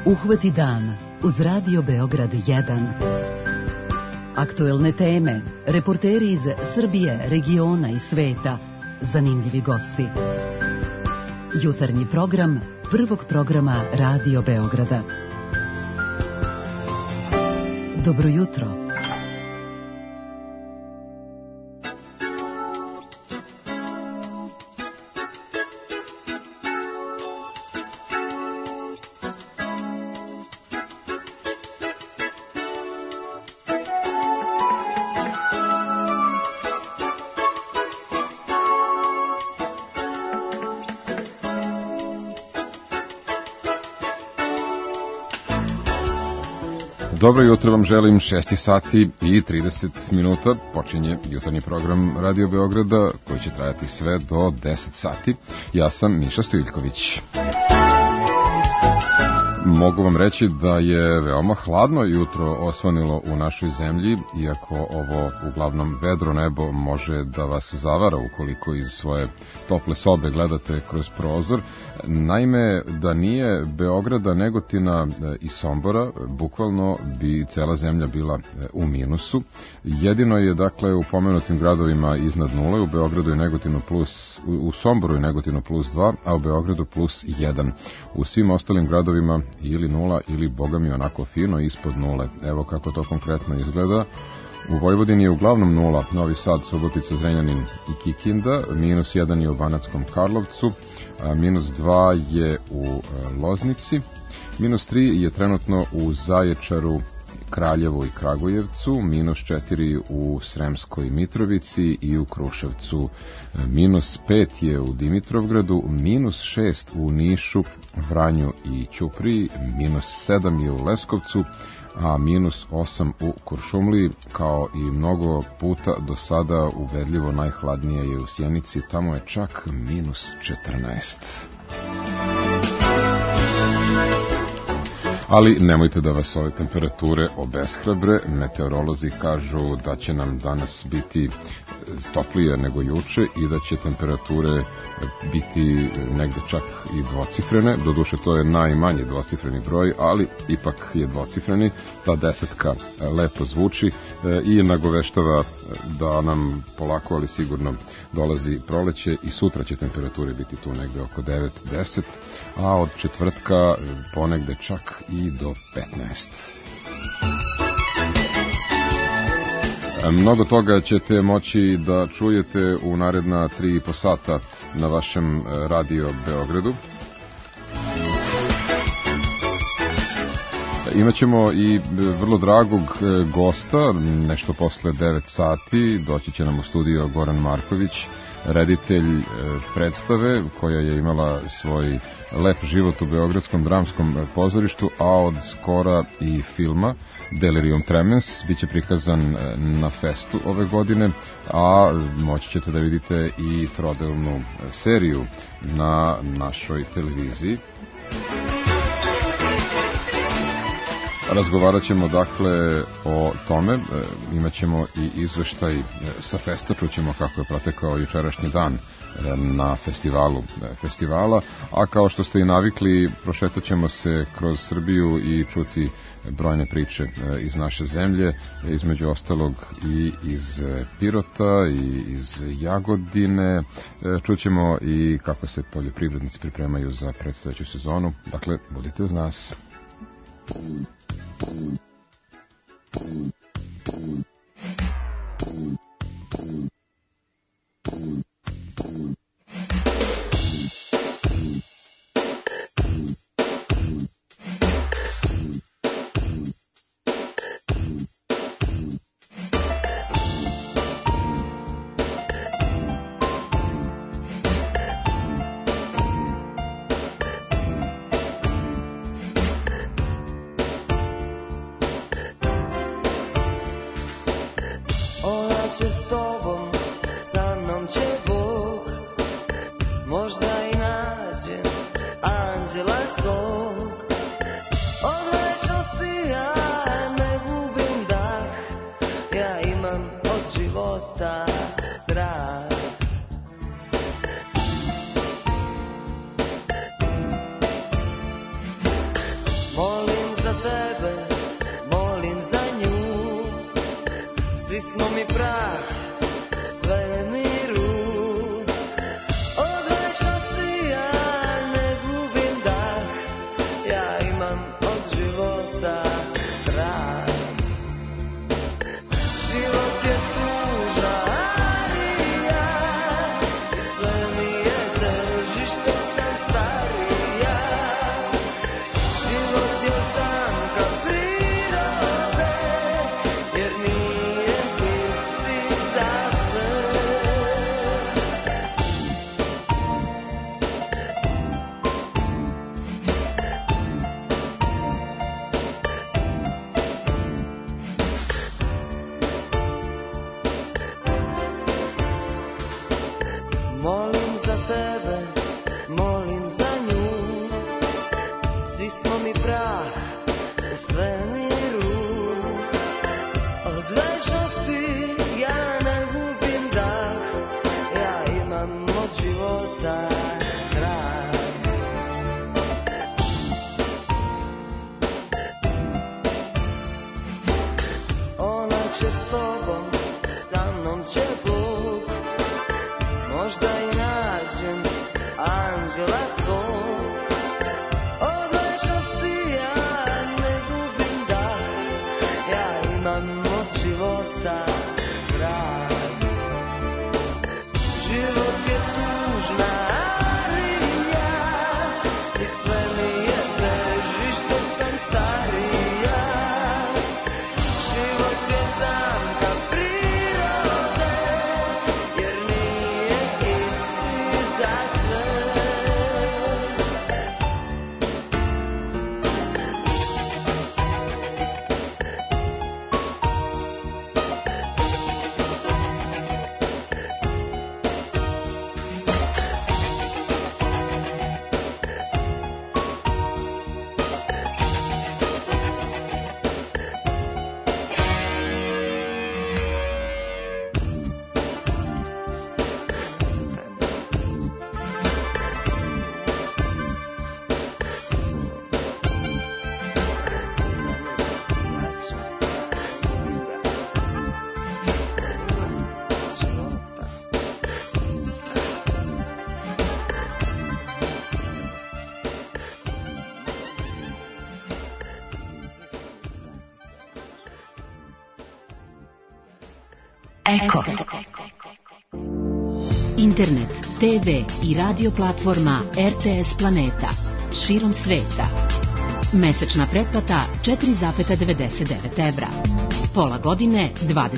Uhvati dan uz Radio Beograd 1. Aktuelne teme, reporteri iz Srbije, regiona i sveta, zanimljivi gosti. Jutarnji program Prvog programa Radio Beograda. Dobro jutro. Dobro jutro vam želim, 6 sati i 30 minuta, počinje jutarnji program Radio Beograda koji će trajati sve do 10 sati. Ja sam Miša Stojiljković. Mogu vam reći da je veoma hladno jutro osvanilo u našoj zemlji, iako ovo uglavnom vedro nebo može da vas zavara ukoliko iz svoje tople sobe gledate kroz prozor. Naime, da nije Beograda, Negotina i Sombora, bukvalno bi cela zemlja bila u minusu. Jedino je, dakle, u pomenutim gradovima iznad nule, u Beogradu i Negotinu plus, u Somboru i Negotinu plus 2, a u Beogradu plus 1. U svim ostalim gradovima ili nula ili, boga mi, onako fino ispod nule. Evo kako to konkretno izgleda. U Vojvodini je uglavnom nula, Novi Sad, Subotica, Zrenjanin i Kikinda, minus 1 je u Banatskom Karlovcu, minus 2 je u Loznici, minus 3 je trenutno u Zaječaru, Kraljevu i Kragujevcu, minus 4 u Sremskoj Mitrovici i u Kruševcu, minus 5 je u Dimitrovgradu, minus 6 u Nišu, Vranju i Ćupriji, minus 7 je u Leskovcu, a minus 8 u Kuršumliji, kao i mnogo puta do sada ubedljivo najhladnije je u Sjenici, tamo je čak minus 14. Ali nemojte da vas ove temperature obeshrabre, meteorolozi kažu da će nam danas biti toplije nego juče i da će temperature biti negde čak i dvocifrene, doduše to je najmanji dvocifreni broj, ali ipak je dvocifreni, ta desetka lepo zvuči i nagoveštava da nam polako, ali sigurno dolazi proleće i sutra će temperature biti tu negde oko 9-10, a od četvrtka ponegde čak i do 15. Mnogo toga ćete moći da čujete u naredna 3,5 sata na vašem Radio Beogradu. Imaćemo i vrlo dragog gosta, nešto posle 9 sati, doći će nam u studio Goran Marković, reditelj predstave koja je imala svoj lep život u Beogradskom dramskom pozorištu, a od skora i filma Delirium Tremens biće prikazan na festu ove godine, a moći ćete da vidite i trodelnu seriju na našoj televiziji. Razgovarat ćemo dakle o tome, imat ćemo i izveštaj sa festa, čućemo kako je protekao jučerašnji dan na festivala, a kao što ste i navikli, prošetat ćemo se kroz Srbiju i čuti brojne priče iz naše zemlje, između ostalog i iz Pirota i iz Jagodine, čućemo i kako se poljoprivrednici pripremaju za predstojeću sezonu, dakle budite uz nas. Eko. Internet, TV i radio platforma RTS Planeta širom sveta. Mesečna pretplata 4,99 evra. Pola godine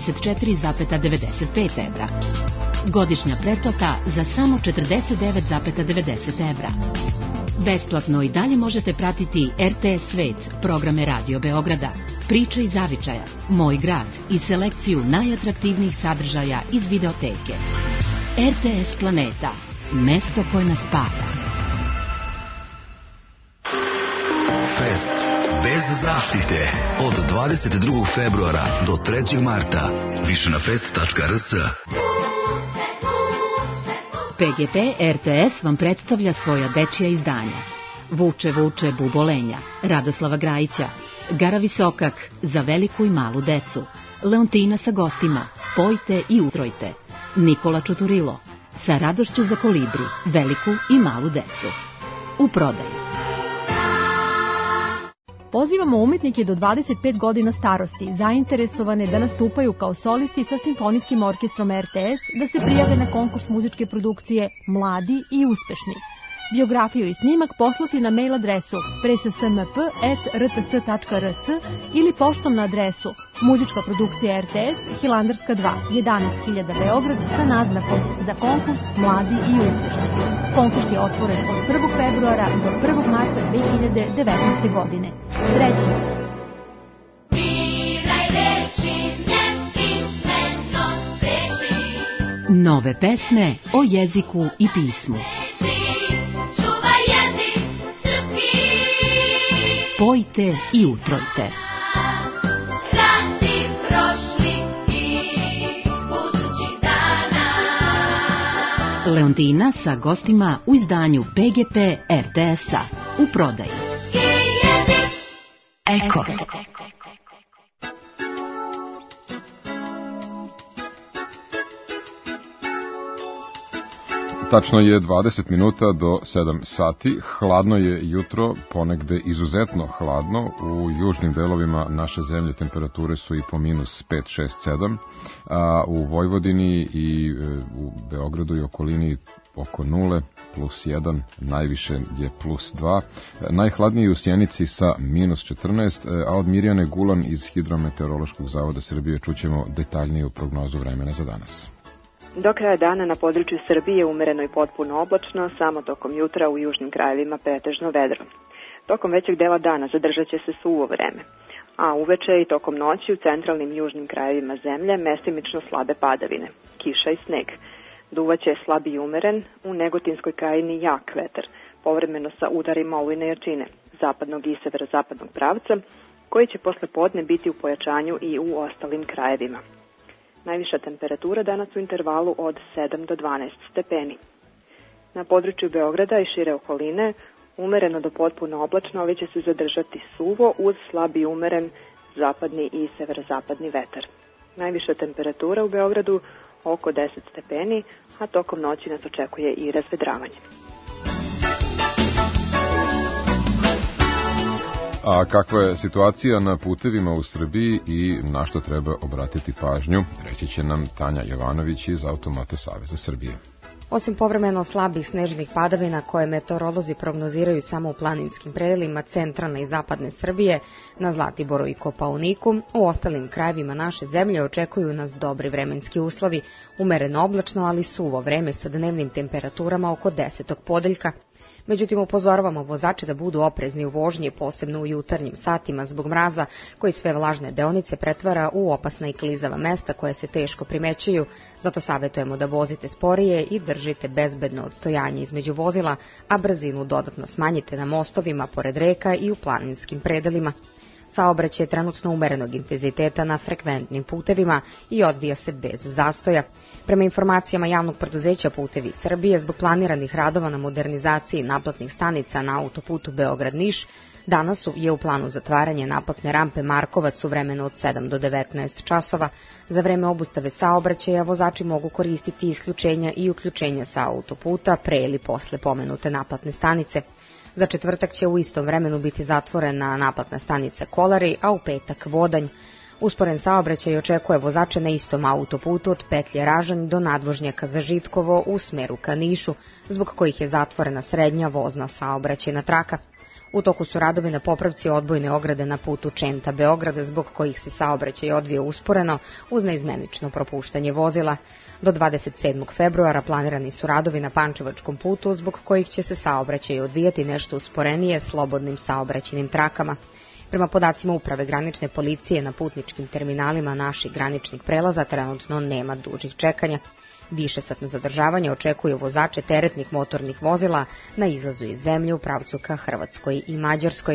24,95 evra. Godišnja pretplata za samo 49,90 evra. Besplatno i dalje možete pratiti RTS Svet, programe Radio Beograda, Priče iz zavičaja, Moj grad i selekciju najatraktivnijih sadržaja iz videoteke. RTS Planeta, mesto koje nas spaja. Fest bez zaštite od 22. februara do 3. marta. Više na fest.rs. PGP RTS vam predstavlja svoja dečija izdanja. Vuče, vuče, bubolenja, Radoslava Grajića, Gara Visokak, za veliku i malu decu, Leontina sa gostima, Pojte i utrojte, Nikola Čuturilo, sa radošću za kolibri, veliku i malu decu. U prodaju. Pozivamo umetnike do 25 godina starosti, zainteresovane da nastupaju kao solisti sa Simfonijskim orkestrom RTS, da se prijave na konkurs muzičke produkcije Mladi i uspešni. Biografiju i snimak poslati na mail adresu presasmp@rts.rs ili poštom na adresu Muzička produkcija RTS, Hilandarska 2, 11.000 Beograd, sa naznakom za konkurs Mladi i uspešni. Konkurs je otvoren od 1. februara do 1. marta 2019. godine. Srećno! Nove pesme o jeziku i pismu. Pojte i utrojte. Leontina sa gostima u izdanju PGP RTS-a. U prodaju. Eko. Tačno je 20 minuta do 7 sati. Hladno je jutro, ponegde izuzetno hladno. U južnim delovima naše zemlje temperature su i po minus 5, 6, 7. A u Vojvodini i u Beogradu i okolini oko 0, plus 1, najviše je plus 2. Najhladniji u Sjenici sa minus 14, a od Mirjane Gulan iz Hidrometeorološkog zavoda Srbije čućemo detaljniju prognozu vremena za danas. Do kraja dana na području Srbije umereno i potpuno oblačno, samo tokom jutra u južnim krajevima pretežno vedro. Tokom većeg dela dana zadržat će se suvo vreme, a uveče i tokom noći u centralnim južnim krajevima zemlje mestimično slabe padavine, kiša i sneg. Duvaće slab i umeren, u Negotinskoj krajini jak vetar, povremeno sa udarima olujne jačine, zapadnog i severozapadnog pravca, koji će posle podne biti u pojačanju i u ostalim krajevima. Najviša temperatura danas u intervalu od 7 do 12 stepeni. Na području Beograda i šire okoline umereno do potpuno oblačno, ali će se zadržati suvo uz slab i umeren zapadni i severozapadni vetar. Najviša temperatura u Beogradu oko 10 stepeni, a tokom noći nas očekuje i razvedravanje. A kakva je situacija na putevima u Srbiji i na što treba obratiti pažnju, reći će nam Tanja Jovanović iz Automoto Saveza Srbije. Osim povremeno slabih snežnih padavina koje meteorolozi prognoziraju samo u planinskim predelima centralne i zapadne Srbije, na Zlatiboru i Kopaoniku, u ostalim krajevima naše zemlje očekuju nas dobri vremenski uslovi, umereno oblačno, ali suvo vreme sa dnevnim temperaturama oko 10. podeljka. Međutim, upozoravamo vozače da budu oprezni u vožnji, posebno u jutarnjim satima zbog mraza, koji sve vlažne deonice pretvara u opasna i klizava mesta koje se teško primećuju, zato savjetujemo da vozite sporije i držite bezbedno odstojanje između vozila, a brzinu dodatno smanjite na mostovima, pored reka i u planinskim predelima. Saobraćaj je trenutno umerenog intenziteta na frekventnim putevima i odvija se bez zastoja. Prema informacijama javnog preduzeća Putevi Srbije, zbog planiranih radova na modernizaciji naplatnih stanica na autoputu Beograd-Niš, danas je u planu zatvaranje naplatne rampe Markovac u vremenu od 7 do 19 časova. Za vreme obustave saobraćaja vozači mogu koristiti isključenja i uključenja sa autoputa pre ili posle pomenute naplatne stanice. Za četvrtak će u istom vremenu biti zatvorena naplatna stanica Kolari, a u petak Vodanj. Usporen saobraćaj očekuje vozače na istom autoputu od petlje Ražanj do nadvožnjaka za Žitkovo u smeru ka Nišu, zbog kojih je zatvorena srednja vozna saobraćajna traka. U toku su radovi na popravci odbojne ograde na putu Čenta-Beograda, zbog kojih se saobraćaj odvija usporeno uz neizmenično propuštanje vozila. Do 27. februara planirani su radovi na Pančevačkom putu, zbog kojih će se saobraćaj odvijati nešto usporenije slobodnim saobraćajnim trakama. Prema podacima Uprave granične policije, na putničkim terminalima naših graničnih prelaza trenutno nema dužih čekanja. Višesatno zadržavanje očekuje vozače teretnih motornih vozila na izlazu iz zemlje u pravcu ka Hrvatskoj i Mađarskoj.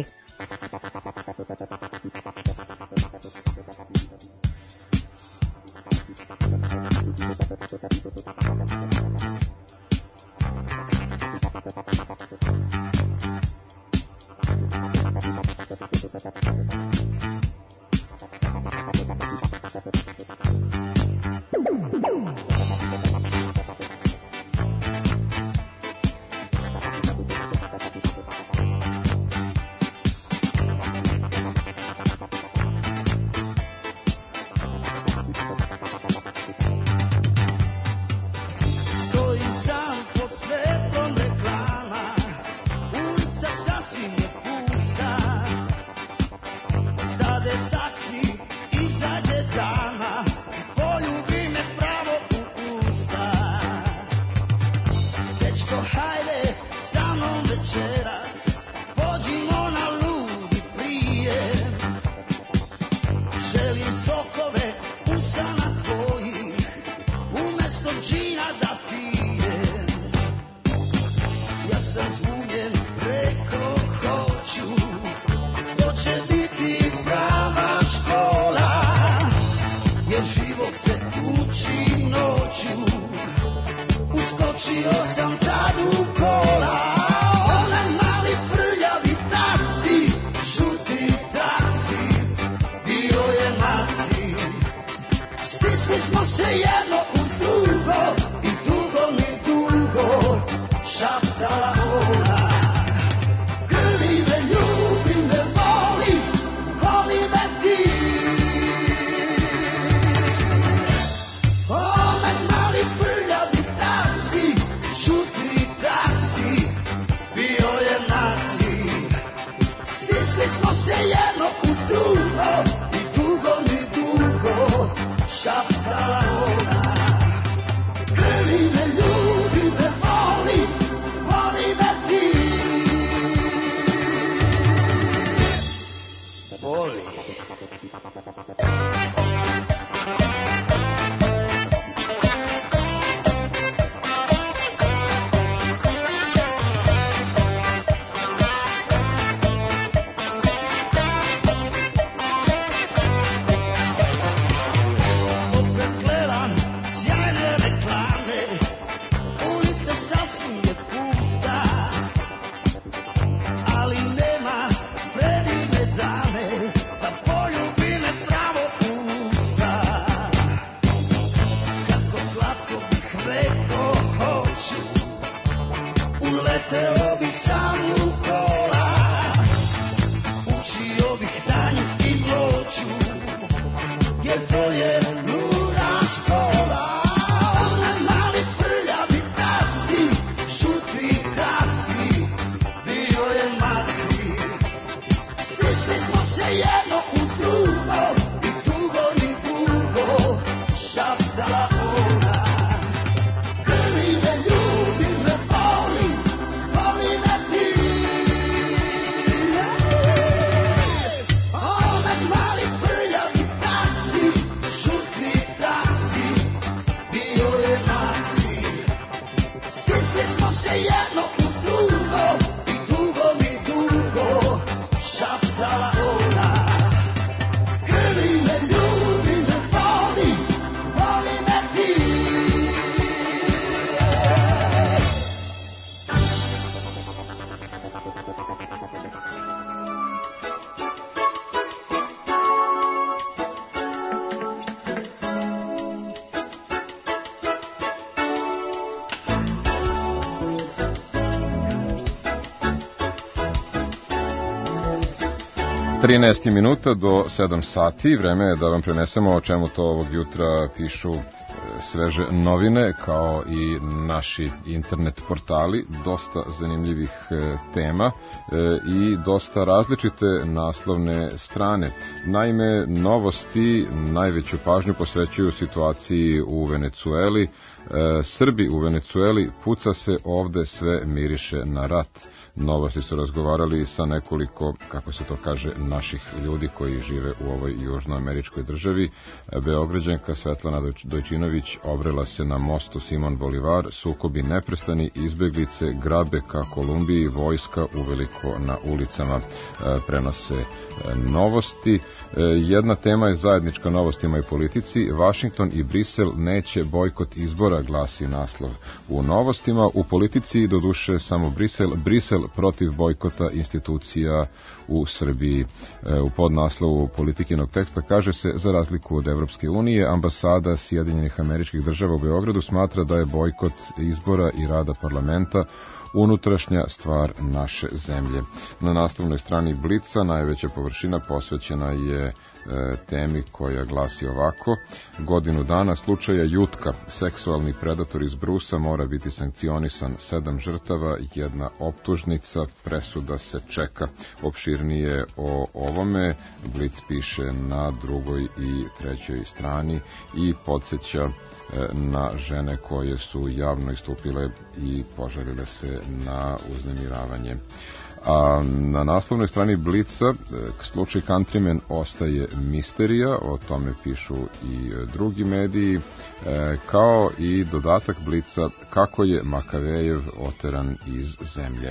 13 minuta do 7 sati, vreme je da vam prenesemo o čemu to ovog jutra pišu sveže novine, kao i naši internet portali. Dosta zanimljivih tema i dosta različite naslovne strane. Naime, novosti najveću pažnju posvećuju situaciji u Venecueli. Srbi u Venecueli, puca se ovde, sve miriše na rat. Novosti su razgovarali sa nekoliko, kako se to kaže, naših ljudi koji žive u ovoj južnoameričkoj državi. Beograđanka Svetlana Dojčinović obrela se na mostu Simon Bolivar, sukobi neprestani, izbeglice, grabe ka Kolumbiji, vojska uveliko na ulicama, prenose novosti. Jedna tema je zajednička novostima i politici. Vašington i Brisel neće bojkot izbora, glasi naslov u novostima. U politici doduše samo Brisel protiv bojkota institucija u Srbiji. U podnaslovu politikinog teksta kaže se, za razliku od Evropske unije, ambasada Sjedinjenih Američkih Država u Beogradu smatra da je bojkot izbora i rada parlamenta unutrašnja stvar naše zemlje. Na naslovnoj strani Blica najveća površina posvećena je temi koja glasi ovako: godinu dana slučaja Jutka, seksualni predator iz Brusa mora biti sankcionisan, 7 žrtava, 1 optužnica, presuda se čeka. Opširnije o ovome Blic piše na 2. i 3. strani i podsjeća na žene koje su javno istupile i požalile se na uznemiravanje. A na naslovnoj strani Blica slučaj Countryman ostaje misterija, o tome pišu i drugi mediji, kao i dodatak Blica kako je Makavejev oteran iz zemlje.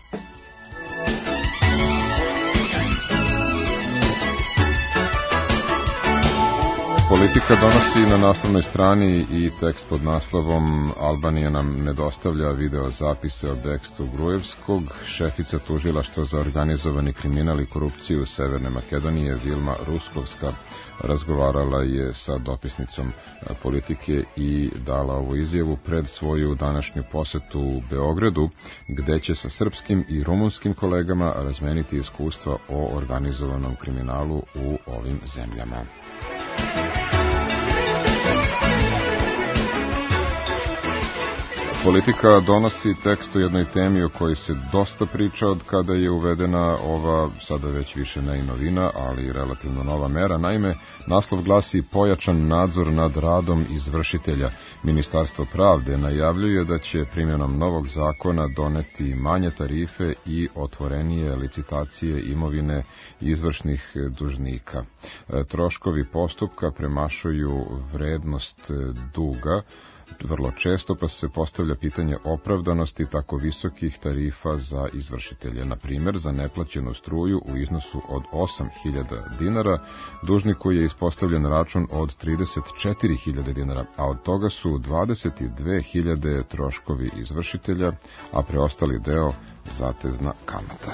Politika donosi na naslovnoj strani i tekst pod naslovom Albanija nam ne dostavlja video zapise o bekstvu Gruevskog. Šefica tužilaštva za organizovani kriminal i korupciju Severne Makedonije Vilma Ruskovska razgovarala je sa dopisnicom Politike i dala ovu izjavu pred svoju današnju posetu u Beogradu, gde će sa srpskim i rumunskim kolegama razmeniti iskustva o organizovanom kriminalu u ovim zemljama. Politika donosi tekst o jednoj temi o kojoj se dosta priča od kada je uvedena ova, sada već više ne i novina, ali relativno nova mera. Naime, naslov glasi pojačan nadzor nad radom izvršitelja. Ministarstvo pravde najavljuje da će primjenom novog zakona doneti manje tarife i otvorenije licitacije imovine izvršnih dužnika. Troškovi postupka premašuju vrednost duga, vrlo često, pa se postavlja pitanje opravdanosti tako visokih tarifa za izvršitelje. Na primjer, za neplaćenu struju u iznosu od 8.000 dinara, dužniku je ispostavljen račun od 34.000 dinara, a od toga su 22.000 troškovi izvršitelja, a preostali deo zatezna kamata.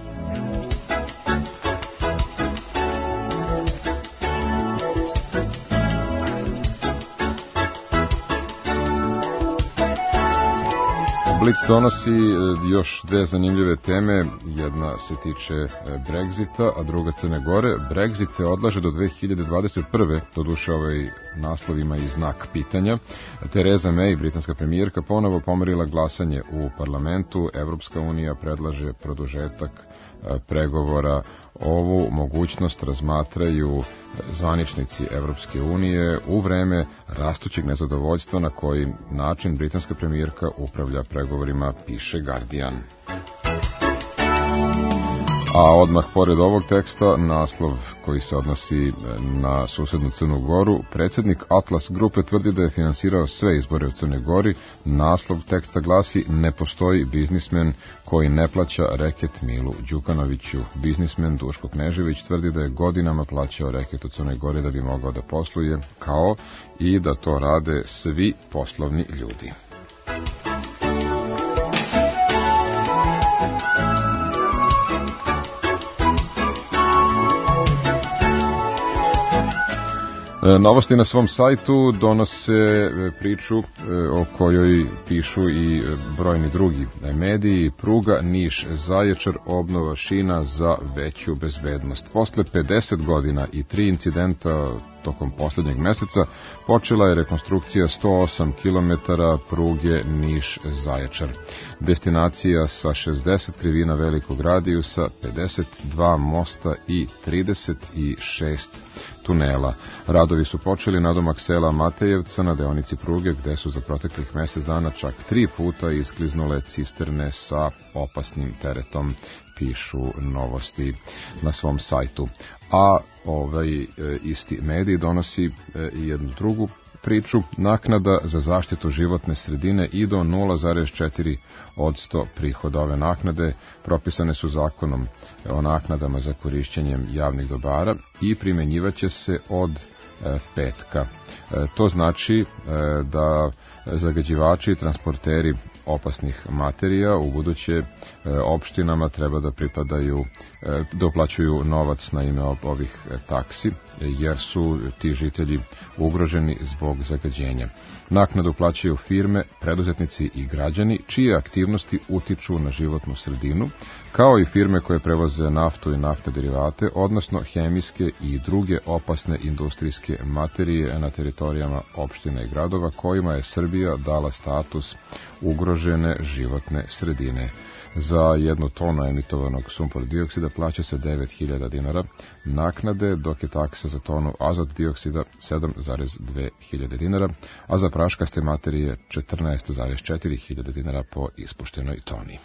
Blic donosi još dve zanimljive teme, jedna se tiče Brexita, a druga Crne Gore. Brexit se odlaže do 2021. Doduše ovaj naslov ima i znak pitanja. Tereza May, britanska premijerka, ponovo pomerila glasanje u parlamentu. Evropska unija predlaže produžetak pregovora. Ovu mogućnost razmatraju zvaničnici Evropske unije u vreme rastućeg nezadovoljstva na koji način britanska premijerka upravlja pregovorima, piše Guardian. A odmah pored ovog teksta, naslov koji se odnosi na susednu Crnu Goru, predsjednik Atlas grupe tvrdi da je finansirao sve izbore u Crnoj Gori. Naslov teksta glasi: ne postoji biznismen koji ne plaća reket Milu Đukanoviću. Biznismen Duško Knežević tvrdi da je godinama plaćao reket u Crnoj Gori da bi mogao da posluje, kao i da to rade svi poslovni ljudi. Novosti na svom sajtu donose priču o kojoj pišu i brojni drugi mediji. Pruga Niš-Zaječar, obnova šina za veću bezbednost. Posle 50 godina i 3 incidenta tokom poslednjeg meseca počela je rekonstrukcija 108 km pruge Niš-Zaječar. Destinacija sa 60 krivina velikog radijusa, 52 mosta i 36 tunela. Radovi su počeli nadomak sela Matejevca na deonici pruge gde su za proteklih mesec dana čak 3 puta iskliznule cisterne sa opasnim teretom, pišu Novosti na svom sajtu. A ovaj isti medij donosi jednu drugu priču. Naknada za zaštitu životne sredine i do 0,4% prihoda. Ove naknade propisane su zakonom o naknadama za korišćenjem javnih dobara i primenjivaće se od petka. To znači da zagađivači i transporteri opasnih materija u buduće opštinama treba da uplaćuju novac na ime ovih taksi, jer su ti žitelji ugroženi zbog zagađenja. Naknadu plaćaju firme, preduzetnici i građani čije aktivnosti utiču na životnu sredinu, kao i firme koje prevoze naftu i naftne derivate, odnosno hemijske i druge opasne industrijske materije na teritorijama opština i gradova kojima je Srbija dala status ugrožene životne sredine. Za 1 tonu emitovanog sumpor dioksida plaća se 9.000 dinara naknade, dok je taksa za tonu azot dioksida 7,2 hiljade dinara, a za praškaste materije 14,4 hiljade dinara po ispuštenoj toni.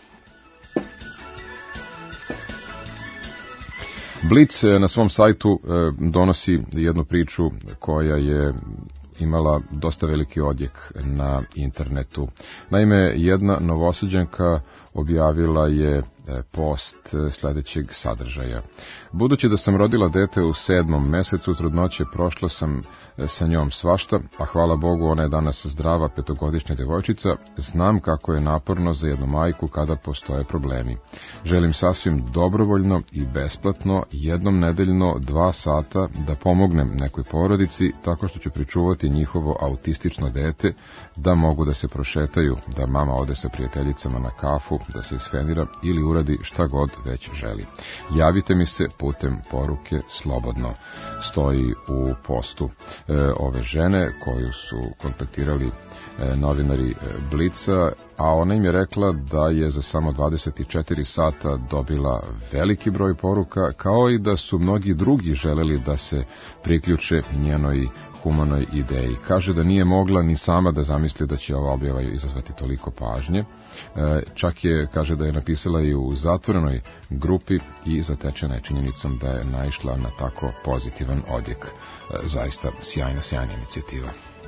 Blic na svom sajtu donosi jednu priču koja je imala dosta veliki odjek na internetu. Naime, jedna Novosađanka objavila je post sledećeg sadržaja. Budući da sam rodila dete u 7. mesecu trudnoće, prošla sam sa njom svašta, a hvala Bogu ona je danas zdrava 5-godišnja devojčica. Znam kako je naporno za jednu majku kada postoje problemi. Želim sasvim dobrovoljno i besplatno jednom nedeljno 2 sata da pomognem nekoj porodici tako što ću pričuvati njihovo autistično dete, da mogu da se prošetaju, da mama ode sa prijateljicama na kafu, da se isfenira ili uradi šta god već želi. Javite mi se putem poruke slobodno. Stoji u postu ove žene koju su kontaktirali novinari Blica, a ona im je rekla da je za samo 24 sata dobila veliki broj poruka, kao i da su mnogi drugi želeli da se priključe njenoj humanoj ideji. Kaže da nije mogla ni sama da zamisli da će ova objava izazvati toliko pažnje. Čak je, kaže da je napisala i u zatvorenoj grupi i zatečena je činjenicom da je naišla na tako pozitivan odjek. Zaista sjajna inicijativa.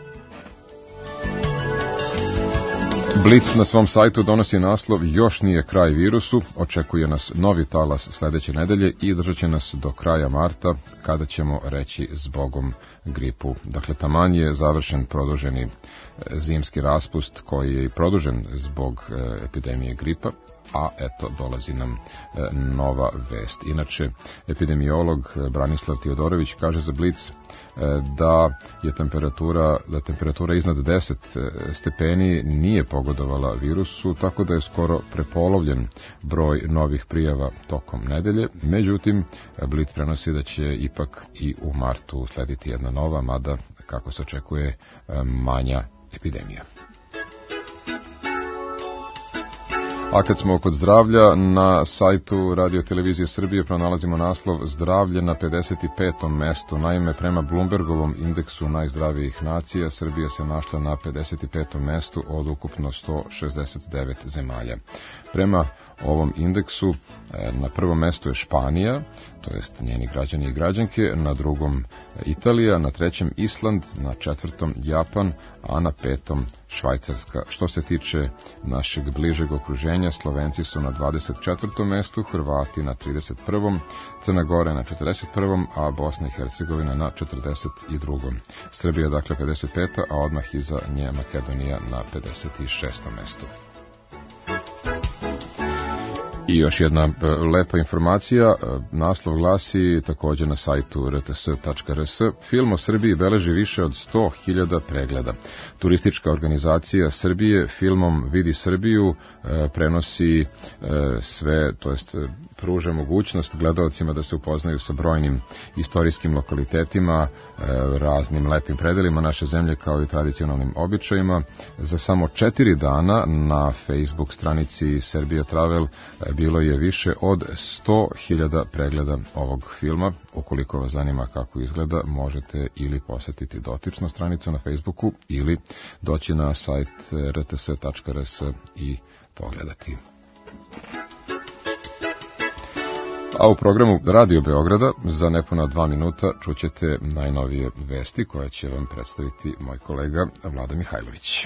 Blic na svom sajtu donosi naslov "Još nije kraj virusu, očekuje nas novi talas sledeće nedelje i držat će nas do kraja marta, kada ćemo reći zbogom gripu." Dakle, taman je završen produženi zimski raspust koji je i produžen zbog epidemije gripa, a eto dolazi nam nova vest. Inače, epidemiolog Branislav Teodorović kaže za Blic da je temperatura iznad 10 stepeni nije pogodovala virusu, tako da je skoro prepolovljen broj novih prijava tokom nedelje. Međutim, Blic prenosi da će ipak i u martu uslediti jedna nova, mada, kako se očekuje, manja epidemija. A kad smo kod zdravlja, na sajtu Radio Televizije Srbije pronalazimo naslov "Zdravlje na 55. mestu". Naime, prema Bloombergovom indeksu najzdravijih nacija, Srbija se našla na 55. mestu od ukupno 169 zemalja. Prema ovom indeksu na prvom mestu je Španija, to jest njeni građani i građanke, na drugom Italija, na trećem Island, na četvrtom Japan, a na 5. Švajcarska. Što se tiče našeg bližeg okruženja, Slovenci su na 24. mestu, Hrvati na 31. Crna Gora na 41. a Bosna i Hercegovina na 42. Srbija dakle 55. a odmah iza nje Makedonija na 56. mestu. I još jedna lepa informacija, naslov glasi također na sajtu rts.rs. Film o Srbiji beleži više od 100.000 pregleda. Turistička organizacija Srbije filmom Vidi Srbiju prenosi sve, to jest pruža mogućnost gledalcima da se upoznaju sa brojnim istorijskim lokalitetima, raznim lepim predelima naše zemlje kao i tradicionalnim običajima. Za samo 4 dana na Facebook stranici Serbia Travel bilo je više od 100.000 pregleda ovog filma. Ukoliko vas zanima kako izgleda, možete ili posetiti dotičnu stranicu na Facebooku ili doći na sajt rts.rs i pogledati. A u programu Radio Beograda za nepuna 2 minuta čućete najnovije vesti koje će vam predstaviti moj kolega Vlada Mihajlović.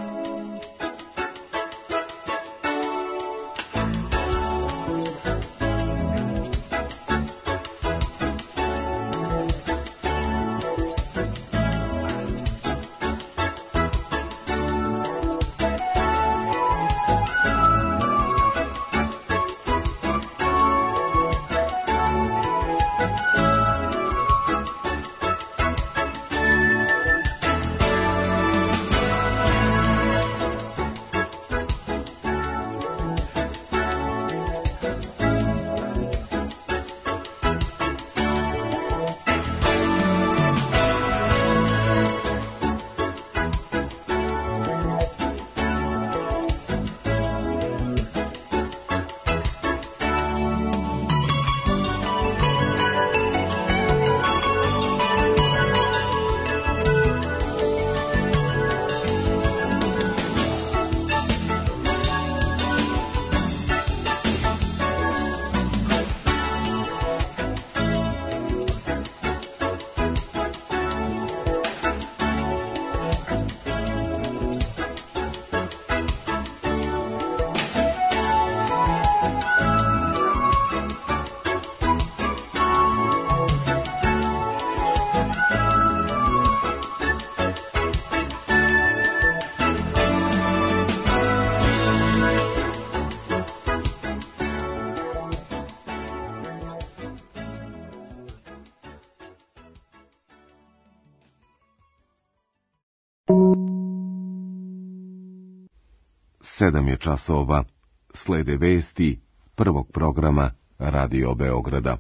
Sedam je časova. Slede vesti prvog programa Radio Beograda.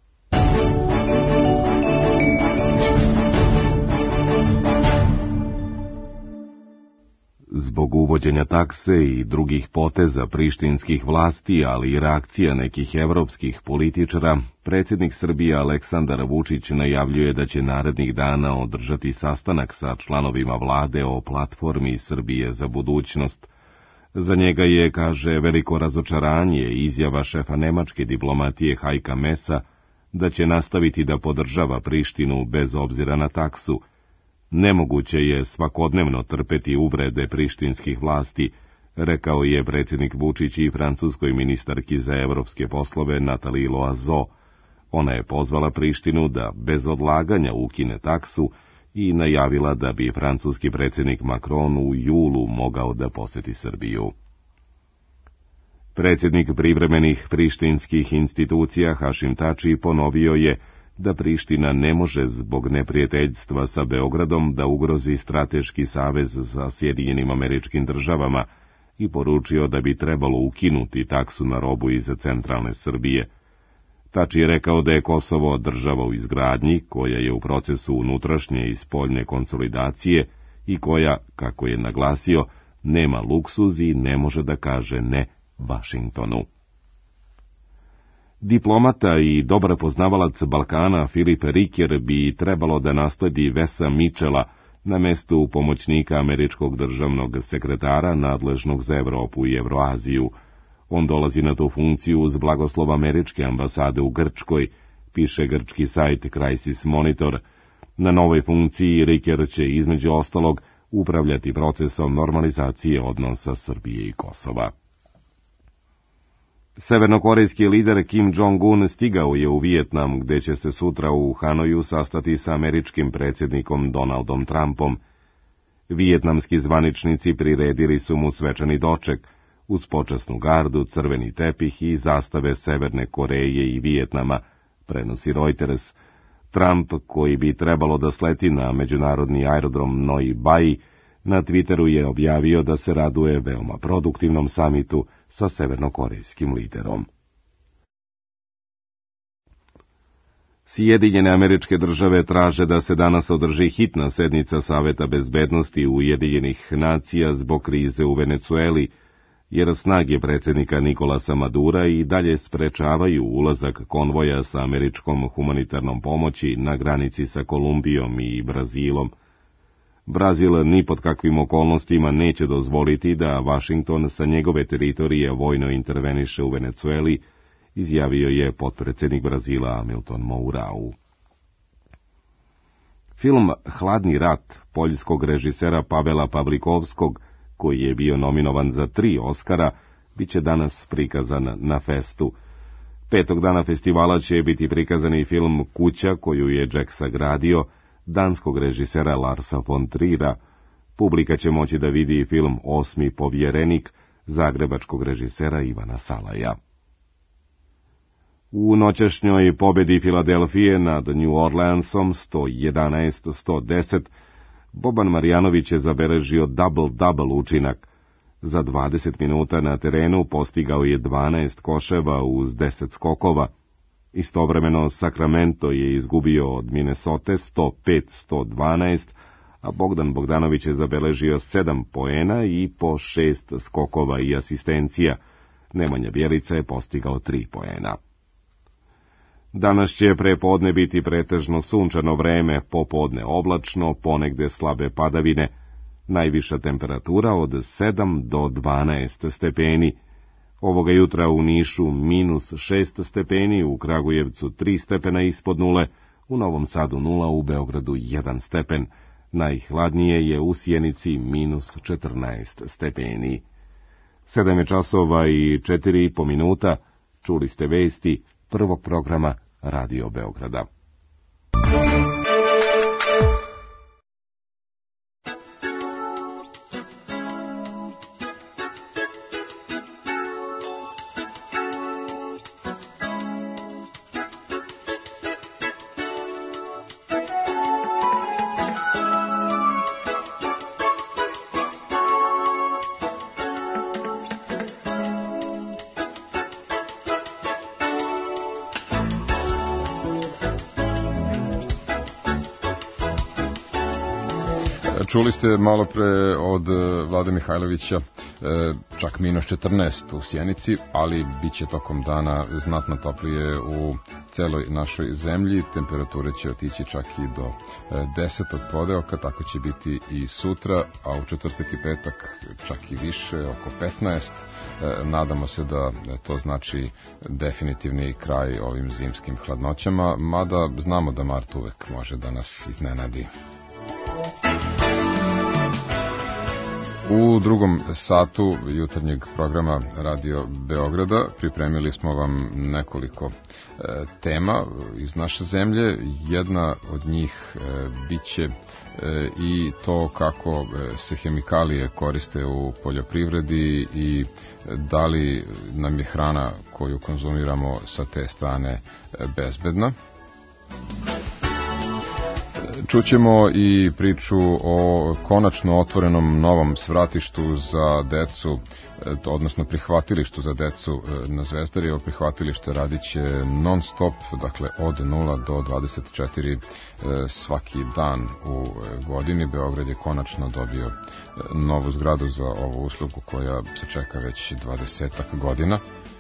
Zbog uvođenja takse i drugih poteza prištinskih vlasti, ali i reakcija nekih evropskih političara, predsjednik Srbije Aleksandar Vučić najavljuje da će narednih dana održati sastanak sa članovima vlade o platformi Srbije za budućnost. Za njega je, kaže, veliko razočaranje izjava šefa nemačke diplomatije Heika Mesa da će nastaviti da podržava Prištinu bez obzira na taksu. Nemoguće je svakodnevno trpeti uvrede prištinskih vlasti, rekao je predsjednik Vučić i francuskoj ministarki za evropske poslove Nathalie Loiseau. Ona je pozvala Prištinu da bez odlaganja ukine taksu i najavila da bi francuski predsjednik Macron u julu mogao da poseti Srbiju. Predsjednik privremenih prištinskih institucija Hašim Tači ponovio je da Priština ne može zbog neprijateljstva sa Beogradom da ugrozi strateški savez sa Sjedinjenim Američkim Državama i poručio da bi trebalo ukinuti taksu na robu iz centralne Srbije. Tači je rekao da je Kosovo država u izgradnji, koja je u procesu unutrašnje i spoljne konsolidacije i koja, kako je naglasio, nema luksuz i ne može da kaže ne Vašingtonu. Diplomata i dobar poznavalac Balkana Filip Riker bi trebalo da nasledi Vesa Mitchella na mestu pomoćnika američkog državnog sekretara nadležnog za Evropu i Evroaziju. On dolazi na tu funkciju uz blagoslov američke ambasade u Grčkoj, piše grčki sajt Crisis Monitor. Na novoj funkciji Riker će između ostalog upravljati procesom normalizacije odnosa Srbije i Kosova. Severnokorejski lider Kim Jong-un stigao je u Vijetnam, gde će se sutra u Hanoju sastati sa američkim predsjednikom Donaldom Trumpom. Vijetnamski zvaničnici priredili su mu svečani doček. uz počasnu gardu, crveni tepih i zastave Severne Koreje i Vijetnama, prenosi Reuters. Trump, koji bi trebalo da sleti na međunarodni aerodrom Noi Bai, na Twitteru je objavio da se raduje veoma produktivnom samitu sa severnokorejskim liderom. Sjedinjene Američke Države traže da se danas održi hitna sednica Saveta bezbednosti Ujedinjenih nacija zbog krize u Venecueli, jer snage predsjednika Nikolasa Madura i dalje sprečavaju ulazak konvoja sa američkom humanitarnom pomoći na granici sa Kolumbijom i Brazilom. Brazil ni pod kakvim okolnostima neće dozvoliti da Vašington sa njegove teritorije vojno interveniše u Venecueli, izjavio je potpredsjednik Brazila Hamilton Mourão. Film Hladni rat poljskog režisera Pavela Pavlikovskog, koji je bio nominovan za 3 Oskara, bit će danas prikazan na festu. 5. dana festivala će biti prikazan i film Kuća, koju je Jack sagradio, danskog režisera Larsa von Trira. Publika će moći da vidi film Osmi povjerenik, zagrebačkog režisera Ivana Salaja. U noćašnjoj pobedi Filadelfije nad New Orleansom 111-110, Boban Marjanović je zabeležio double-double učinak. Za 20 minuta na terenu postigao je 12 koševa uz 10 skokova. Istovremeno Sacramento je izgubio od Minnesota 105-112, a Bogdan Bogdanović je zabeležio 7 poena i po 6 skokova i asistencija. Nemanja Bjelica je postigao 3 poena. Danas će prepodne biti pretežno sunčano vreme, popodne oblačno, ponegde slabe padavine, najviša temperatura od 7 do 12 stepeni. Ovoga jutra u Nišu -6 stepeni, u Kragujevcu 3 stepena ispod nule, u Novom Sadu 0, u Beogradu 1 stepen. Najhladnije je u Sjenici -14 stepeni. 7 je časova i 4,5 minuta, čuli ste vesti prvog programa Radio Beograda. Čuli ste malo pre od Vlade Mihajlovića čak -14 u Sjenici, ali bit će tokom dana znatno toplije u celoj našoj zemlji. Temperature će otići čak i do 10 od podeoka, tako će biti i sutra, a u četvrtak i petak čak i više, oko 15. Nadamo se da to znači definitivni kraj ovim zimskim hladnoćama, mada znamo da mart uvek može da nas iznenadi. U drugom satu jutarnjeg programa Radio Beograda pripremili smo vam nekoliko tema iz naše zemlje. Jedna od njih biće i to kako se hemikalije koriste u poljoprivredi i da li nam je hrana koju konzumiramo sa te strane bezbedna. Čućemo i priču o konačno otvorenom novom svratištu za decu, odnosno prihvatilištu za decu na Zvezdari. Ovo prihvatilište radit će non stop, dakle od 0 do 24 svaki dan u godini. Beograd je konačno dobio novu zgradu za ovu uslugu koja se čeka već 20 godina.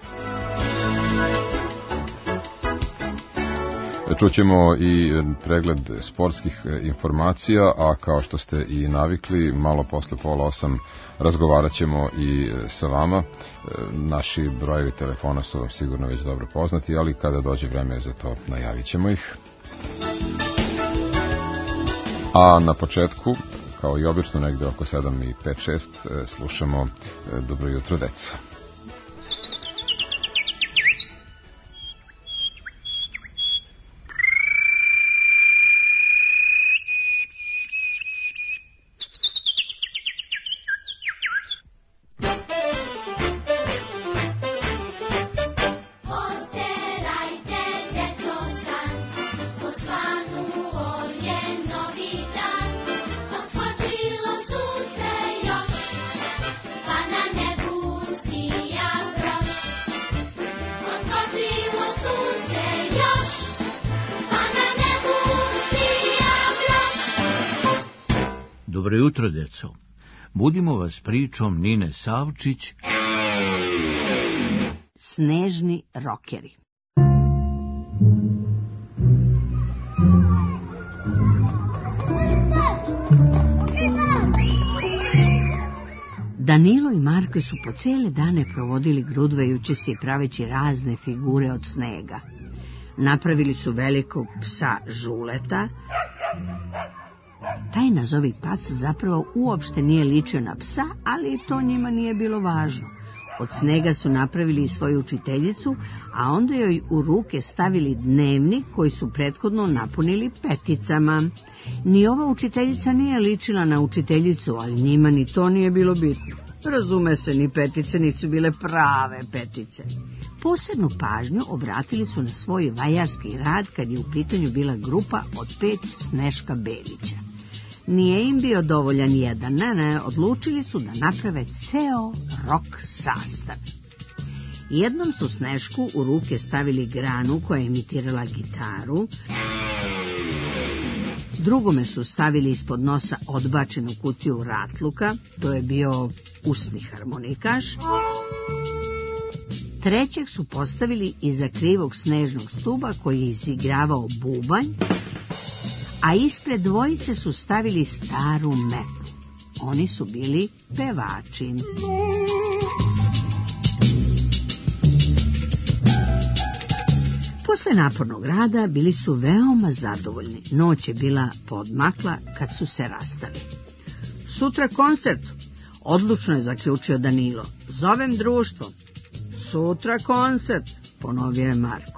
Čućemo i pregled sportskih informacija, a kao što ste i navikli, malo posle 7:30 razgovarat ćemo i sa vama. Naši brojevi telefona su vam sigurno već dobro poznati, ali kada dođe vreme za to najavit ćemo ih. A na početku, kao i obično negde oko 7:05-6, slušamo Dobro jutro, deca. Dobro jutro, deco. Budimo vas pričom Nine Savčić. Snežni rokeri. Danilo i Marko su po cijele dane provodili grudvajući se i praveći razne figure od snega. Napravili su velikog psa Žuleta. Taj nazovi pas zapravo uopšte nije ličio na psa, ali to njima nije bilo važno. Od snega su napravili i svoju učiteljicu, a onda joj u ruke stavili dnevnik koji su prethodno napunili peticama. Ni ova učiteljica nije ličila na učiteljicu, ali njima ni to nije bilo bitno. Razume se, ni petice nisu bile prave petice. Posebnu pažnju obratili su na svoj vajarski rad kad je u pitanju bila grupa od 5 Sneška Belića. Nije im bio dovoljan jedan, ne, odlučili su da naprave ceo rok sastav. Jednom su Snešku u ruke stavili granu koja je imitirala gitaru, drugome su stavili ispod nosa odbačenu kutiju ratluka, to je bio usni harmonikaš, trećeg su postavili iza krivog snežnog stuba koji je izigravao bubanj, a ispred dvojice su stavili staru metlu. Oni su bili pevači. Posle napornog rada bili su veoma zadovoljni. Noć je bila poodmakla kad su se rastali. Sutra koncert, odlučno je zaključio Danilo. Zovem društvo. Sutra koncert, ponovio je Marko.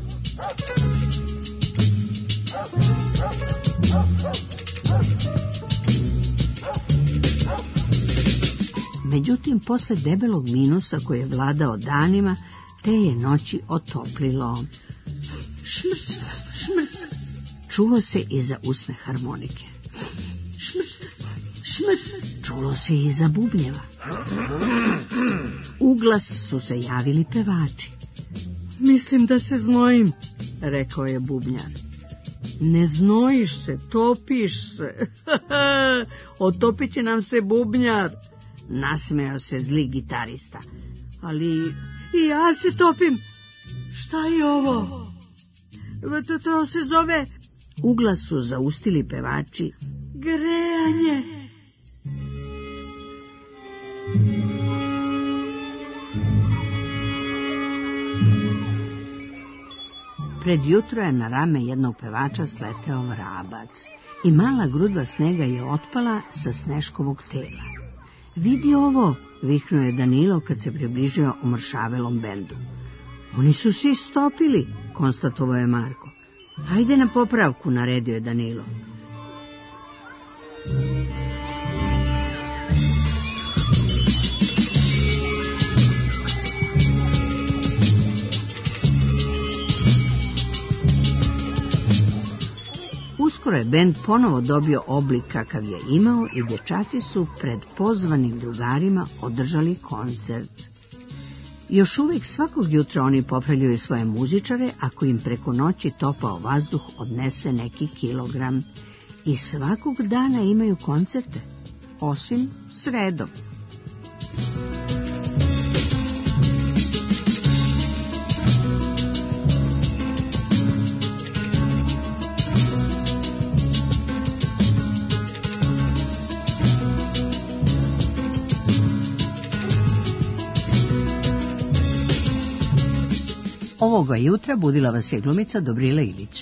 Međutim, posle debelog minusa koji je vladao danima, te je noći otoplilo. Šmrc, šmrc, čulo se iza usne harmonike. Šmrc, šmrc, čulo se iza bubnjeva. U glas su se javili pevači. Mislim da se znojim, rekao je bubnjar. Ne znojiš se, topiš se. Otopit će nam se bubnjar, nasmejao se zli gitarista. Ali i ja se topim. Šta je ovo? To se zove... U glas su zaustili pevači. Grejanje. Pred jutro je na rame jednog pevača sleteo vrabac i mala grudva snega je otpala sa Sneškovog tela. Vidi ovo, viknuo je Danilo kad se približio omršavelom bendu. Oni su svi stopili, konstatovao je Marko. Hajde na popravku, naredio je Danilo. Uskoro je bend ponovo dobio oblik kakav je imao i dječaci su pred pozvanim drugarima održali koncert. Još uvijek svakog jutra oni popravljaju svoje muzičare ako im preko noći topao vazduh odnese neki kilogram. I svakog dana imaju koncerte, osim sredom. Ovoga jutra budila vas je glumica Dobrila Ilić.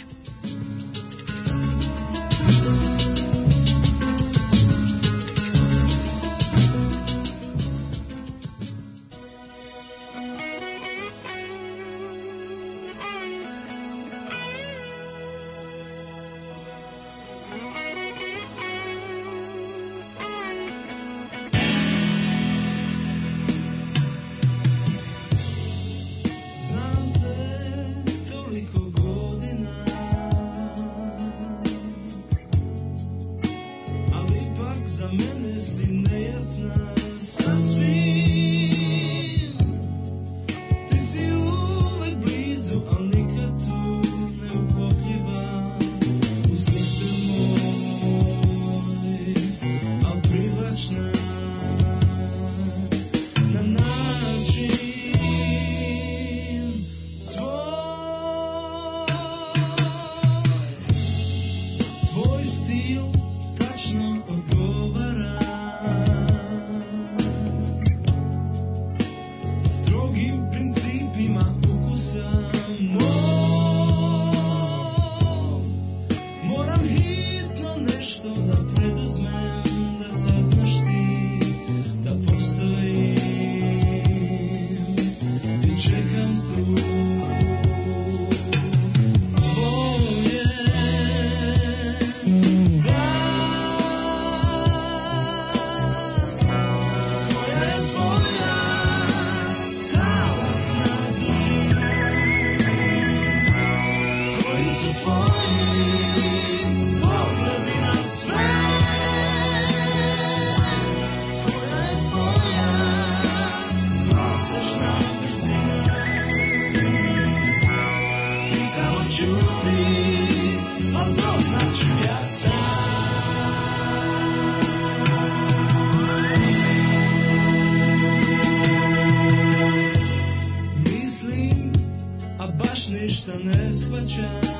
ništa ne shvaćam.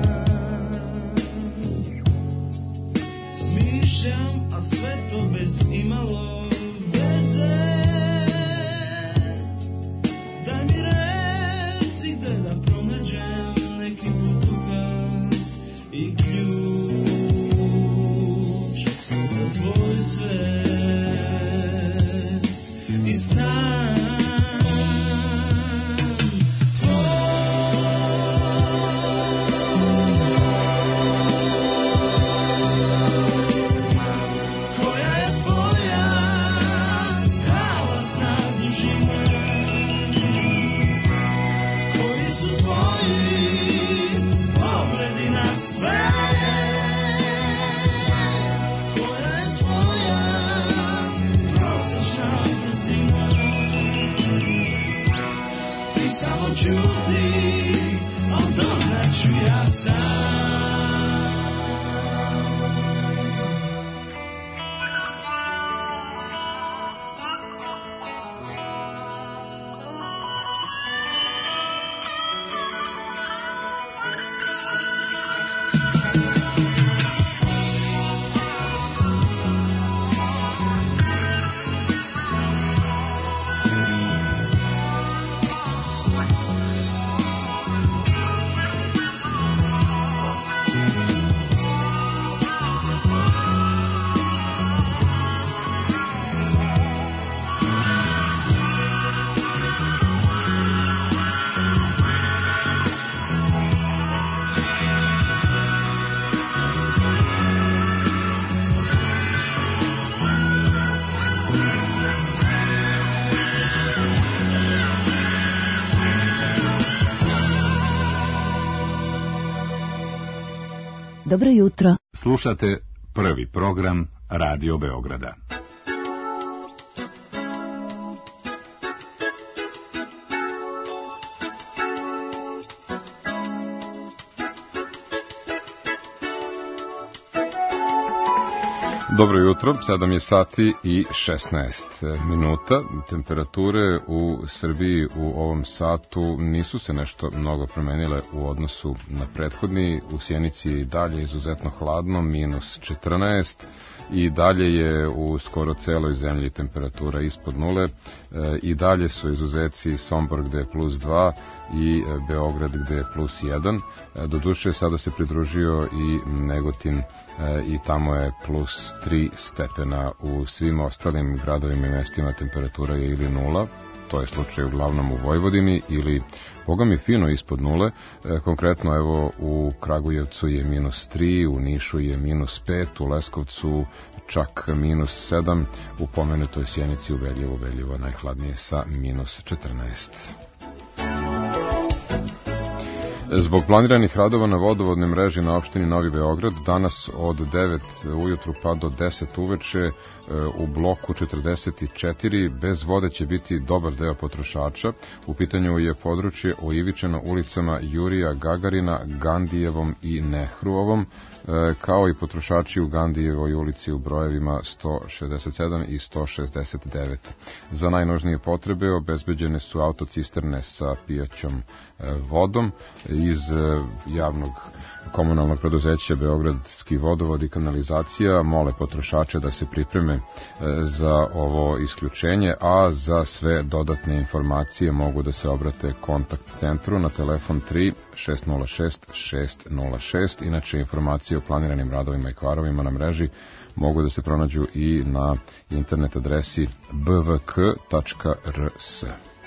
Smišljam, a sve to bez imalo veze. Daj mi reci gde da pronađem neki putokaz i ključ za tvoj svet i znam. Dobro jutro. Slušate prvi program Radio Beograda. Dobro jutro, 7 je sati i 16 minuta. Temperature u Srbiji u ovom satu nisu se nešto mnogo promenile u odnosu na prethodni. U Sjenici je i dalje izuzetno hladno, minus 14, i dalje je u skoro celoj zemlji temperatura ispod nule. I dalje su izuzeci Sombor gde je plus 2 i Beograd gde je plus 1. Doduše sada se pridružio i Negotin i tamo je plus 3 stepena. U svim ostalim gradovima i mestima temperatura je ili nula, to je slučaj uglavnom u Vojvodini, ili boga mi fino ispod nule. Konkretno evo u Kragujevcu je minus 3, u Nišu je minus 5, u Leskovcu čak minus 7, u pomenutoj Sjenici u Veljevo najhladnije sa minus 14. Zbog planiranih radova na vodovodnoj mreži na opštini Novi Beograd, danas od 9 ujutru pa do 10 uveče u bloku 44 bez vode će biti dobar deo potrošača. U pitanju je područje oivičeno ulicama Jurija Gagarina, Gandijevom i Nehruovom, kao i potrošači u Gandijevoj ulici u brojevima 167 i 169. Za najnužnije potrebe obezbeđene su autocisterne sa pijaćom vodom. Iz javnog komunalnog preduzeća Beogradski vodovod i kanalizacija mole potrošače da se pripreme za ovo isključenje, a za sve dodatne informacije mogu da se obrate kontakt centru na telefon 3 606 606. Inače, informacije o planiranim radovima i kvarovima na mreži mogu da se pronađu i na internet adresi bvk.rs.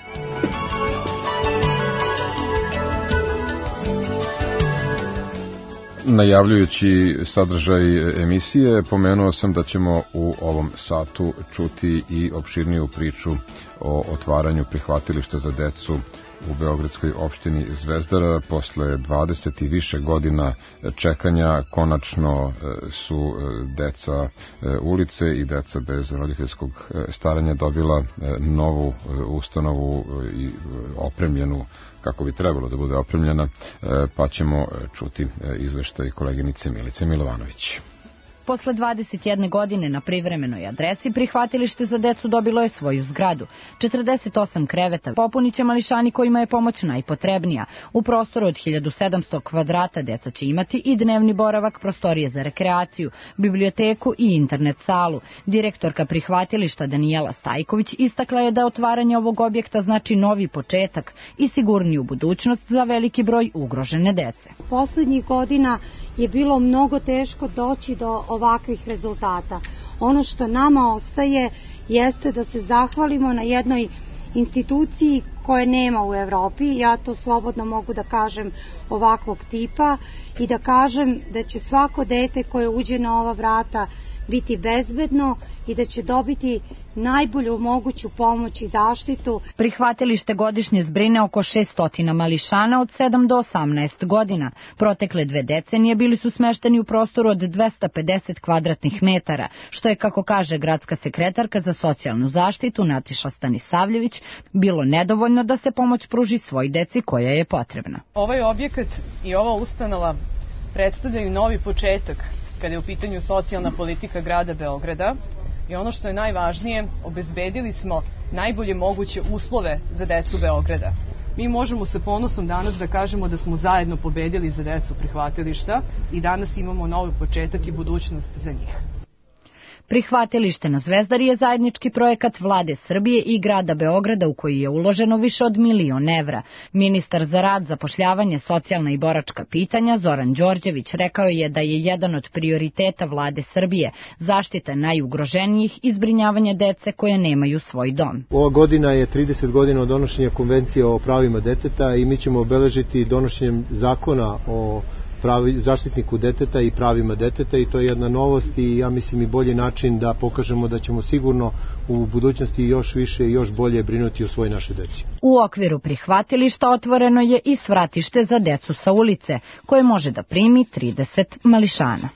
Najavljujući sadržaj emisije, pomenuo sam da ćemo u ovom satu čuti i opširniju priču o otvaranju prihvatilišta za decu u beogradskoj opštini Zvezdara. Posle 20 i više godina čekanja konačno su deca ulice i deca bez roditeljskog staranja dobila novu ustanovu i opremljenu kako bi trebalo da bude opremljena, pa ćemo čuti izveštaj koleginice Milice Milovanović. Posle 21 godine na privremenoj adresi prihvatilište za decu dobilo je svoju zgradu. 48 kreveta popuniće mališani kojima je pomoć najpotrebnija. U prostoru od 1700 kvadrata deca će imati i dnevni boravak, prostorije za rekreaciju, biblioteku i internet salu. Direktorka prihvatilišta Danijela Stajković istakla je da otvaranje ovog objekta znači novi početak i sigurniju budućnost za veliki broj ugrožene dece. Poslednjih godina je bilo mnogo teško doći do ovakvih rezultata. Ono što nama ostaje jeste da se zahvalimo na jednoj instituciji koje nema u Evropi, ja to slobodno mogu da kažem, ovakvog tipa, i da kažem da će svako dete koje uđe na ova vrata biti bezbedno i da će dobiti najbolju moguću pomoć i zaštitu. Prihvatilište godišnje zbrine oko 600 mališana od 7 do 18 godina. Protekle 2 decenije bili su smešteni u prostoru od 250 kvadratnih metara, što je, kako kaže gradska sekretarka za socijalnu zaštitu Natiša Stanisavljević, bilo nedovoljno da se pomoć pruži svoj deci koja je potrebna. Ovaj objekat i ova ustanova predstavljaju novi početak kada je u pitanju socijalna politika grada Beograda i ono što je najvažnije, obezbedili smo najbolje moguće uslove za decu Beograda. Mi možemo sa ponosom danas da kažemo da smo zajedno pobedili za decu prihvatilišta i danas imamo novi početak i budućnost za njih. Prihvatilište na Zvezdari je zajednički projekat Vlade Srbije i grada Beograda u koji je uloženo više od 1.000.000 evra. Ministar za rad, zapošljavanje, socijalna i boračka pitanja Zoran Đorđević rekao je da je jedan od prioriteta Vlade Srbije zaštita najugroženijih i zbrinjavanje dece koje nemaju svoj dom. Ova godina je 30 godina od donošenja Konvencije o pravima deteta i mi ćemo obeležiti donošenjem zakona o zaštitniku deteta i pravima deteta, i to je jedna novost i ja mislim i bolji način da pokažemo da ćemo sigurno u budućnosti još više i još bolje brinuti o svoj našoj deci. U okviru prihvatilišta otvoreno je i svratište za decu sa ulice, koje može da primi 30 mališana.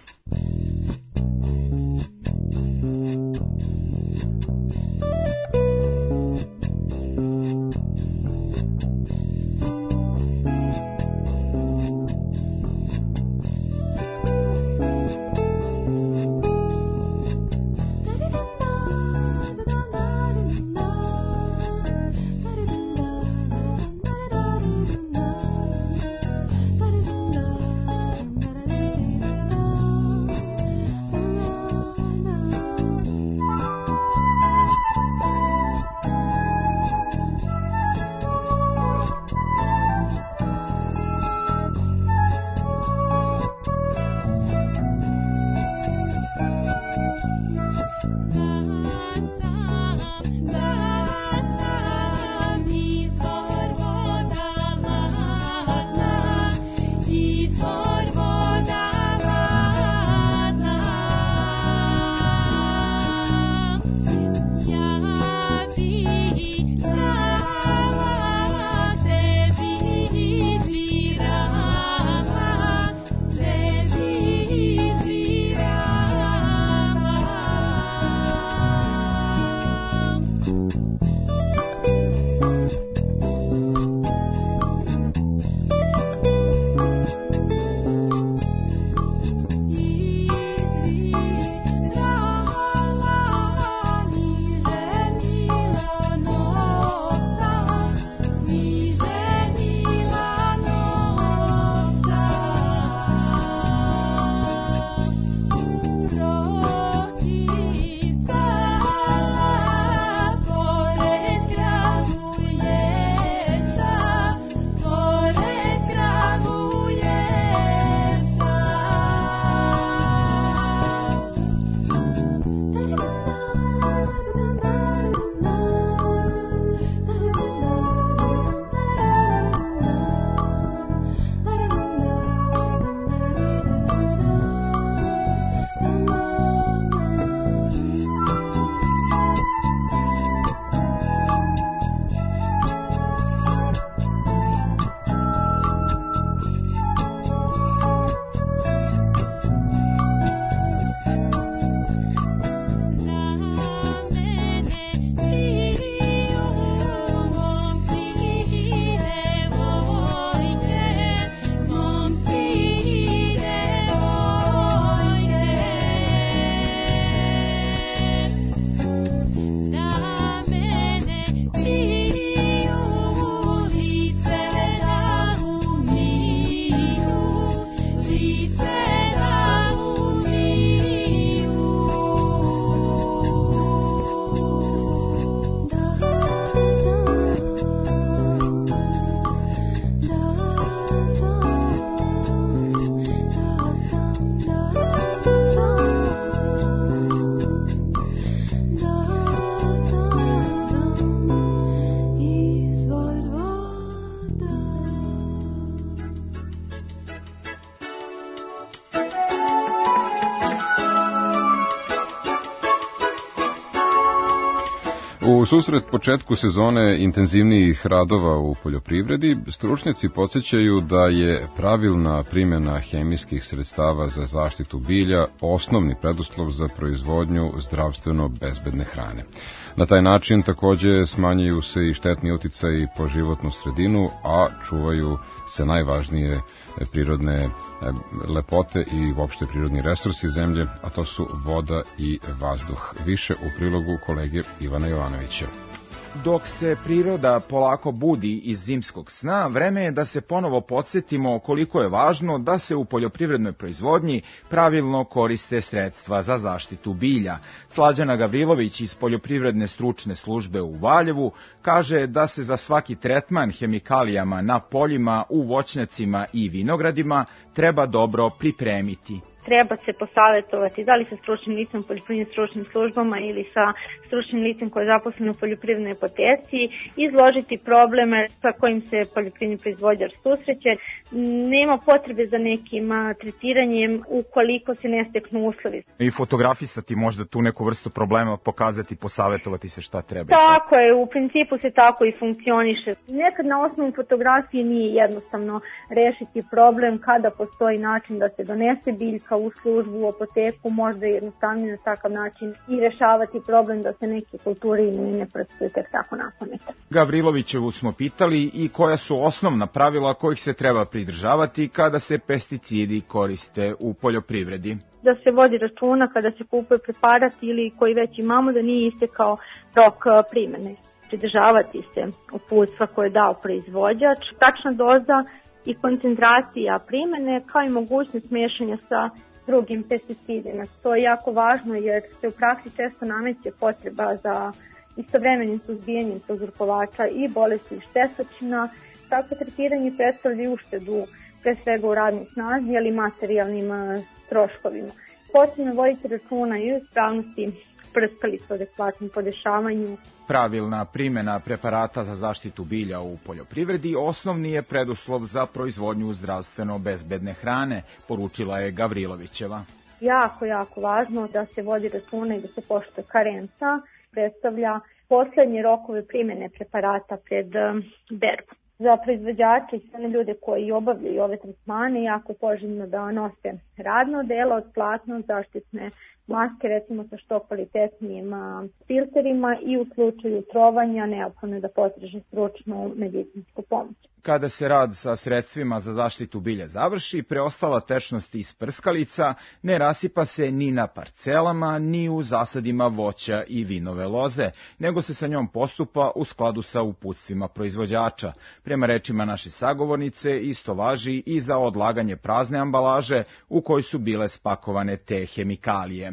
U susret početku sezone intenzivnijih radova u poljoprivredi, stručnjaci podsjećaju da je pravilna primjena hemijskih sredstava za zaštitu bilja osnovni preduslov za proizvodnju zdravstveno bezbedne hrane. Na taj način takođe smanjuju se i štetni uticaji po životnu sredinu, a čuvaju se najvažnije prirodne lepote i uopšte prirodni resursi zemlje, a to su voda i vazduh. Više u prilogu kolege Ivana Jovanovića. Dok se priroda polako budi iz zimskog sna, vreme je da se ponovo podsjetimo koliko je važno da se u poljoprivrednoj proizvodnji pravilno koriste sredstva za zaštitu bilja. Slađana Gavrilović iz Poljoprivredne stručne službe u Valjevu kaže da se za svaki tretman hemikalijama na poljima, u voćnjacima i vinogradima treba dobro pripremiti. Treba se posavjetovati da li sa stručnim licem u poljoprivrednim stručnim službama ili sa stručnim licem koje je zaposleno u poljoprivrednoj apoteci, izložiti probleme sa kojim se poljoprivredni proizvođač susreće. Nema potrebe za nekim tretiranjem ukoliko se ne steknu uslovi. I fotografisati možda tu neku vrstu problema, pokazati, posavjetovati se šta treba. Tako je, u principu se tako i funkcioniše. Nekad na osnovu fotografije nije jednostavno rešiti problem kada postoji način da se donese biljka u službu, u apoteku, možda jednostavnije na takav način i rešavati problem da se neke kulture i ne prstuje tek tako napamet. Gavrilovićevu smo pitali i koja su osnovna pravila kojih se treba pridržavati kada se pesticidi koriste u poljoprivredi. Da se vodi računa kada se kupuje preparat ili koji već imamo da nije istekao rok primene. Pridržavati se uputstva koje je dao proizvođač, tačna doza i koncentracija primene kao i mogućnost miješanja sa drugim pesticidima. To je jako važno jer se u praksi često nameće potreba za istovremenim suzbijanjem prouzrokovača i bolesti i štetočina. Tako tretiranje predstavlja uštedu pre svega u radnoj snazi, ali i materijalnim troškovima. Potrebno voditi računa i o ispravnosti prskalica, adekvatnom podešavanju. Pravilna primjena preparata za zaštitu bilja u poljoprivredi osnovni je preduslov za proizvodnju zdravstveno bezbedne hrane, poručila je Gavrilovićeva. Jako važno da se vodi računa i da se poštuje karenca, predstavlja poslednje rokove primjene preparata pred berbu. Za proizvođače i sve ljude koji obavljaju ove tretmane jako je poželjno da nose radno delo od platno zaštitne maske, recimo sa što kvalitetnijim filterima i u slučaju trovanja neophodno je da potraže stručnu medicinsku pomoć. Kada se rad sa sredstvima za zaštitu bilja završi, preostala tečnost iz prskalica ne rasipa se ni na parcelama, ni u zasadima voća i vinove loze, nego se sa njom postupa u skladu sa uputstvima proizvođača. Prema rečima naše sagovornice, isto važi i za odlaganje prazne ambalaže u kojoj su bile spakovane te hemikalije.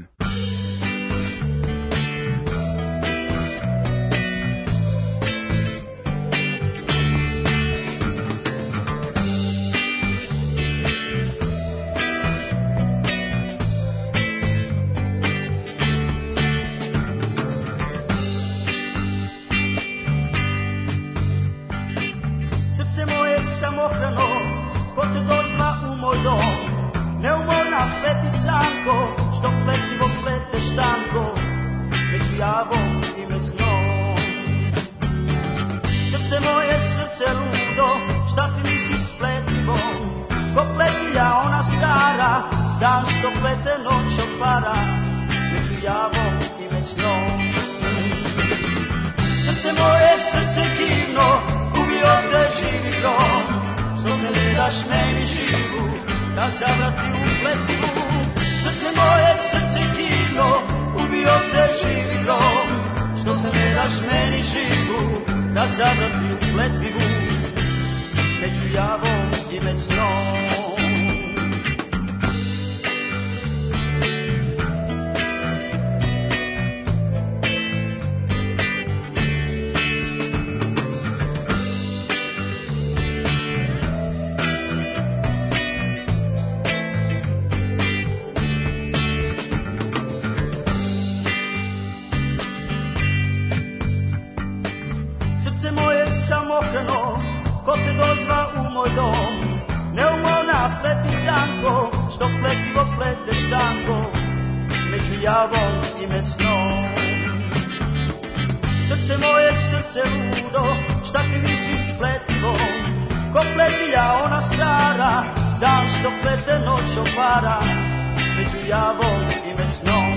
se ludo, šta ti visi spletivom, ko pletilja ona stara, dan što plete noć opara, među javom i mesnom.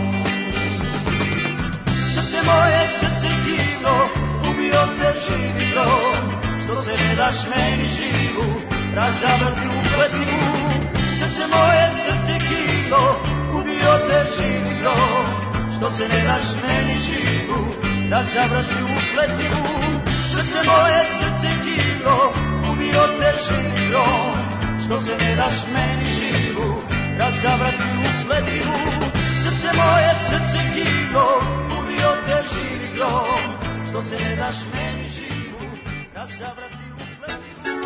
Srce moje, srce divno, ubio te živi grom, što se ne daš meni živu, razavrti u pletivu. Srce moje, srce divno, ubio te živi grom, što se ne daš meni živu, razavrti u pletivu. Srce moje, srce divno, ubio te živi grom, što se ne daš meni živu, razavrti u pletivu. Srce moje, srce divno, ubio te živi grom, što se ne daš meni živu, razavrti u pletivu.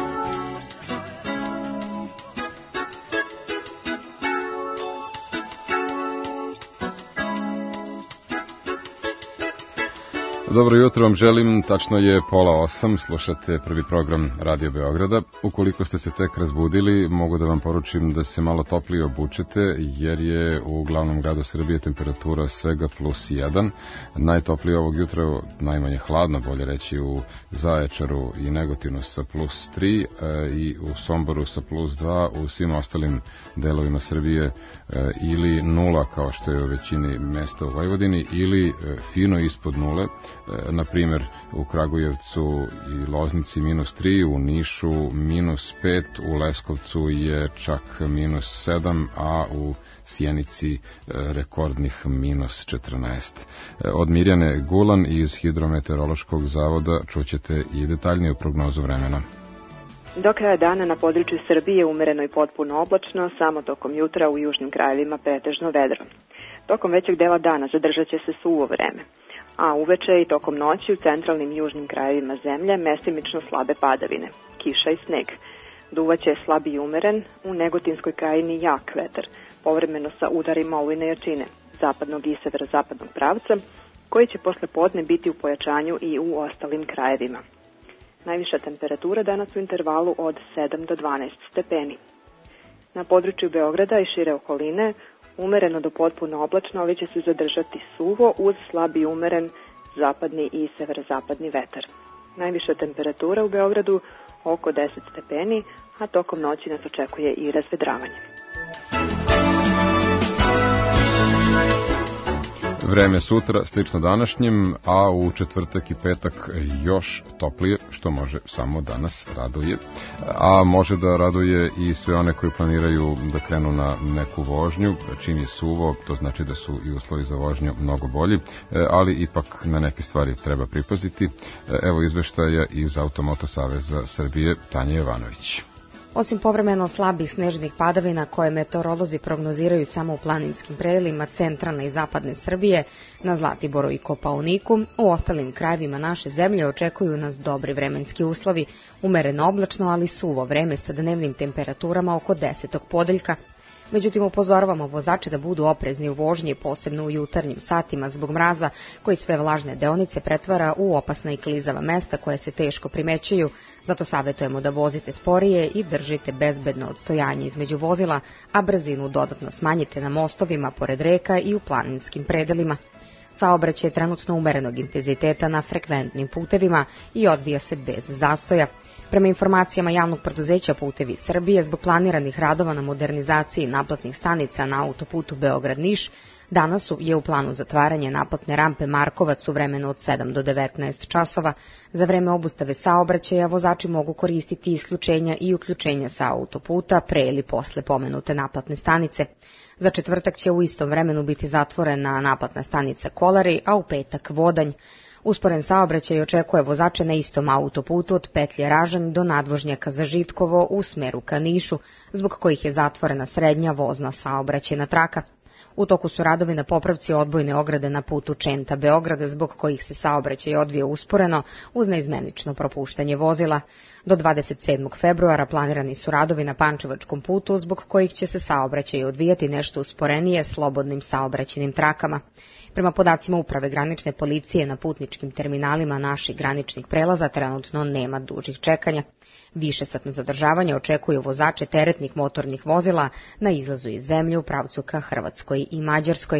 Dobro jutro vam želim, tačno je 7:30, slušate prvi program Radio Beograda. Ukoliko ste se tek razbudili, mogu da vam poručim da se malo toplije obučete, jer je u glavnom gradu Srbije temperatura svega +1. Najtoplije ovog jutra, najmanje hladno, bolje reći, u Zaječaru i Negotinu sa +3 i u Somboru sa +2, u svim ostalim delovima Srbije ili 0, kao što je u većini mesta u Vojvodini, ili fino ispod 0. Na primjer, u Kragujevcu i Loznici -3, u Nišu -5, u Leskovcu je čak -7, a u Sjenici rekordnih -14. Od Mirjane Gulan iz Hidrometeorološkog zavoda čućete i detaljniju prognozu vremena. Do kraja dana na području Srbije umereno i potpuno oblačno, samo tokom jutra u južnim krajevima pretežno vedro. Tokom većeg dela dana zadržat će se suvo vreme, a uveče i tokom noći u centralnim i južnim krajevima zemlje mestimično slabe padavine, kiša i sneg. Duvaće slab i umeren, u Negotinskoj krajini jak vetar, povremeno sa udarima olujne jačine, zapadnog i severozapadnog pravca, koji će posle podne biti u pojačanju i u ostalim krajevima. Najviša temperatura danas u intervalu od 7 do 12 stepeni. Na području Beograda i šire okoline umereno do potpuno oblačno, ali će se zadržati suvo uz slab i umeren zapadni i severozapadni vetar. Najviša temperatura u Beogradu oko 10 stepeni, a tokom noći nas očekuje i razvedravanje. Vreme sutra slično današnjim, a u četvrtak i petak još toplije, što može samo danas raduje. A može da raduje i sve one koji planiraju da krenu na neku vožnju. Čim je suvo, to znači da su i uslovi za vožnju mnogo bolji, ali ipak na neke stvari treba pripaziti. Evo izveštaja iz Automoto Saveza Srbije, Tanja Jovanović. Osim povremeno slabih snežnih padavina koje meteorolozi prognoziraju samo u planinskim predelima centralne i zapadne Srbije, na Zlatiboru i Kopaoniku, u ostalim krajevima naše zemlje očekuju nas dobri vremenski uslovi, umereno oblačno, ali suvo vreme sa dnevnim temperaturama oko 10. podeljka. Međutim, upozoravamo vozače da budu oprezni u vožnji, posebno u jutarnjim satima zbog mraza, koji sve vlažne deonice pretvara u opasna i klizava mesta koje se teško primećuju. Zato savjetujemo da vozite sporije i držite bezbedno odstojanje između vozila, a brzinu dodatno smanjite na mostovima, pored reka i u planinskim predelima. Saobraćaj je trenutno umerenog intenziteta na frekventnim putevima i odvija se bez zastoja. Prema informacijama javnog preduzeća Putevi Srbije, zbog planiranih radova na modernizaciji naplatnih stanica na autoputu Beograd-Niš, danas je u planu zatvaranje naplatne rampe Markovac u vremenu od 7 do 19 časova. Za vreme obustave saobraćaja vozači mogu koristiti isključenja i uključenja sa autoputa pre ili posle pomenute naplatne stanice. Za četvrtak će u istom vremenu biti zatvorena naplatna stanica Kolari, a u petak Vodanj. Usporen saobraćaj očekuje vozače na istom autoputu od petlje Ražanj do nadvožnjaka za Žitkovo u smeru ka Nišu, zbog kojih je zatvorena srednja vozna saobraćajna traka. U toku su radovi na popravci odbojne ograde na putu Čenta-Beograda, zbog kojih se saobraćaj odvija usporeno uz neizmenično propuštanje vozila. Do 27. februara planirani su radovi na Pančevačkom putu, zbog kojih će se saobraćaj odvijati nešto usporenije slobodnim saobraćajnim trakama. Prema podacima Uprave granične policije, na putničkim terminalima naših graničnih prelaza trenutno nema dužih čekanja. Višesatno zadržavanje očekuju vozače teretnih motornih vozila na izlazu iz zemlje u pravcu ka Hrvatskoj i Mađarskoj.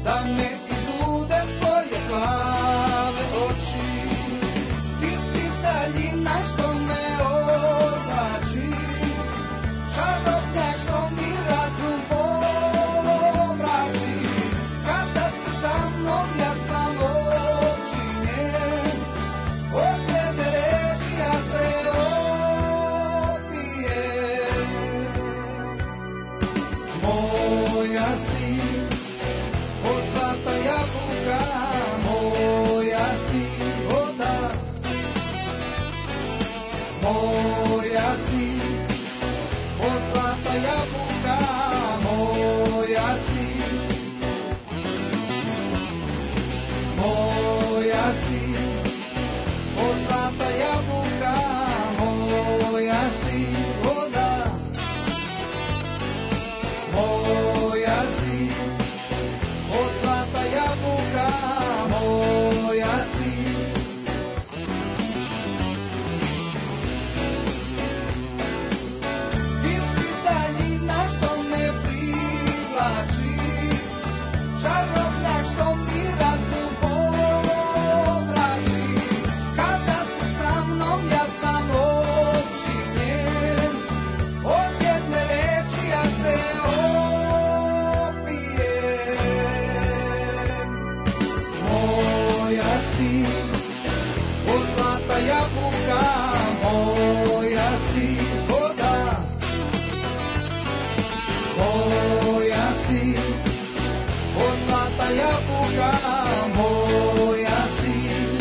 da me izlude tvoje plave oči. Ti si daljina što me oblači, čarobnjak što mi razum pomrači. Kada si sa mnom ja sam očinjen, od tebe reči ja se opijem. Moja si od zlata jabuka, moja si voda. Moja si od zlata jabuka, moja si. Moja si od zlata jabuka, moja si voda. Moja si od zlata jabuka, moja si. Ti si daljina što me privlači, čarobnjak što mi razum pomrači. Kada si sa mnom ja sam očinjen, od jedne reči ja se opijem. Moja si od zlata jabuka, moja si voda. Moja si od zlata jabuka, moja si.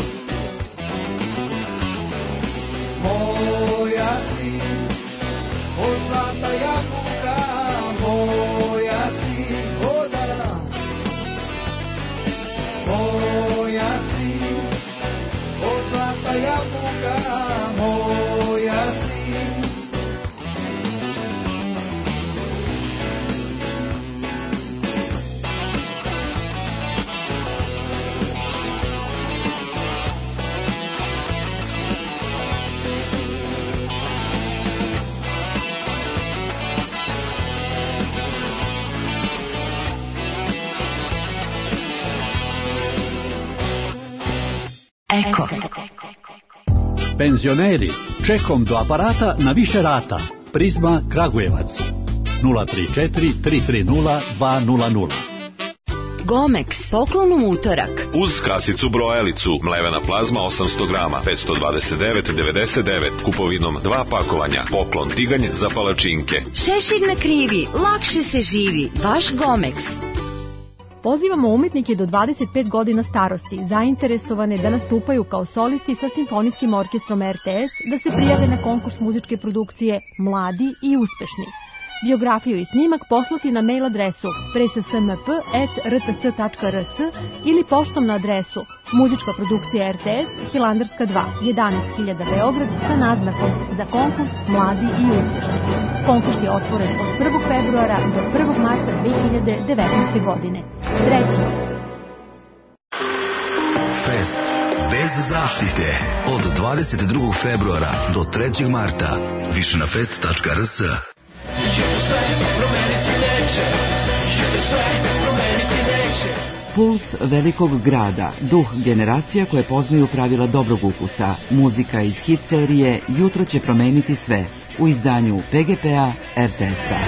Moja si od zlata jabuka, moja si voda. Moja si od zlata jabuka, moja si. Eko. Penzioneri, čekom do aparata na više rata. Prizma Kragujevac. 034 330 200. Gomex, poklon u utorak. Uz kasicu brojalicu, mlevena plazma 800 grama, 529,99, kupovinom 2 pakovanja, poklon tiganj za palačinke. Šešir na krivi, lakše se živi. Vaš Gomex. Pozivamo umetnike do 25 godina starosti, zainteresovane da nastupaju kao solisti sa simfonijskim orkestrom RTS, da se prijave na konkurs muzičke produkcije Mladi i uspešni. Biografiju i snimak poslati na mail adresu presmp@rts.rs ili poštom na adresu Muzička produkcija RTS, Hilandarska 2, 11.000 Beograd sa naznakom za konkurs Mladi i uspešni. Konkurs je otvoren od 1. februara do 1. marta 2019. godine. Srećno! Fest bez zaštite od 22. februara do 3. marta. Više na fest.rs. Puls velikog grada, duh generacija koje poznaju pravila dobrog ukusa, muzika iz hit serije Jutro će promeniti sve, u izdanju PGP-a RTS-a.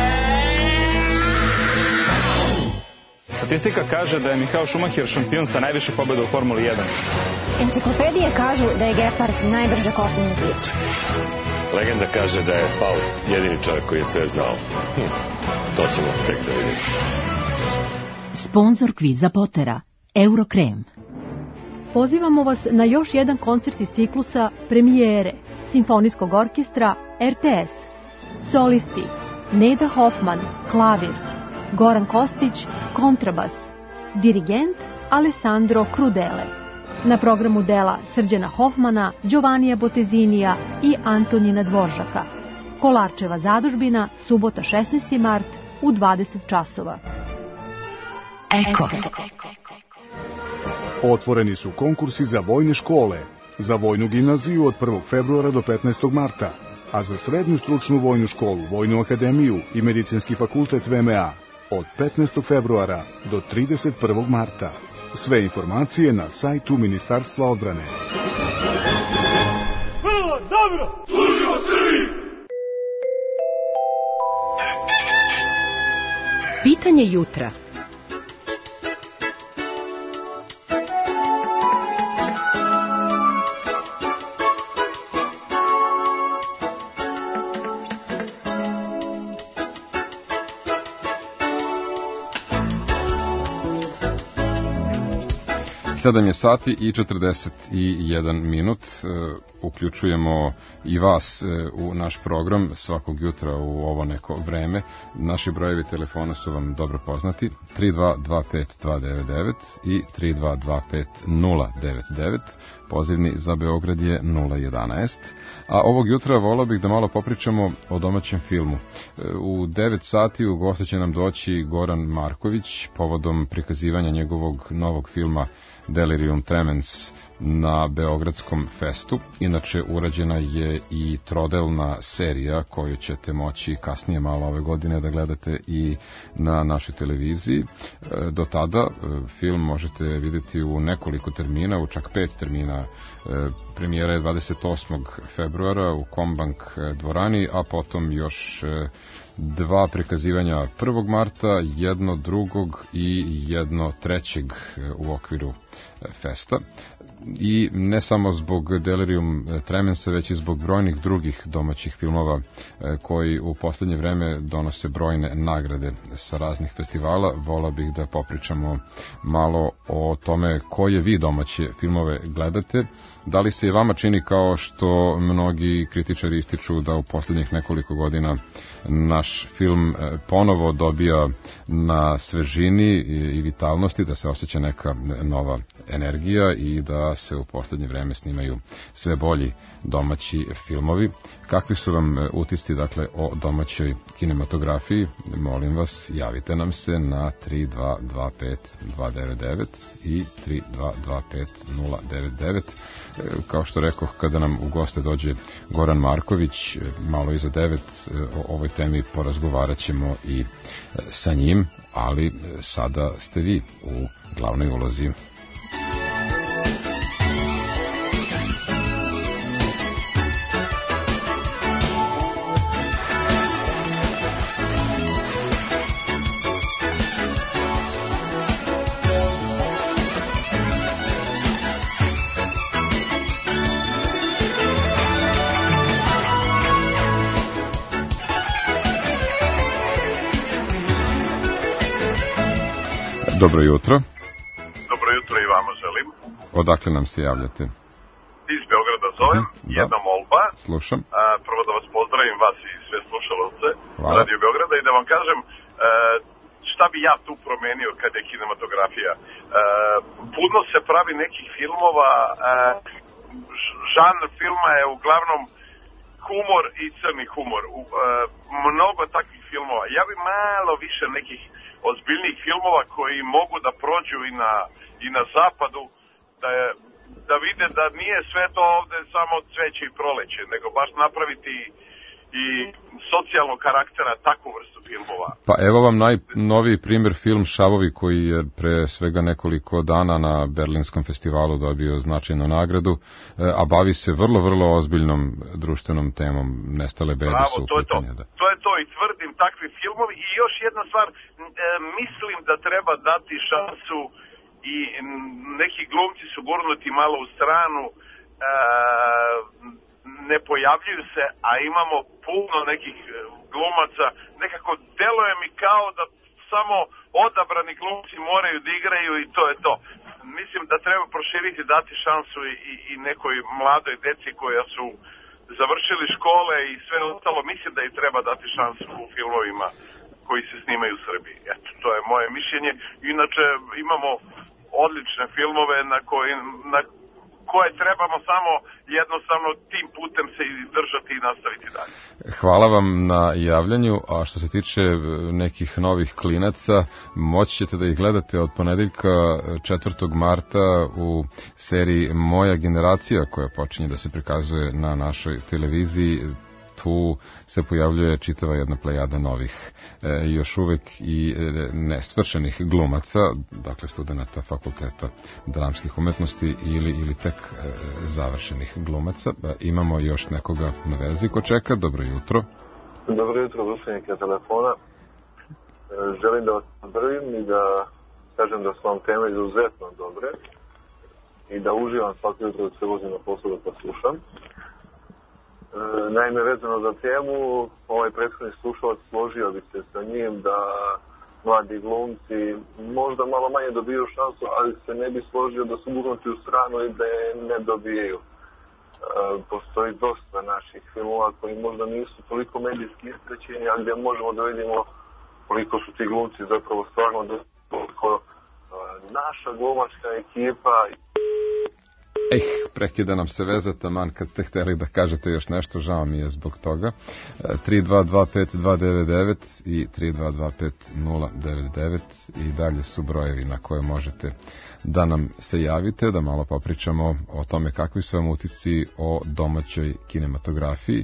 Statistika kaže da je Michael Schumacher šampion sa najviše pobjeda u Formuli 1. Enciklopedije kažu da je Gepard najbrže kopneni bič. Legenda kaže da je Faust jedini čovjek koji je sve znao. To ćemo tek da vidimo. Sponzor kviza Potera, Eurokrem. Pozivamo vas na još jedan koncert iz ciklusa Premijere Simfonijskog orkestra RTS. Solisti Neda Hoffman, klavir, Goran Kostić, kontrabas, dirigent Alessandro Crudele. Na programu dela Srđana Hoffmana, Giovannija Botezinija i Antonina Dvoržaka. Kolarčeva zadužbina, subota 16. mart u 20 časova. Eko. Otvoreni su konkursi za vojne škole, za vojnu gimnaziju od 1. februara do 15. marta, a za srednju stručnu vojnu školu, vojnu akademiju i medicinski fakultet VMA od 15. februara do 31. marta. Sve informacije na sajtu Ministarstva odbrane. Dobro! Služimo Srbiji! Pitanje jutra. Sedam je sati i 41 minut. Uključujemo i vas u naš program svakog jutra u ovo neko vreme. Naši brojevi telefona su vam dobro poznati. 3225-299 i 3225-099. Pozivni za Beograd je 011. A ovog jutra volao bih da malo popričamo o domaćem filmu. U 9 sati u goste će nam doći Goran Marković povodom prikazivanja njegovog novog filma Delirium Tremens na Beogradskom festu. Inače, urađena je i trodelna serija koju ćete moći kasnije malo ove godine da gledate i na našoj televiziji. Do tada film možete vidjeti u nekoliko termina, u čak 5 termina. Premijera je 28. februara u Kombank dvorani, a potom još 2 prikazivanja 1. marta, 1. 2. i 1. 3. u okviru festa. I ne samo zbog Delirium Tremensa, već i zbog brojnih drugih domaćih filmova koji u poslednje vreme donose brojne nagrade sa raznih festivala. Volao bih da popričamo malo o tome koje vi domaće filmove gledate. Da li se i vama čini, kao što mnogi kritičari ističu, da u poslednjih nekoliko godina naš film ponovo dobija na svežini i vitalnosti, da se osjeća neka nova energija i da se u poslednje vreme snimaju sve bolji domaći filmovi? Kakvi su vam utisci, dakle, o domaćoj kinematografiji? Molim vas, javite nam se na 3225-299 i 3225-099. Kao što rekoh, kada nam u goste dođe Goran Marković, malo iza 9, o ovoj temi porazgovarat ćemo i sa njim, ali sada ste vi u glavnoj ulozi. Dobro jutro. Dobro jutro i vama želim. Odakle nam se javljate? Iz Beograda zovem, jedna molba. Slušam. Prvo da vas pozdravim, vas i sve slušalce Radio Beograda, i da vam kažem šta bi ja tu promenio kad je kinematografija. Puno se pravi nekih filmova, žanr filma je uglavnom humor i crni humor. Mnogo takvih filmova. Ja bi malo više nekih ozbiljnih filmova koji mogu da prođu i na zapadu, da vide da nije sve to ovde samo cveće i proleće, nego baš napraviti i socijalnog karaktera takvu vrstu filmova. Pa evo vam najnoviji primjer, film Šavovi, koji je pre svega nekoliko dana na Berlinskom festivalu dobio značajnu nagradu, a bavi se vrlo, vrlo ozbiljnom društvenom temom. Nestale bebe su u pitanju. To je to i tvrdim, takvi filmovi. I još jedna stvar, mislim da treba dati šansu, i neki glumci su gurnuti malo u stranu, ne pojavljuju se, a imamo puno nekih glumaca. Nekako deluje mi kao da samo odabrani glumci moraju da igraju i to je to. Mislim da treba proširiti, dati šansu i nekoj mladoj deci koja su završili škole i sve ostalo. Mislim da i treba dati šansu u filmovima koji se snimaju u Srbiji. Eto, to je moje mišljenje. Inače, imamo odlične filmove na koje trebamo samo jednostavno tim putem se držati i nastaviti dalje. Hvala vam na javljanju, a što se tiče nekih novih klinaca, moći ćete da ih gledate od ponedeljka 4. marta u seriji Moja generacija, koja počinje da se prikazuje na našoj televiziji. tu se pojavljuje čitava jedna plejada novih, još uvek i nesvršenih glumaca, dakle studenta fakulteta dramskih umetnosti ili tek završenih glumaca. Imamo još nekoga na vezi ko čeka. Dobro jutro. Dobro jutro, slušalnika telefona. Želim da vas pozdravim i da kažem da su vam teme izuzetno dobre i da uživam svaki jutro da se vozim na poslu da poslušam. Naime, vezano za temu, ovaj prethodni slušalac složio bi se sa njim da mladi glumci možda malo manje dobiju šansu, ali se ne bi složio da su gurnuti u stranu i da je ne dobijaju. Postoji dosta naših filmova koji možda nisu toliko medijski isprećeni, a gdje možemo da vidimo koliko su ti glumci zapravo stvarno koliko naša glumačka ekipa. Prekida nam se veza taman kad ste hteli da kažete još nešto, žao mi je zbog toga. 3225-299 i 3225-099 i dalje su brojevi na koje možete da nam se javite, da malo popričamo o tome kakvi su vam utisci o domaćoj kinematografiji.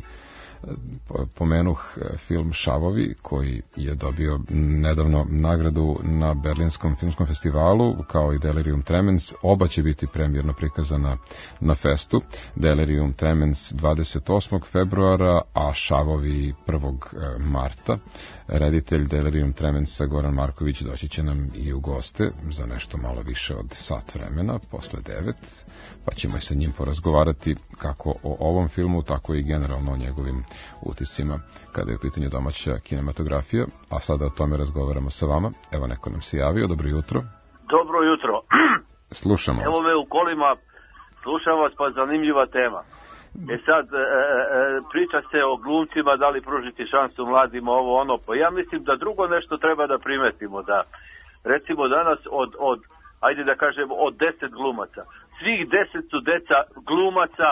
Pomenuh film Šavovi, koji je dobio nedavno nagradu na Berlinskom filmskom festivalu, kao i Delirium Tremens. Oba će biti premijerno prikazana na festu. Delirium Tremens 28. februara, a Šavovi 1. marta. Reditelj Delirium Tremensa Goran Marković doći će nam i u goste za nešto malo više od sat vremena, posle 9, pa ćemo i sa njim porazgovarati kako o ovom filmu, tako i generalno o njegovim utiscima kada je u pitanju domaća kinematografija, a sada o tome razgovaramo sa vama. Evo, neko nam se javio. Dobro jutro. Dobro jutro. Slušamo vas. Evo me u kolima, slušam vas, pa zanimljiva tema. Sad, priča se o glumcima, da li pružiti šansu mladima, ovo ono, pa ja mislim da drugo nešto treba da primetimo, da recimo danas ajde da kažemo, od 10 glumaca, svih 10 su deca glumaca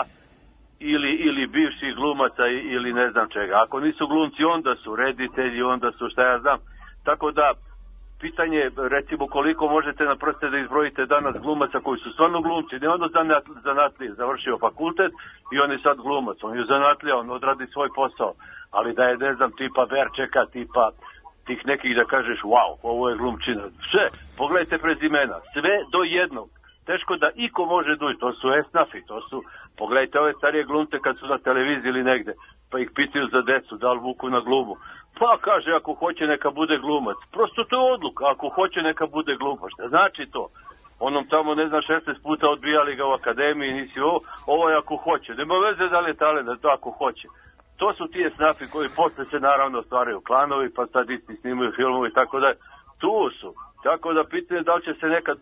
ili bivših glumaca ili ne znam čega. Ako nisu glumci, onda su reditelji, onda su šta ja znam. Tako da, pitanje, recimo, koliko možete na prste da izbrojite danas glumaca koji su stvarno glumci, ne ono zanatlije, završio fakultet i on je sad glumac, on je zanatlija, on odradi svoj posao, ali da je, ne znam, tipa Verčeka, tipa tih nekih da kažeš, wow, ovo je glumčina. Sve, pogledajte prezimena, sve do jednog. Teško da iko može doći, to su esnafi, to su, pogledajte ove starije glumce kad su na televiziji ili negde, pa ih pitaju za decu, da li vuku na glumu. Pa kaže, ako hoće neka bude glumac. Prosto to je odluka, ako hoće neka bude glumac. Šta znači to? Onom tamo, ne znam, 16 puta odbijali ga u akademiji, nisi ovo je ako hoće. Nema veze da li je talent, da to ako hoće. To su ti esnafi koji posle se naravno stvaraju klanovi, pa sad isti snimaju filmovi i tako da. Tu su. Tako da pitanje da li će se nekad...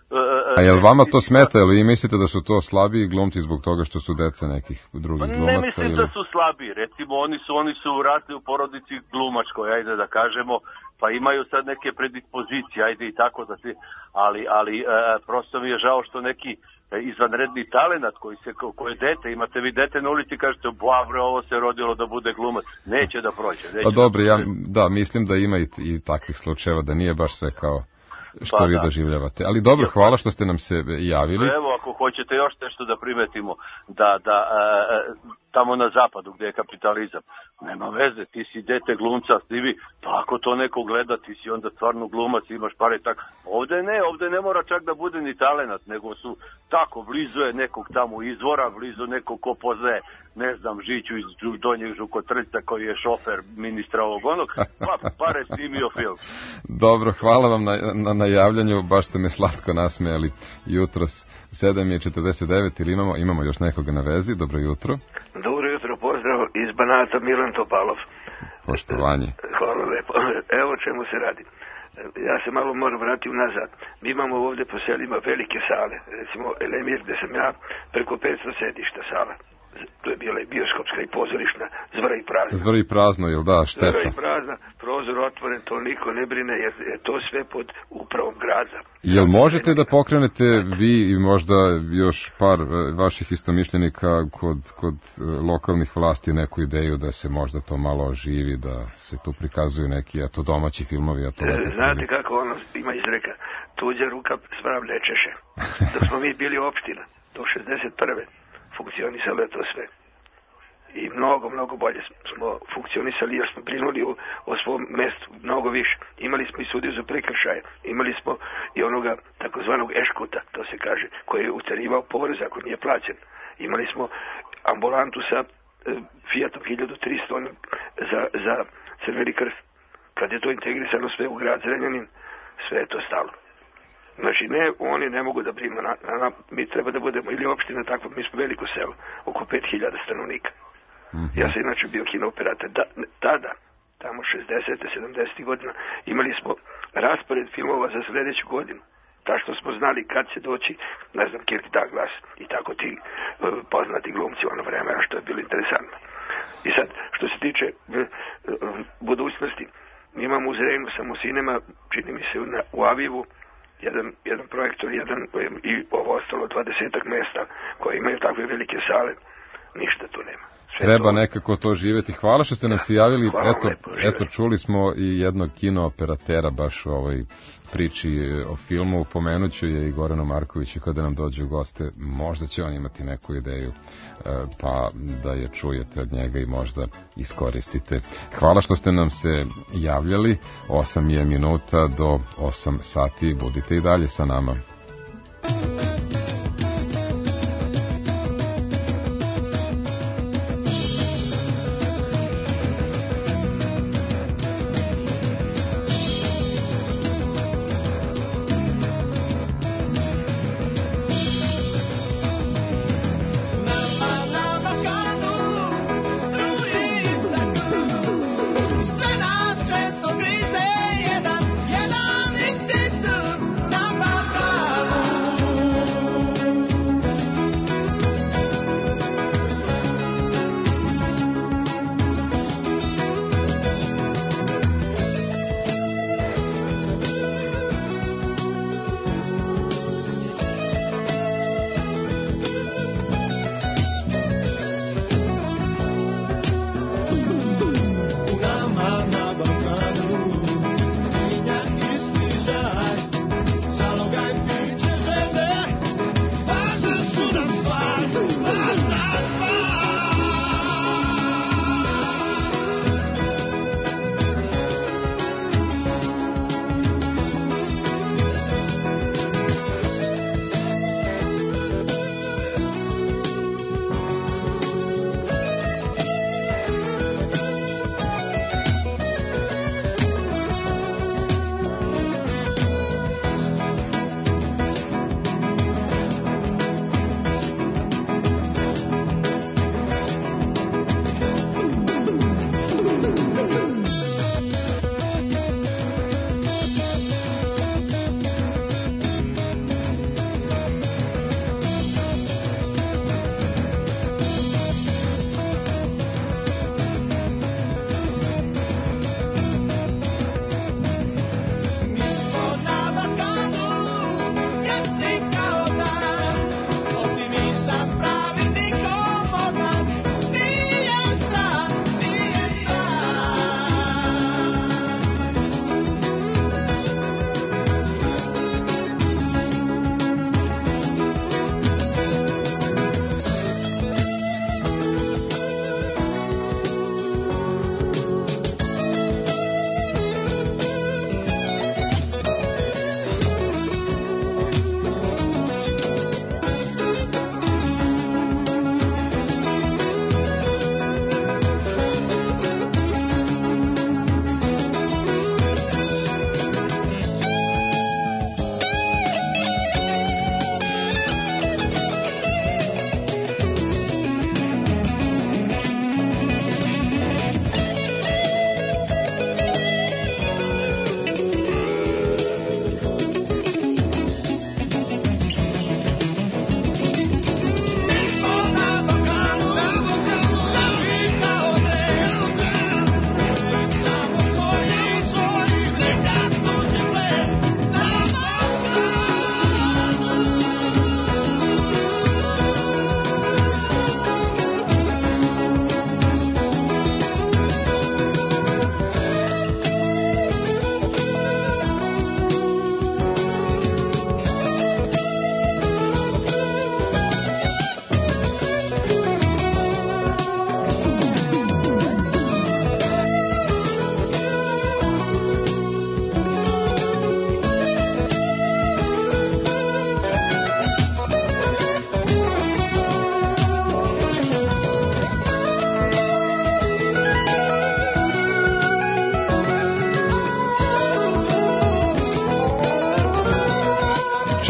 A jel vama to smeta, ili vi mislite da su to slabiji glumci zbog toga što su deca nekih drugih glumaca? Ne mislim da su slabiji, recimo oni su rasli u porodici glumačkoj, ajde da kažemo, pa imaju sad neke predispozicije, ajde i tako da se... Ali prosto mi je žao što neki izvanredni talenat koji dete, imate vi dete na ulici, kažete, bre, ovo se rodilo da bude glumac, neće da prođe. Pa dobro, mislim da ima i takvih slučajeva, da nije baš sve kao što vi doživljavate. Ali dobro, hvala što ste nam se javili. Evo, ako hoćete još nešto da primetimo, da tamo na zapadu gdje je kapitalizam, nema veze, ti si dete glumca, stivi, pa ako to neko gleda, ti si onda stvarno glumac, imaš pare i tako. Ovdje ne mora čak da bude ni talenat, nego su tako, blizu je nekog tamo izvora, blizu nekog ko poznaje, ne znam, Žiću iz Donjeg Žukotrca koji je šofer ministra ovog onog, pa pare snimio film. Dobro, hvala vam na javljanju, baš ste me slatko nasmejali jutros. 7:49 ili imamo još nekoga na vezi. Dobro jutro. Dobro jutro, pozdrav iz Banata, Milan Topalov. Poštovanje. Hvala lepo. Evo čemu se radi. Ja se malo moram vratiti unazad. Mi imamo ovdje po selima velike sale. Recimo Elemir, gde sam ja, preko 500 sedišta sala. To je bila i bioskopska i pozorišna, zvra i prazna. Zvra i prazno, jel da, šteta? Zvra i prazna, prozor otvoren, to niko ne brine, jer je to sve pod upravom grada. Jel možete da pokrenete vi i možda još par vaših istomišljenika kod lokalnih vlasti neku ideju da se možda to malo oživi, da se tu prikazuju neki domaći filmovi? Znate kako ono ima izreka, tuđa ruka spravlja češe. Da smo mi bili opština do 61. funkcionisalo je to sve. i mnogo bolje smo funkcionisali jer smo brinuli o svom mestu mnogo više. Imali smo i sudiju za prekršaje, imali smo i onoga takozvanog eškuta, to se kaže, koji je uterivao porez ako nije plaćen. Imali smo ambulantu sa Fiatom 1300 za Crveni krst. Kad je to integrisano sve u grad Zrenjanin, sve je to stalo. Znači, oni ne mogu da brinu, mi treba da budemo, ili opština takva, mi smo veliko selo, oko 5000 stanovnika. Ja sam inače bio kinooperator. Tada, tamo 60. 70. godina, imali smo raspored filmova za sledeću godinu. Što smo znali kad će doći, ne znam, Kirk Douglas i tako ti poznati glumci u ono vremena, što je bilo interesantno. I sad, što se tiče budućnosti, mi imamo u Zrenju samo sinema, čini mi se u Avivu, jedan projektor, i ovo ostalo 20 mesta koje imaju takve velike sale, ništa tu nema. Treba nekako to živjeti. Hvala što ste nam se javili. Eto, čuli smo i jednog kinooperatera baš u ovoj priči o filmu. Pomenuću je i Goranu Markoviću kada nam dođe u goste. Možda će on imati neku ideju, pa da je čujete od njega i možda iskoristite. Hvala što ste nam se javljali. 8 je minuta do 8 sati. Budite i dalje sa nama. Jedan istic na Balkanu.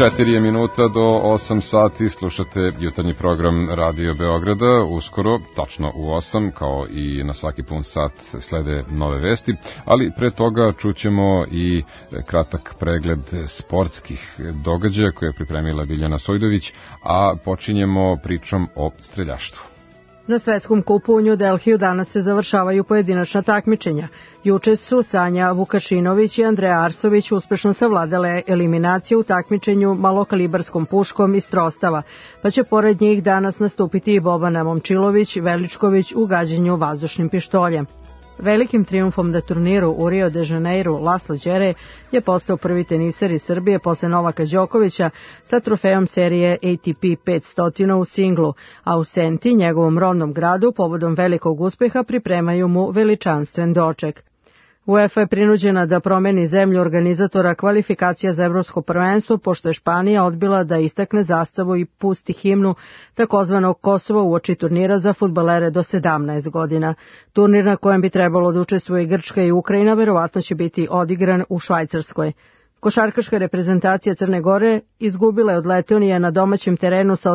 4 minuta do 8 sati, slušate jutarnji program Radio Beograda. Uskoro, tačno u 8, kao i na svaki pun sat, slede nove vesti, ali pre toga čućemo i kratak pregled sportskih događaja koje je pripremila Biljana Sojdović, a počinjemo pričom o streljaštvu. Na svetskom kupu u New Delhiju danas se završavaju pojedinačna takmičenja. Juče su Sanja Vukašinović i Andreja Arsović uspešno savladale eliminaciju u takmičenju malokalibarskom puškom iz Trostava, pa će pored njih danas nastupiti i Bobana Momčilović, Veličković u gađanju vazdušnim pištoljem. Velikim triumfom na turniru u Rio de Janeiro Laslo Đere je postao prvi teniser iz Srbije posle Novaka Đokovića sa trofejom serije ATP 500 u singlu, a u Senti, njegovom rodnom gradu, povodom velikog uspeha pripremaju mu veličanstven doček. UEFA je prinuđena da promeni zemlju organizatora kvalifikacija za evropsko prvenstvo, pošto je Španija odbila da istakne zastavu i pusti himnu takozvanog Kosova uoči turnira za fudbalere do 17 godina. Turnir na kojem bi trebalo da učestvuje Grčka i Ukrajina verovatno će biti odigran u Švajcarskoj. Košarkaška reprezentacija Crne Gore izgubila je od Letonije na domaćem terenu sa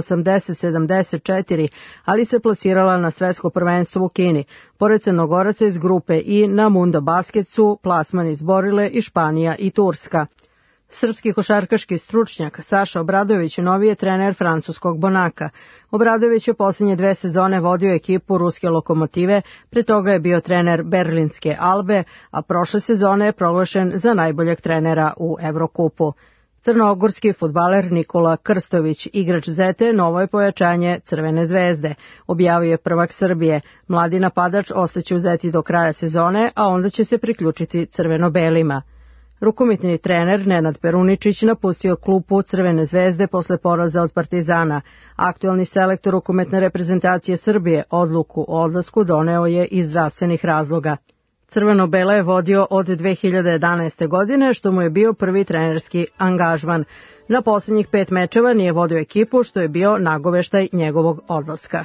80-74, ali se plasirala na svetsko prvenstvo u Kini. Pored Crnogoraca iz grupe I na Mundo Basket su plasman izborile i Španija i Turska. Srpski košarkaški stručnjak Saša Obradović novi je trener francuskog Bonaka. Obradović je posljednje 2 sezone vodio ekipu ruske Lokomotive, pre toga je bio trener berlinske Albe, a prošle sezone je proglašen za najboljeg trenera u Evrokupu. Crnogorski fudbaler Nikola Krstović, igrač Zete, novo je pojačanje Crvene zvezde, objavio je prvak Srbije. Mladi napadač ostaće u Zeti do kraja sezone, a onda će se priključiti crveno-belima. Rukometni trener Nenad Peruničić napustio klupu Crvene zvezde posle poraza od Partizana. Aktuelni selektor rukometne reprezentacije Srbije odluku o odlasku doneo je iz zdravstvenih razloga. Crveno-bela je vodio od 2011. godine, što mu je bio prvi trenerski angažman. Na posljednjih 5 mečeva nije vodio ekipu, što je bio nagoveštaj njegovog odlaska.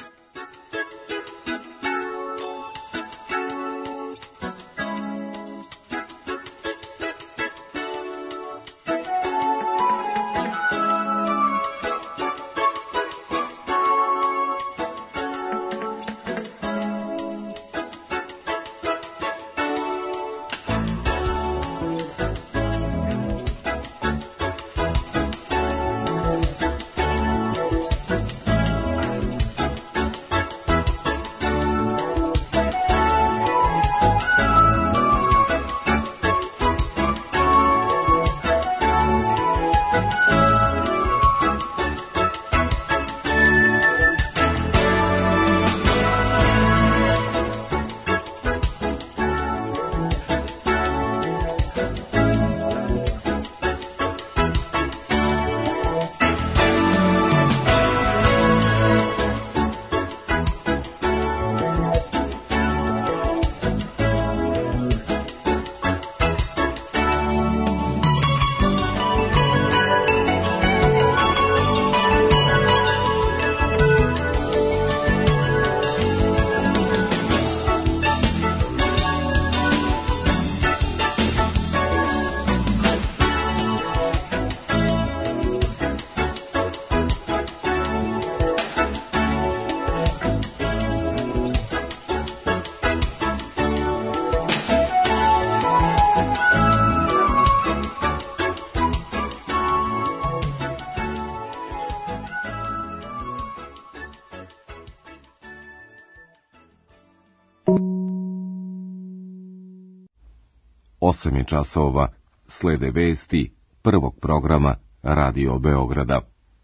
Osam je časova, slede vesti prvog programa Radio Beograda.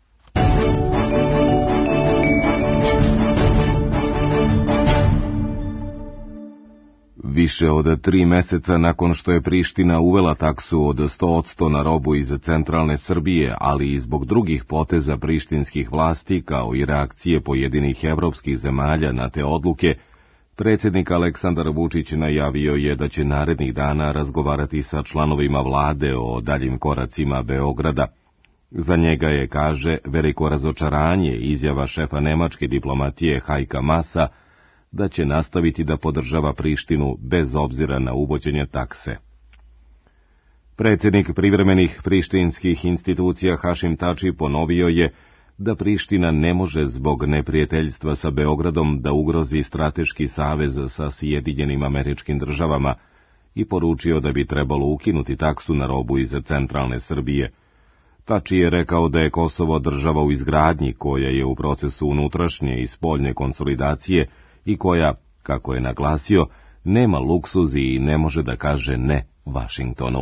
Više od 3 meseca nakon što je Priština uvela taksu od 100% na robu iz centralne Srbije, ali i zbog drugih poteza prištinskih vlasti, kao i reakcije pojedinih evropskih zemalja na te odluke, predsjednik Aleksandar Vučić najavio je da će narednih dana razgovarati sa članovima vlade o daljim koracima Beograda. Za njega je, kaže, veliko razočaranje izjava šefa nemačke diplomatije Heika Maasa da će nastaviti da podržava Prištinu bez obzira na uvođenje takse. Predsjednik privremenih prištinskih institucija Hašim Tači ponovio je da Priština ne može zbog neprijateljstva sa Beogradom da ugrozi strateški savez sa Sjedinjenim Američkim Državama i poručio da bi trebalo ukinuti taksu na robu iz centralne Srbije. Tači je rekao da je Kosovo država u izgradnji koja je u procesu unutrašnje i spoljne konsolidacije i koja, kako je naglasio, nema luksuzi i ne može da kaže ne Vašingtonu.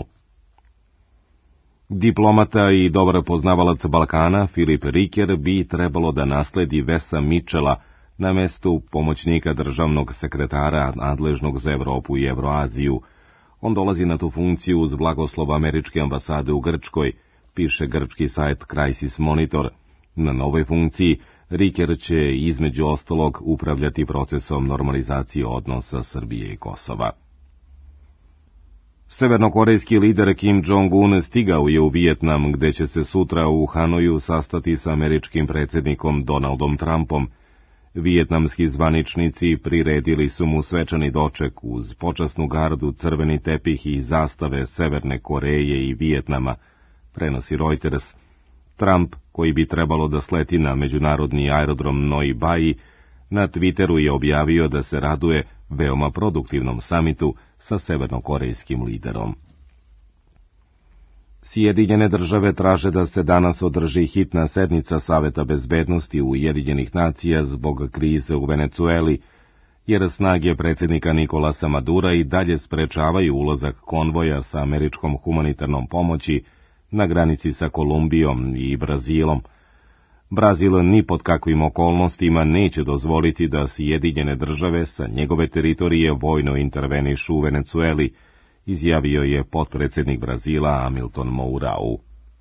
Diplomata i dobar poznavalac Balkana Filip Riker bi trebalo da nasledi Vesa Mičela na mestu pomoćnika državnog sekretara nadležnog za Evropu i Evroaziju. On dolazi na tu funkciju uz blagoslov američke ambasade u Grčkoj, piše grčki sajt Crisis Monitor. Na novoj funkciji Riker će između ostalog upravljati procesom normalizacije odnosa Srbije i Kosova. Severnokorejski lider Kim Jong-un stigao je u Vijetnam, gde će se sutra u Hanoju sastati sa američkim predsjednikom Donaldom Trumpom. Vijetnamski zvaničnici priredili su mu svečani doček uz počasnu gardu, crveni tepih i zastave Severne Koreje i Vijetnama, prenosi Reuters. Trump, koji bi trebalo da sleti na međunarodni aerodrom Noi Bai, na Twitteru je objavio da se raduje veoma produktivnom samitu sa severnokorejskim liderom. Sjedinjene države traže da se danas održi hitna sednica Saveta bezbednosti Ujedinjenih nacija zbog krize u Venecueli, jer snage predsjednika Nikolasa Madura i dalje sprečavaju ulazak konvoja sa američkom humanitarnom pomoći na granici sa Kolumbijom i Brazilom. Brazil ni pod kakvim okolnostima neće dozvoliti da Sjedinjene države sa njegove teritorije vojno intervenišu u Venecueli, izjavio je potpredsjednik Brazila Hamilton Mourão.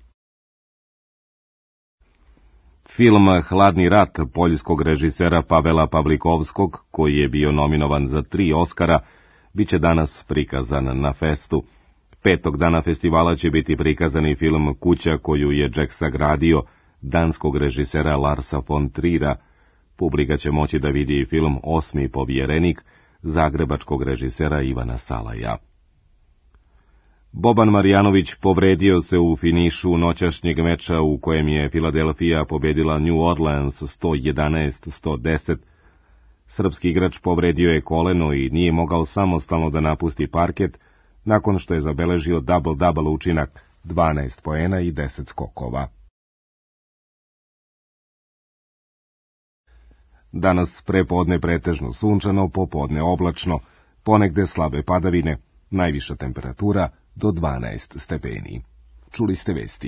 Film Hladni rat poljskog režisera Pavela Pavlikovskog, koji je bio nominovan za 3 Oskara, bit će danas prikazan na festu. 5. dana festivala će biti prikazan i film Kuća koju je Jack sagradio, danskog režisera Larsa von Trira. Publika će moći da vidi i film Osmi povjerenik, zagrebačkog režisera Ivana Salaja. Boban Marjanović povredio se u finišu noćašnjeg meča u kojem je Filadelfija pobedila New Orleans 111-110. Srpski igrač povredio je koleno i nije mogao samostalno da napusti parket, nakon što je zabeležio double-double učinak, 12 poena i 10 skokova. Danas prepodne pretežno sunčano, popodne oblačno, ponegde slabe padavine, najviša temperatura do 12 stepeni. Čuli ste vesti.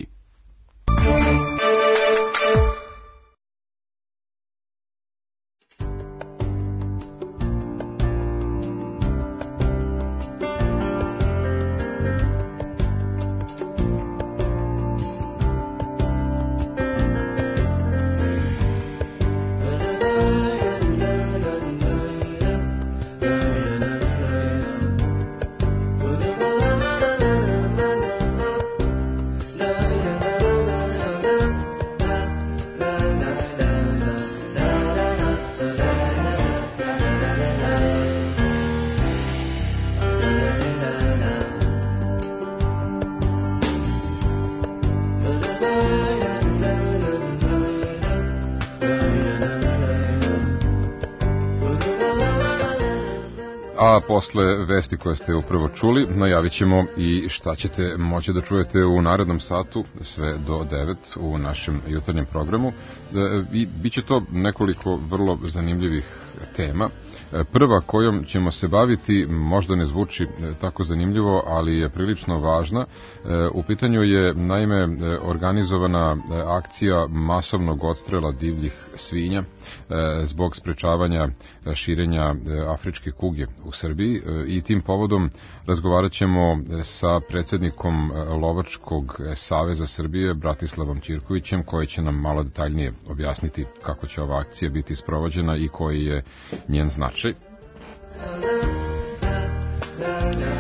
A posle vesti koje ste upravo čuli, najavit ćemo i šta ćete moći da čujete u narednom satu, sve do 9 u našem jutarnjem programu. I bit će to nekoliko vrlo zanimljivih tema. Prva kojom ćemo se baviti možda ne zvuči tako zanimljivo, ali je prilično važna. U pitanju je naime organizovana akcija masovnog odstrela divljih svinja zbog sprečavanja širenja afričke kuge u Srbiji i tim povodom razgovarat ćemo sa predsjednikom Lovačkog saveza Srbije Bratislavom Ćirkovićem, koji će nam malo detaljnije objasniti kako će ova akcija biti sprovođena i koji je njen značaj.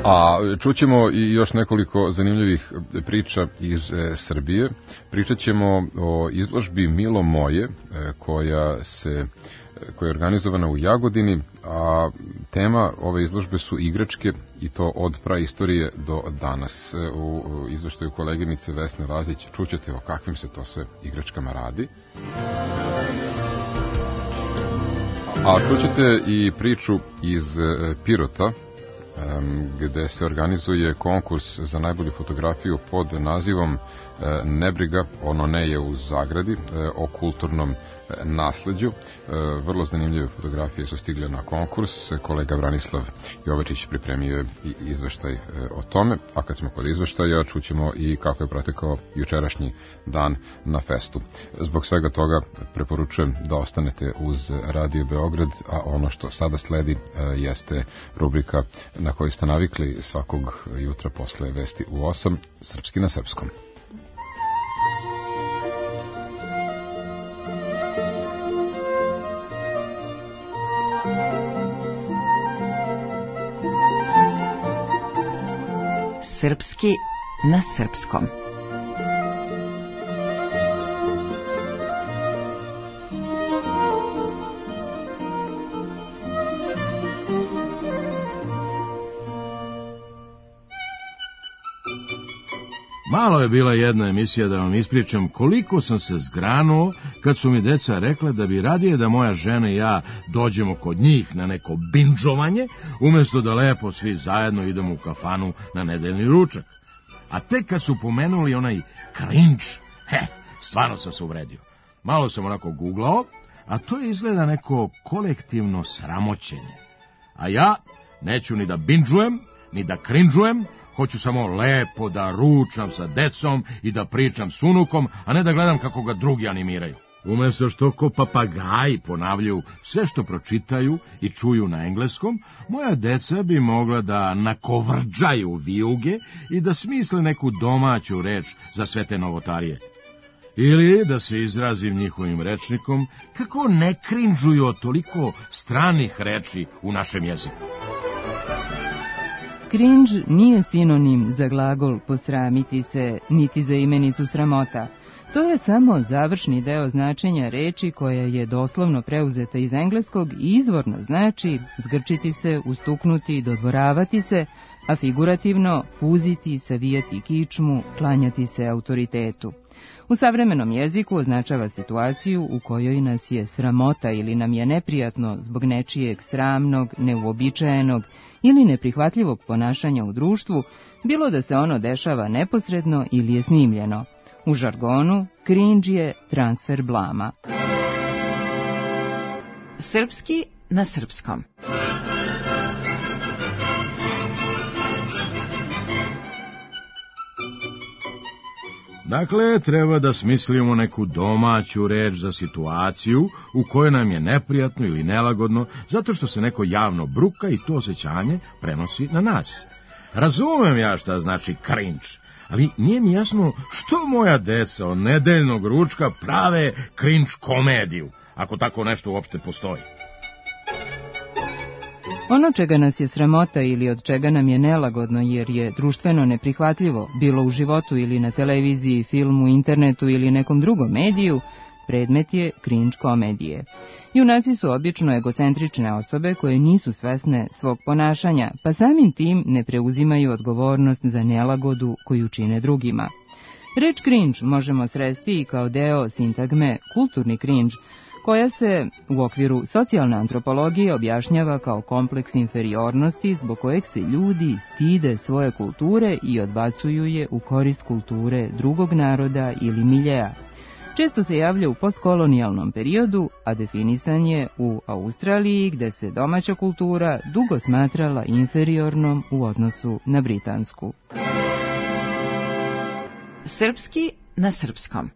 A čućemo i još nekoliko zanimljivih priča iz Srbije. Pričat ćemo o izložbi Milo moje, koja je organizovana u Jagodini, a tema ove izložbe su igračke i to od praistorije do danas. U izveštaju koleginice Vesne Lazić čućete o kakvim se to sve igračkama radi. A čućete i priču iz Pirota, gde se organizuje konkurs za najbolju fotografiju pod nazivom Nebriga, ono ne je u zagradi, o kulturnom nasleđu. Vrlo zanimljive fotografije su stigle na konkurs. Kolega Branislav Jovečić pripremio je i izveštaj o tome, a kad smo kod izveštaja čućemo i kako je protekao jučerašnji dan na festu. Zbog svega toga preporučujem da ostanete uz Radio Beograd, a ono što sada sledi jeste rubrika na koju ste navikli svakog jutra posle vesti u 8, Srpski na srpskom. Srpski na srpskom. Malo je bila jedna emisija da vam ispričam koliko sam se zgranuo kad su mi deca rekla da bi radije da moja žena i ja dođemo kod njih na neko bindžovanje, umjesto da lepo svi zajedno idemo u kafanu na nedeljni ručak. A tek kad su pomenuli onaj cringe, stvarno sam se uvredio. Malo sam onako googlao, a to je izgleda neko kolektivno sramoćenje. A ja neću ni da bindžujem, ni da crinžujem, hoću samo lepo da ručam sa decom i da pričam s unukom, a ne da gledam kako ga drugi animiraju. Umjesto što ko papagaji ponavljaju sve što pročitaju i čuju na engleskom, moja deca bi mogla da nakovrđaju vijuge i da smisle neku domaću reč za sve te novotarije. Ili, da se izrazim njihovim rečnikom, kako ne krinđuju od toliko stranih reči u našem jeziku. Cringe nije sinonim za glagol posramiti se, niti za imenicu sramota. To je samo završni deo značenja reči koja je doslovno preuzeta iz engleskog i izvorno znači zgrčiti se, ustuknuti, dodvoravati se, a figurativno puziti, savijati kičmu, klanjati se autoritetu. U savremenom jeziku označava situaciju u kojoj nas je sramota ili nam je neprijatno zbog nečijeg sramnog, neuobičajenog ili neprihvatljivog ponašanja u društvu, bilo da se ono dešava neposredno ili je snimljeno. U žargonu, cringe je transfer blama. Srpski na srpskom. Dakle, treba da smislimo neku domaću reč za situaciju u kojoj nam je neprijatno ili nelagodno, zato što se neko javno bruka i to osjećanje prenosi na nas. Razumem ja šta znači cringe, ali nije mi jasno što moja deca od nedeljnog ručka prave cringe komediju, ako tako nešto uopšte postoji. Ono čega nas je sramota ili od čega nam je nelagodno jer je društveno neprihvatljivo, bilo u životu ili na televiziji, filmu, internetu ili nekom drugom mediju, predmet je cringe komedije. Junaci su obično egocentrične osobe koje nisu svesne svog ponašanja, pa samim tim ne preuzimaju odgovornost za nelagodu koju čine drugima. Reč cringe možemo sresti i kao deo sintagme kulturni cringe, koja se u okviru socijalne antropologije objašnjava kao kompleks inferiornosti zbog kojeg se ljudi stide svoje kulture i odbacuju je u korist kulture drugog naroda ili miljeja. Često se javlja u postkolonijalnom periodu, a definisan je u Australiji gde se domaća kultura dugo smatrala inferiornom u odnosu na britansku. Srpski na srpskom.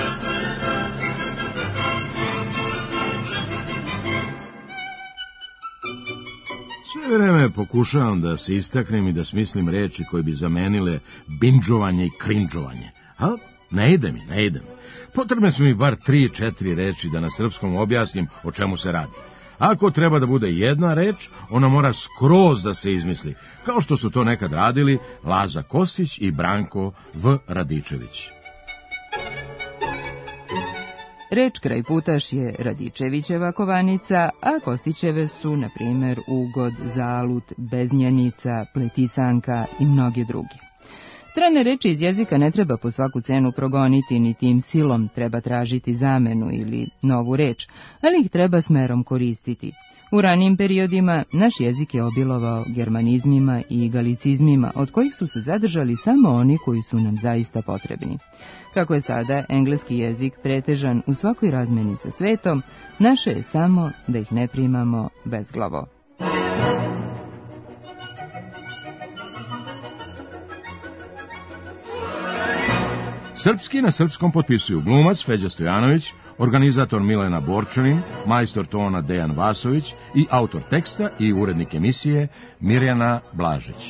Sve vreme pokušavam da se istaknem i da smislim reči koje bi zamenile bindžovanje i krinđovanje. A ne ide mi. Potrebne su mi bar 3-4 reči da na srpskom objasnim o čemu se radi. Ako treba da bude jedna reč, ona mora skroz da se izmisli, kao što su to nekad radili Laza Kostić i Branko V. Radičević. Reč krajputaš je Radičevićeva kovanica, a Kostićeve su, na primer, ugod, zalut, beznjenica, pletisanka i mnoge druge. Strane reči iz jezika ne treba po svaku cenu progoniti, ni tim silom treba tražiti zamenu ili novu reč, ali ih treba smerom koristiti. U ranijim periodima naš jezik je obilovao germanizmima i galicizmima, od kojih su se zadržali samo oni koji su nam zaista potrebni. Kako je sada engleski jezik pretežan u svakoj razmeni sa svetom, naše je samo da ih ne primamo bezglavo. Srpski na srpskom potpisuju glumac Feđa Stojanović, organizator Milena Borčanin, majstor tona Dejan Vasović i autor teksta i urednik emisije Mirjana Blažić.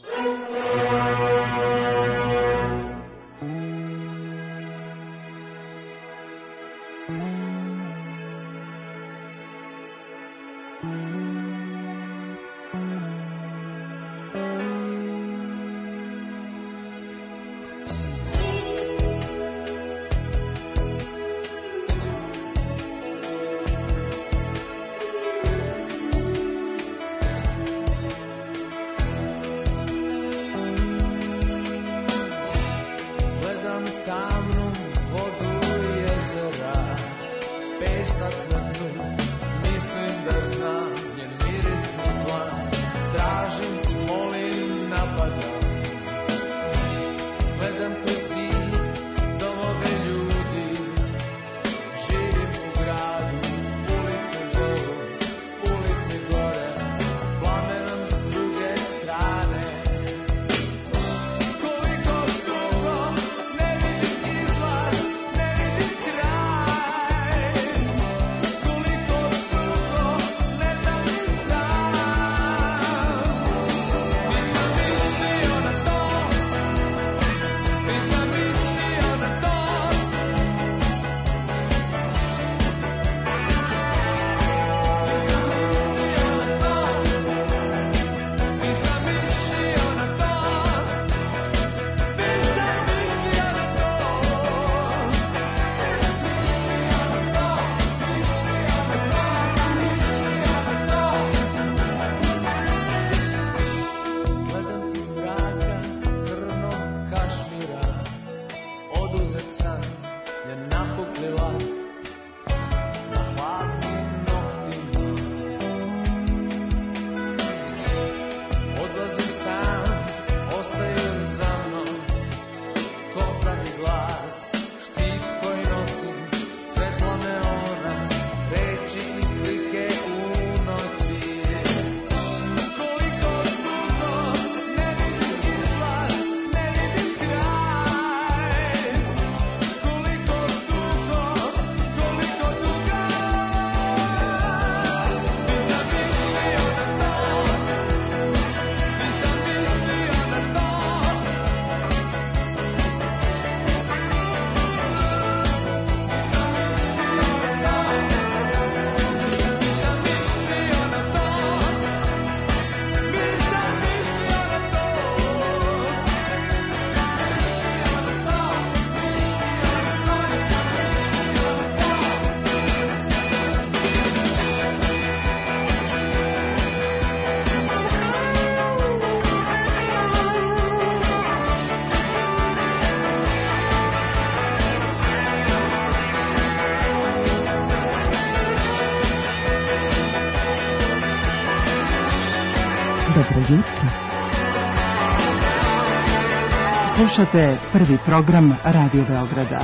Dobro jutro. Slušate prvi program Radio Beograda.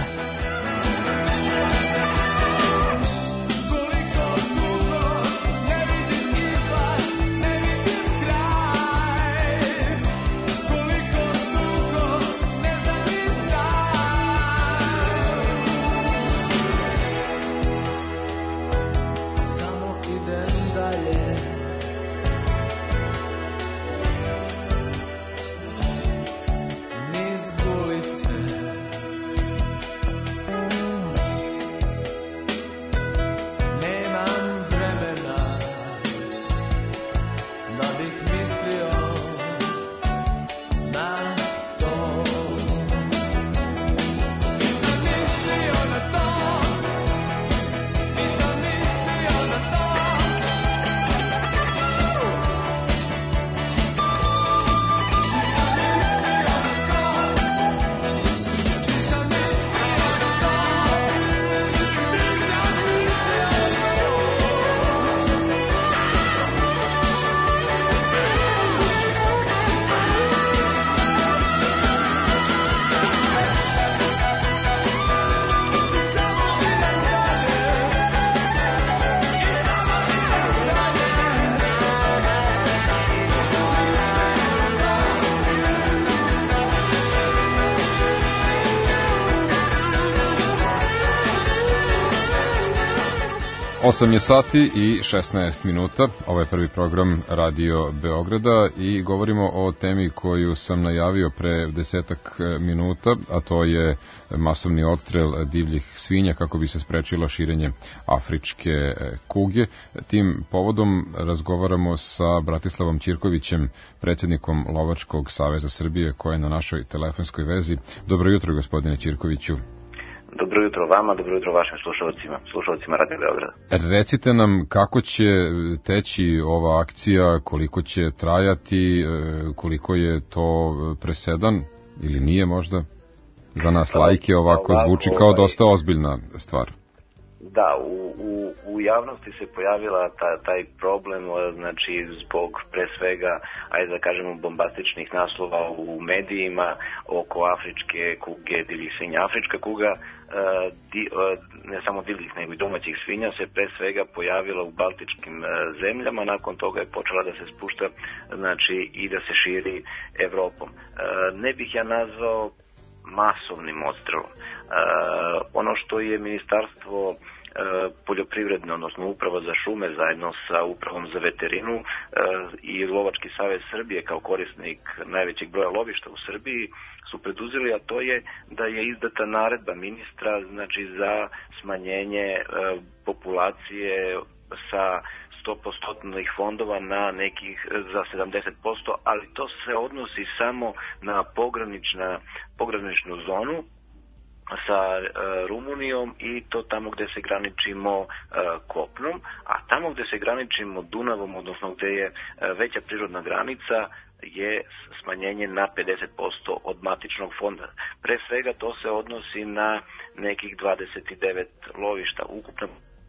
8 je sati i 16 minuta. Ovo je prvi program Radio Beograda i govorimo o temi koju sam najavio pre 10 minuta, a to je masovni odstrel divljih svinja kako bi se sprečilo širenje afričke kuge. Tim povodom razgovaramo sa Bratislavom Ćirkovićem, predsjednikom Lovačkog saveza Srbije, koji je na našoj telefonskoj vezi. Dobro jutro, gospodine Ćirkoviću. Dobro jutro vama, dobro jutro vašim slušalcima Radio Beograda. Recite nam kako će teći ova akcija, koliko će trajati, koliko je to presedan ili nije možda? Za nas laike ovako zvuči kao dosta ozbiljna stvar. Da, u javnosti se pojavila taj problem, znači zbog pre svega, ajde da kažemo, bombastičnih naslova u medijima oko afričke kuge, divljih svinja. Afrička kuga, ne samo divljih, nego i domaćih svinja, se pre svega pojavila u baltičkim zemljama, nakon toga je počela da se spušta, znači, i da se širi Evropom. Ne bih ja nazvao masovnim odstrelom. Ono što je Ministarstvo poljoprivredne, odnosno Uprava za šume zajedno sa Upravom za veterinu i Lovački savez Srbije kao korisnik najvećeg broja lovišta u Srbiji su preduzeli, a to je da je izdata naredba ministra, znači, za smanjenje populacije sa 100% fondova na nekih za 70%, ali to se odnosi samo na pograničnu zonu sa Rumunijom i to tamo gde se graničimo kopnom, a tamo gde se graničimo Dunavom, odnosno gde je veća prirodna granica, je smanjenje na 50% od matičnog fonda. Pre svega to se odnosi na nekih 29 lovišta ukupno.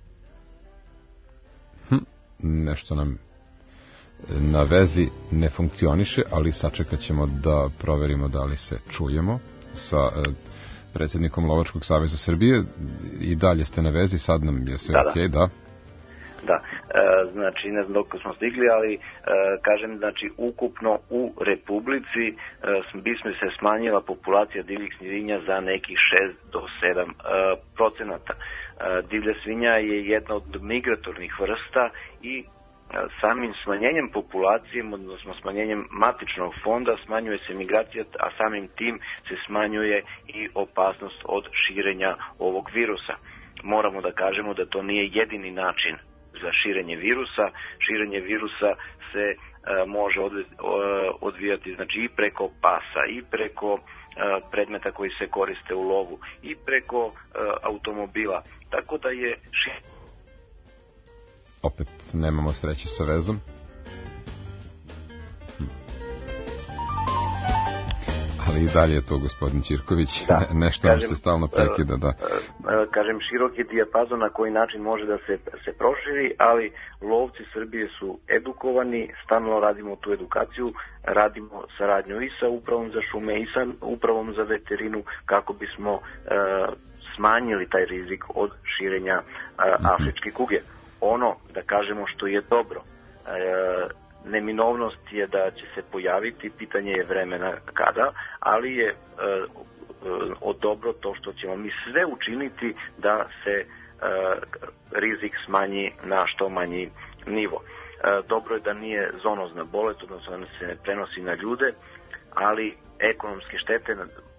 Nešto nam na vezi ne funkcioniše, ali sačekat ćemo da proverimo da li se čujemo sa predsjednikom Lovačkog saveza Srbije. I dalje ste na vezi, sad nam je sve okej, da? Da, znači ne znam dok smo stigli, ali kažem, znači ukupno u Republici bismo se smanjila populacija divljih svinja za nekih 6 do 7%. Divlja svinja je jedna od migratornih vrsta i samim smanjenjem populacije, odnosno smanjenjem matičnog fonda, smanjuje se migracija, a samim tim se smanjuje i opasnost od širenja ovog virusa. Moramo da kažemo da to nije jedini način za širenje virusa. Širenje virusa se može odvijati, znači, i preko pasa, i preko predmeta koji se koriste u lovu, i preko automobila. Tako da je Opet nemamo sreće sa vezom. Ali i dalje je to gospodin Ćirković. Nešto nam se stalno prekida, da. Kažem, širok je dijapazon na koji način može da se proširi, ali lovci Srbije su edukovani, stalno radimo tu edukaciju, radimo saradnju i sa Upravom za šume i sa Upravom za veterinu kako bismo smanjili taj rizik od širenja afričke kuge. Ono, da kažemo, što je dobro, neminovnost je da će se pojaviti, pitanje je vremena kada, ali je od dobro to što ćemo mi sve učiniti da se rizik smanji na što manji nivo. Dobro je da nije zoonozna bolest, odnosno da se ne prenosi na ljude, ali ekonomske štete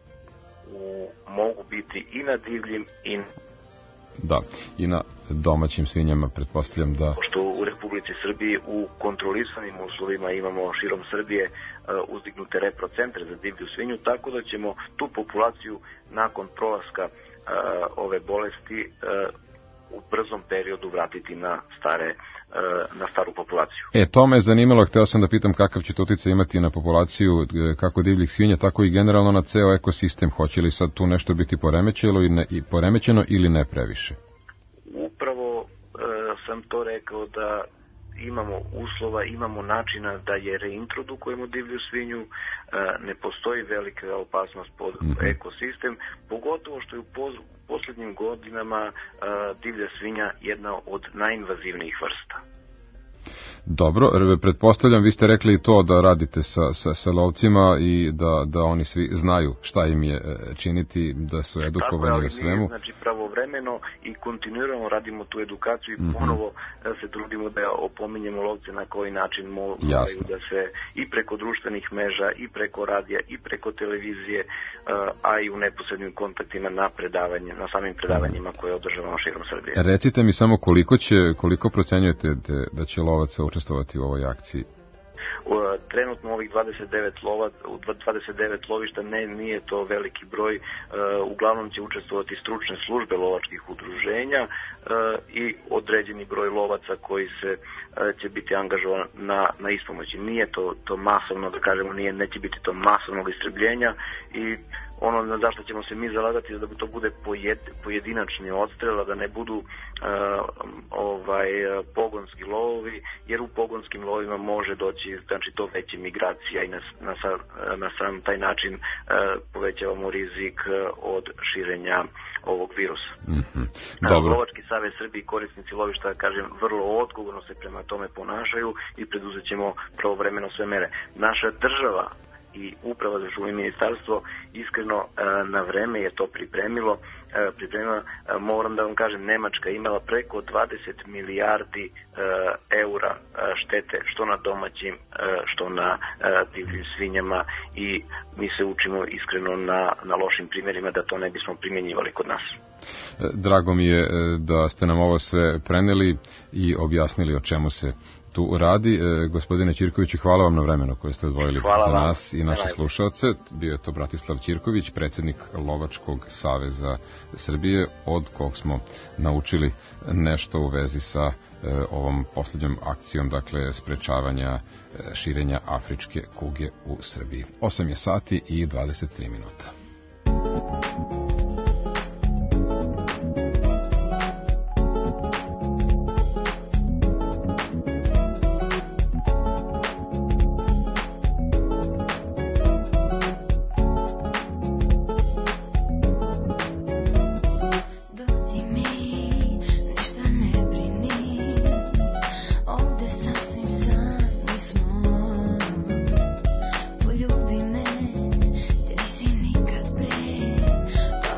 mogu biti i na divljim i da, i na domaćim svinjama, pretpostavljam da... Pošto u Republici Srbiji u kontrolisanim uslovima imamo širom Srbije uzdignute reprocentre za divlju svinju, tako da ćemo tu populaciju nakon prolaska ove bolesti u brzom periodu vratiti na staru populaciju. To me je zanimalo, hteo sam da pitam kakav će to uticaj imati na populaciju kako divljih svinja, tako i generalno na ceo ekosistem. Hoće li sad tu nešto biti poremećeno ili ne previše? Upravo sam to rekao da imamo uslova, imamo načina da je reintrodukujemo divlju svinju, ne postoji velika opasnost pod ekosistem, pogotovo što je u posljednjim godinama divlja svinja jedna od najinvazivnijih vrsta. Dobro, pretpostavljam, vi ste rekli i to da radite sa lovcima i da oni svi znaju šta im je činiti, da su edukovani o svemu. Mi, znači, pravovremeno i kontinuirano radimo tu edukaciju i ponovo se trudimo da opominjemo lovce na koji način moraju da se i preko društvenih mreža, i preko radija, i preko televizije, a i u neposrednim kontaktima na samim predavanjima koje održavamo širom Srbije. Recite mi samo koliko procenjujete da će lovaca učestvovati u ovoj akciji? Trenutno ovih 29 lovišta nije to veliki broj, uglavnom će učestvovati stručne službe lovačkih udruženja i određeni broj lovaca koji će biti angažovan na ispomoći. Nije to masovno, da kažemo, neće biti to masovnog istrebljenja i ono za što ćemo se mi zalagati je da to bude pojedinačni odstrel, da ne budu pogonski lovovi, jer u pogonskim lovima može doći, znači, do veće migracija i na sam taj način povećavamo rizik od širenja ovog virusa. Lovački savez Srbije i korisnici lovišta, kažem, vrlo odgovorno se prema tome ponašaju i preduzet ćemo pravovremeno sve mere. Naša država i Uprava za šume i ministarstvo iskreno na vreme je to pripremila. Moram da vam kažem, Nemačka imala preko 20 milijardi eura štete, što na domaćim, što na divljim svinjama, i mi se učimo iskreno na lošim primjerima da to ne bismo primjenjivali kod nas. Drago mi je da ste nam ovo sve preneli i objasnili o čemu se tu radi. Gospodine Ćirkoviću, hvala vam na vremenu koje ste odvojili za nas i naše slušalce. Bio je to Bratislav Ćirković, predsjednik Lovačkog saveza Srbije, od kog smo naučili nešto u vezi sa ovom posljednjom akcijom, dakle sprečavanja širenja afričke kuge u Srbiji. 8 je sati i 23 minuta. Poljubi me, jer si nikad pre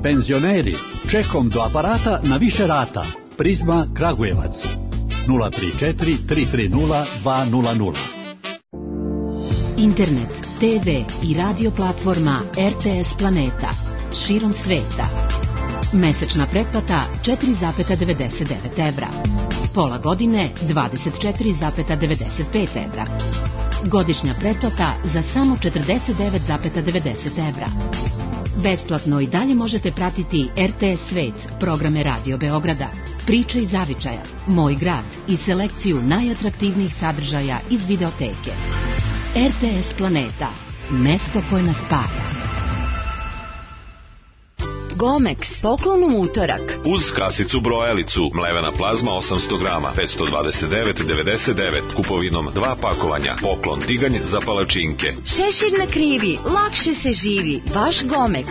Penzioneri, čekom do aparata na više rata. Prizma Kragujevac 034 330 200. Internet, TV i radio platforma RTS Planeta širom sveta. Mesečna pretplata 4,99 evra. Pola godine 24,95 evra. Godišnja pretplata za samo 49,90 evra. Besplatno i dalje možete pratiti RTS Svet, programe Radio Beograda, Priče iz zavičaja, Moj grad i selekciju najatraktivnijih sadržaja iz videoteke. RTS Planeta, mesto koje nas spaja. Gomex, poklon u utorak. Uz kasicu brojalicu, mlevena plazma 800 grama, 529,99, kupovinom 2 pakovanja, poklon tiganj za palačinke. Šešir na krivi, lakše se živi, vaš Gomex.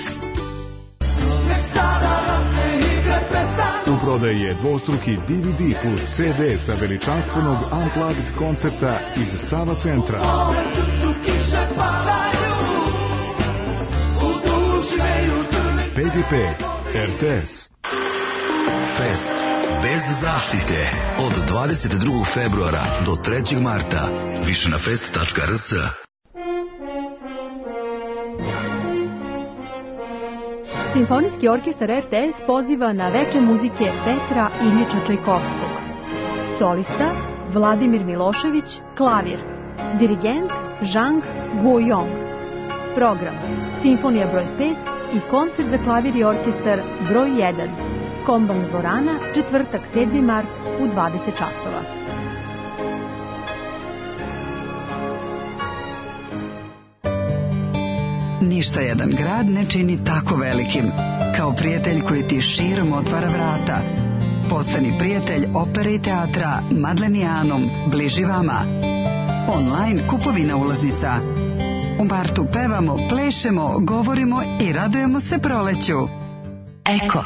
U prodaji je dvostruki DVD plus CD sa veličanstvenog Unplugged koncerta iz Sava centra. PGP RTS. Fest bez zaštite od 22. februara do 3. marta. Više na fest.rs. Simfonijski orkestar RTS poziva na veče muzike Petra Iljiča Čajkovskog. Solista Vladimir Milošević, klavir. Dirigent Zhang Guoyong. Program Simfonija broj 5 i koncert za klavir i orkestar broj 1. Komban dvorana, četvrtak 7. mart u 20 časova. Ništa jedan grad ne čini tako velikim kao prijatelj koji ti širom otvara vrata. Postani prijatelj opere i teatra Madlenijanom, bliži vama. Online kupovina ulaznica. U martu pevamo, plešemo, govorimo i radujemo se proleću. Eko.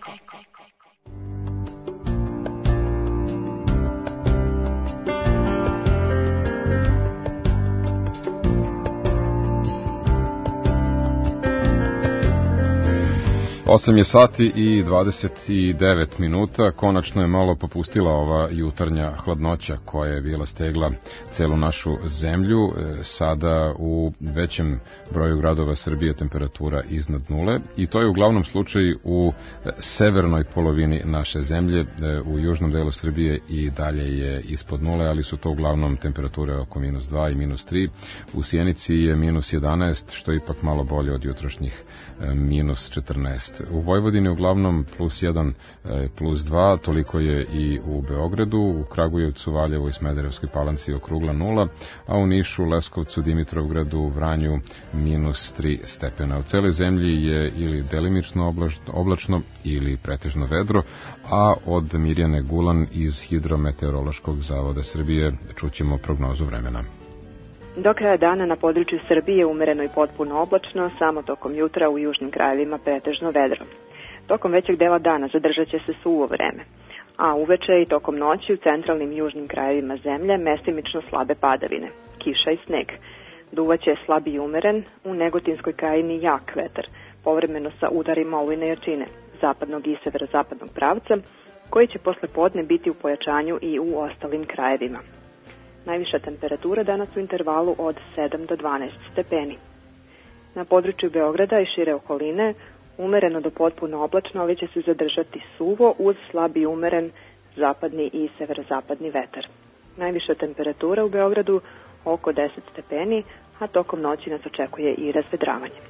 8 je sati i 29 minuta, konačno je malo popustila ova jutarnja hladnoća koja je bila stegla celu našu zemlju. Sada u većem broju gradova Srbije temperatura iznad nule i to je uglavnom slučaj u severnoj polovini naše zemlje. U južnom delu Srbije i dalje je ispod nule, ali su to uglavnom temperature oko -2 i -3. U Sjenici je -11, što je ipak malo bolje od jutrošnjih -14. U Vojvodini uglavnom +1, +2, toliko je i u Beogradu, u Kragujevcu, Valjevu i Smederevskoj Palanci okrugla 0, a u Nišu, Leskovcu, Dimitrovgradu, Vranju -3 stepena. U celoj zemlji je ili delimično oblačno ili pretežno vedro, a od Mirjane Gulan iz Hidrometeorološkog zavoda Srbije čućemo prognozu vremena. Do kraja dana na području Srbije umereno i potpuno oblačno, samo tokom jutra u južnim krajevima pretežno vedro. Tokom većeg dela dana zadržat će se suvo vreme, a uveče i tokom noći u centralnim južnim krajevima zemlje mestimično slabe padavine, kiša i sneg. Duvaće slab i umeren, u Negotinskoj krajini jak vetar, povremeno sa udarima olujne jačine, zapadnog i severozapadnog pravca, koji će posle podne biti u pojačanju i u ostalim krajevima. Najviša temperatura danas u intervalu od 7 do 12 stepeni. Na području Beograda i šire okoline umereno do potpuno oblačno, ali će se zadržati suvo uz slab i umeren zapadni i severozapadni vetar. Najviša temperatura u Beogradu oko 10 stepeni, a tokom noći nas očekuje i razvedravanje.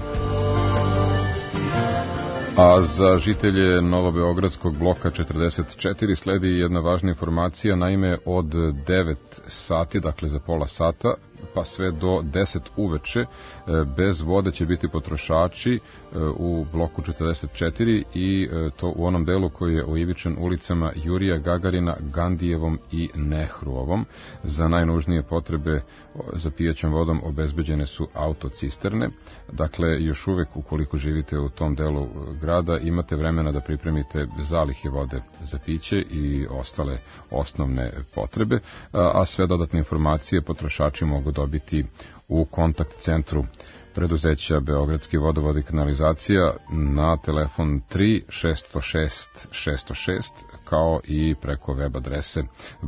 A za žitelje Novobeogradskog bloka 44 sledi jedna važna informacija, naime od 9 sati, dakle za pola sata, pa sve do 10 uveče, bez vode će biti potrošači u bloku 44 i to u onom delu koji je oivičen ulicama Jurija Gagarina, Gandijevom i Nehruovom. Za najnužnije potrebe za pijaćom vodom obezbeđene su autocisterne. Dakle, još uvek ukoliko živite u tom delu grada imate vremena da pripremite zalihe vode za piće i ostale osnovne potrebe, a sve dodatne informacije potrošači mogu dobiti u kontakt centru preduzeća Beogradski vodovod i kanalizacija na telefon 3 606 606 kao i preko web adrese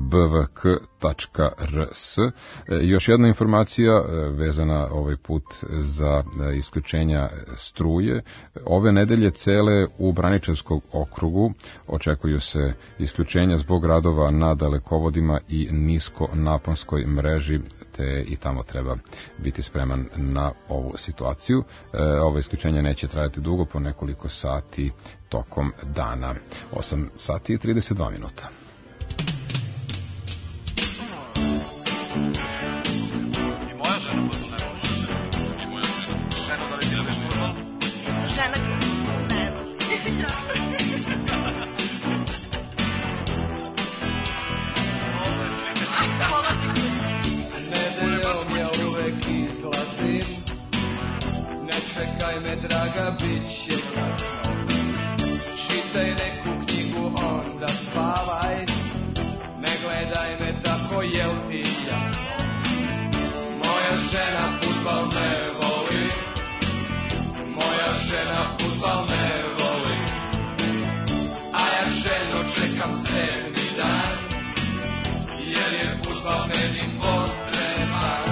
bvk.rs. Još jedna informacija vezana ovaj put za isključenja struje. Ove nedelje cele u Braničevskog okrugu očekuju se isključenja zbog radova na dalekovodima i niskonaponskoj mreži, te i tamo treba biti spreman na ovu situaciju. Ovo isključenje neće trajati dugo, po nekoliko sati tokom dana. 8 sati i 32 minuta. Draga, bit će kasno. Čitaj neku knjigu, onda spavaj. Ne gledaj me tako, jel ti jasno? Moja žena fudbal ne voli. Moja žena fudbal ne voli. A ja ženo čekam 7. dan, jer je fudbal meni potreban.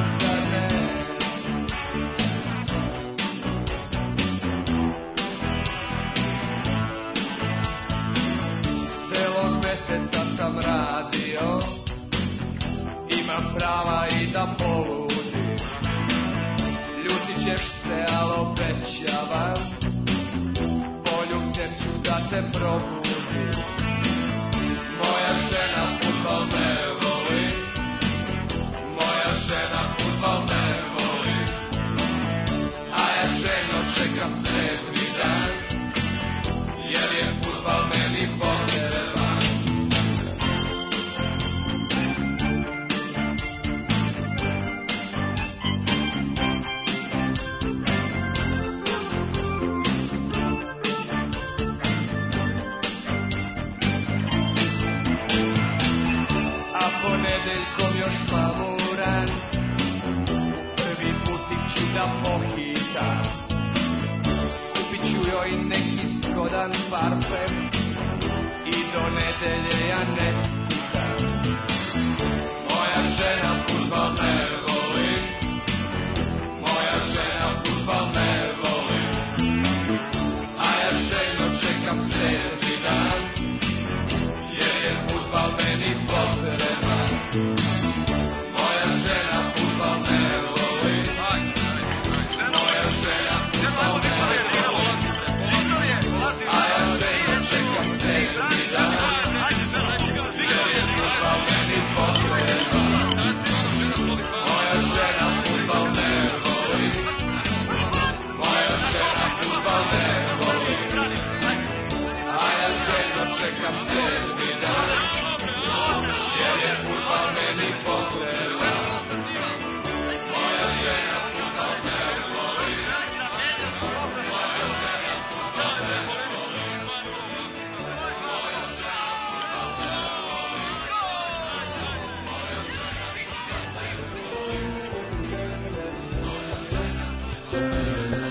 Sam radio, imam prava i da poludim. Ljutit ćeš se, al obećavam, poljubcem ću da te probudim. Moja žena fudbal ne voli. Moja žena fudbal ne voli. A ja ženo čekam 7. dan, jer je fudbal meni potreban. Nedeljkom još mamuran, prvi putik ću da pohitam. Kupit ću joj neki zgodan parfem i do nedelje ja ne skutam. Moja žena fudbal ne voli. Moja žena fudbal ne voli. A ja ženo čekam 7. dan, jer je fudbal meni potreban. Moja žena fudbal ne voli. Moja žena fudbal ne voli. A ja ženo čekam 7. dan, jer je fudbal meni potreban. Moja žena fudbal ne voli. Moja žena fudbal ne voli. A ja ženo čekam 7. dan, jer je fudbal meni potreban. Moja žena fudbal ne voli. Moja žena fudbal ne voli. Moja žena fudbal ne voli. Moja žena fudbal ne voli. Moja žena fudbal ne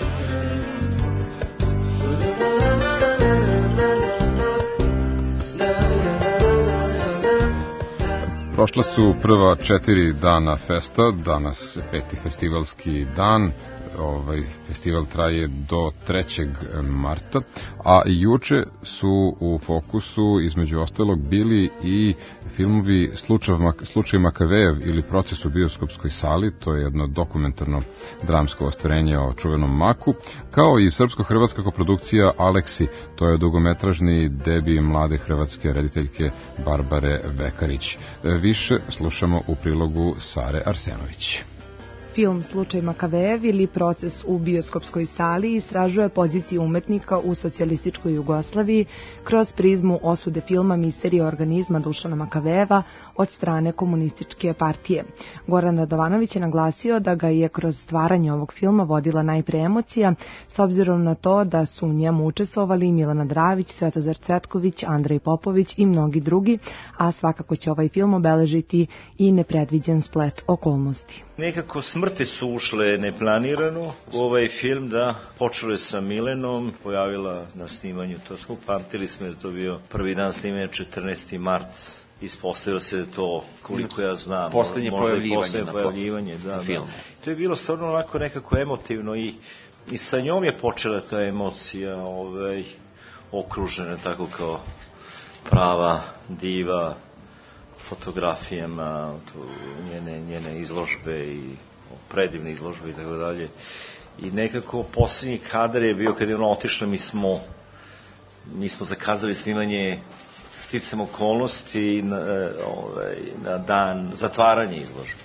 Prošla su prva 4 dana festa, danas 5. festivalski dan. Ovaj festival traje do 3. marta, a juče su u fokusu između ostalog bili i filmovi Slučaj Makavejev ili Proces u bioskopskoj sali, to je jedno dokumentarno dramsko ostvarenje o čuvenom Maku, kao i srpsko-hrvatska koprodukcija Aleksi, to je dugometražni debi mlade hrvatske rediteljke Barbare Vekarić. Više slušamo u prilogu Sare Arsenović. Film Slučaj Makavejev ili Proces u bioskopskoj sali istražuje poziciju umetnika u socijalističkoj Jugoslaviji kroz prizmu osude filma Misterija organizma Dušana Makavejeva od strane komunističke partije. Goran Radovanović je naglasio da ga je kroz stvaranje ovog filma vodila najpre emocija, s obzirom na to da su u njemu učestvovali Milana Dravić, Svetozar Cvetković, Andrej Popović i mnogi drugi, a svakako će ovaj film obeležiti i nepredviđen splet okolnosti. Nekako smrt smrti su ušle neplanirano u ovaj film, da. Počelo je sa Milenom, pojavila na snimanju, to smo pamtili smo jer to bio prvi dan snimanja, 14. mart. Ispostavilo se da to, koliko ja znam, poslednje pojavljivanje na filmu. Da. To je bilo stvarno onako nekako emotivno i sa njom je počela ta emocija okružena tako kao prava diva fotografijama, njene izložbe i predivne izložbe i tako dalje. I nekako posljednji kadar je bio kad je ona otišla, mi smo zakazali snimanje sticam okolnosti na dan zatvaranja izložbe.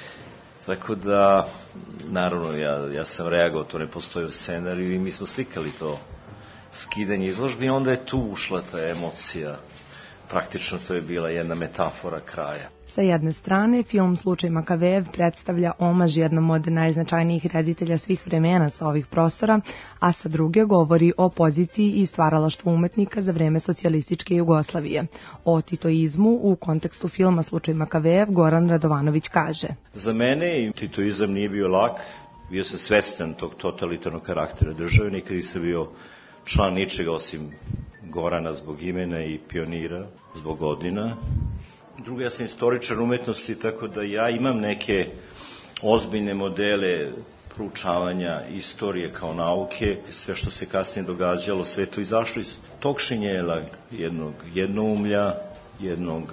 Tako da, naravno, ja sam reagovao, to ne postoji u scenariju i mi smo slikali to skidanje izložbe i onda je tu ušla ta emocija. Praktično to je bila jedna metafora kraja. Sa jedne strane, film Slučaj Makavejev predstavlja omaž jednom od najznačajnijih reditelja svih vremena sa ovih prostora, a sa druge govori o poziciji i stvaralaštvu umetnika za vreme socijalističke Jugoslavije. O titoizmu u kontekstu filma Slučaj Makavejev Goran Radovanović kaže: Za mene titoizam nije bio lak, bio sam svestan tog totalitarnog karaktera države, nikad nisam bio član ničega osim Gorana zbog imena i Pionira zbog godina. Drugo, ja sam istoričar umetnosti, tako da ja imam neke ozbiljne modele proučavanja istorije kao nauke. Sve što se kasnije događalo, sve to izašlo iz tog šinjela jednog jednoumlja, jednog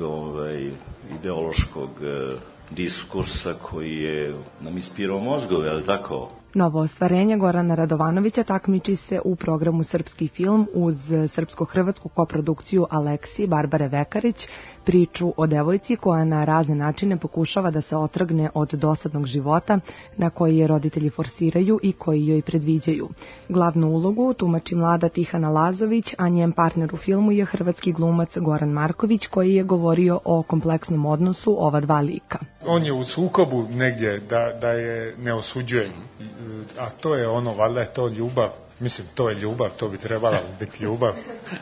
ideološkog diskursa koji je nam ispirao mozgove, ali tako? Novo ostvarenje Gorana Radovanovića takmiči se u programu Srpski film uz srpsko-hrvatsku koprodukciju Aleksi Barbare Vekarić, priču o devojci koja na razne načine pokušava da se otrgne od dosadnog života na koji je roditelji forsiraju i koji joj predviđaju. Glavnu ulogu tumači mlada Tihana Lazović, a njen partner u filmu je hrvatski glumac Goran Marković, koji je govorio o kompleksnom odnosu ova dva lika. On je u sukobu negdje da je ne osuđuje, a to je ono, valjda je to ljubav, mislim to je ljubav, to bi trebala biti ljubav,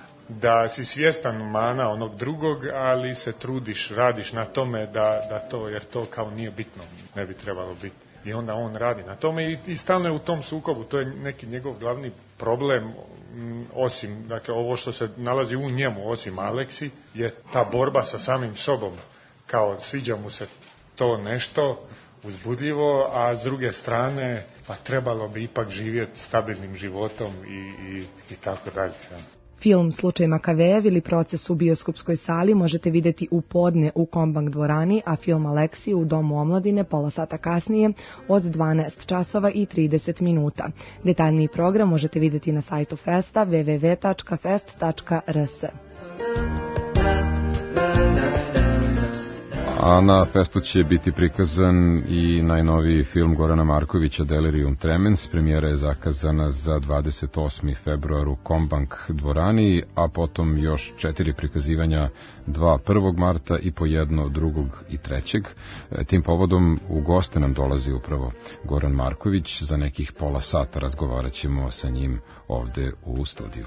da si svjestan mana onog drugog, ali se trudiš, radiš na tome da to, jer to kao nije bitno, ne bi trebalo biti. I onda on radi na tome i stalno je u tom sukobu, to je neki njegov glavni problem, osim, dakle ovo što se nalazi u njemu, osim Aleksi, je ta borba sa samim sobom, kao sviđa mu se to nešto uzbudljivo, a s druge strane pa trebalo bi ipak živjeti stabilnim životom i tako dalje. Film Slučaj Makavejev ili Proces u bioskopskoj sali možete vidjeti u podne u Kombank dvorani, a film Aleksi u Domu omladine pola sata kasnije od 12 časova i 30 minuta. Detaljniji program možete vidjeti na sajtu Festa www.fest.rs. A na festu će biti prikazan i najnoviji film Gorana Markovića Delirium Tremens. Premijera je zakazana za 28. februar u Kombank dvorani, a potom još 4 prikazivanja, 2 1. marta i po 1 2. i 3. Tim povodom u goste nam dolazi upravo Goran Marković. Za nekih pola sata razgovarat ćemo sa njim ovde u studiju.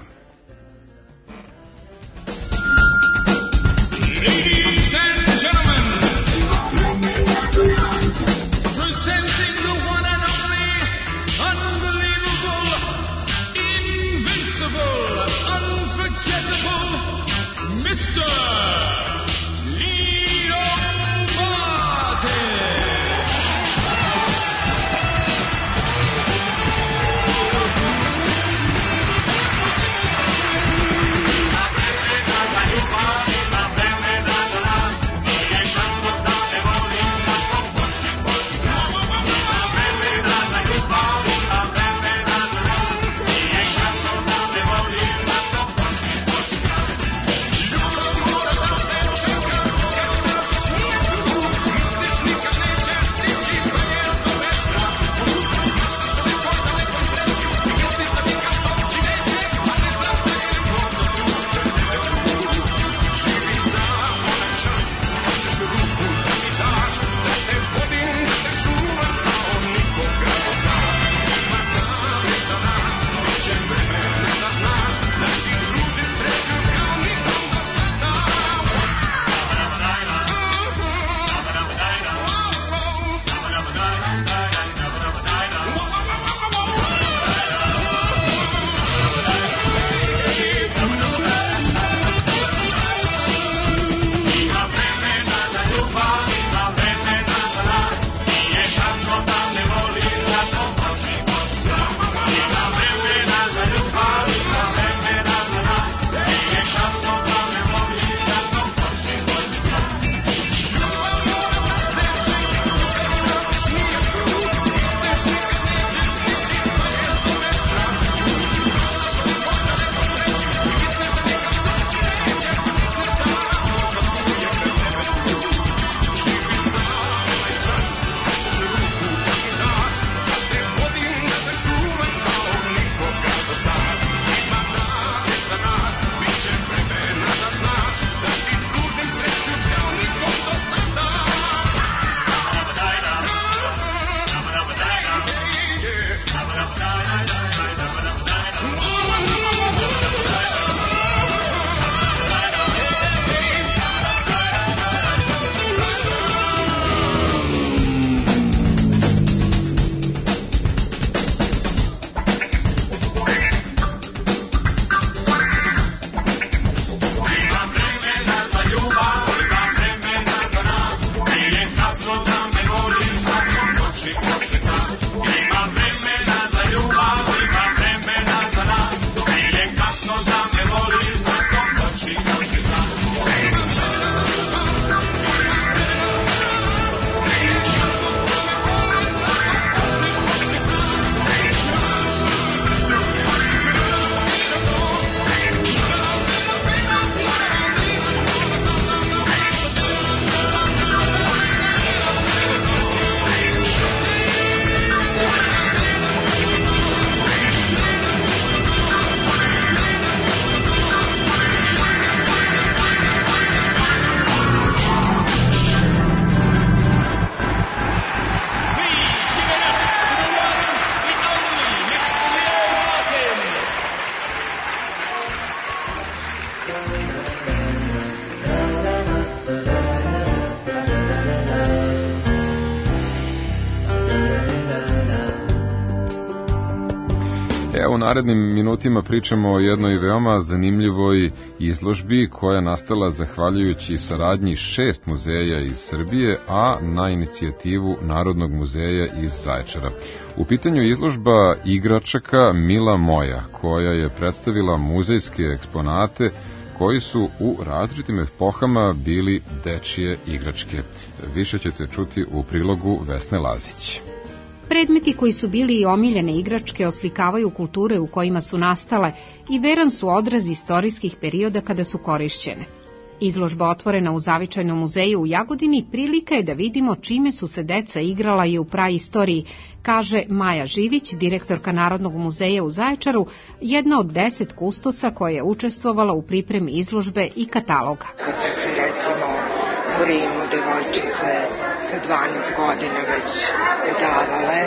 U narednim minutima pričamo o jednoj veoma zanimljivoj izložbi koja je nastala zahvaljujući saradnji 6 muzeja iz Srbije, a na inicijativu Narodnog muzeja iz Zaječara. U pitanju je izložba igračaka Mila moja, koja je predstavila muzejske eksponate koji su u različitim epohama bili dečije igračke. Više ćete čuti u prilogu Vesne Lazić. Predmeti koji su bili i omiljene igračke oslikavaju kulture u kojima su nastale i veran su odraz istorijskih perioda kada su korišćene. Izložba otvorena u Zavičajnom muzeju u Jagodini prilika je da vidimo čime su se deca igrala i u praistoriji, kaže Maja Živić, direktorka Narodnog muzeja u Zaječaru, jedna od 10 kustosa koja je učestvovala u pripremi izložbe i kataloga. Kad su se recimo u Rimu devojčice sa 12 godina već udavale,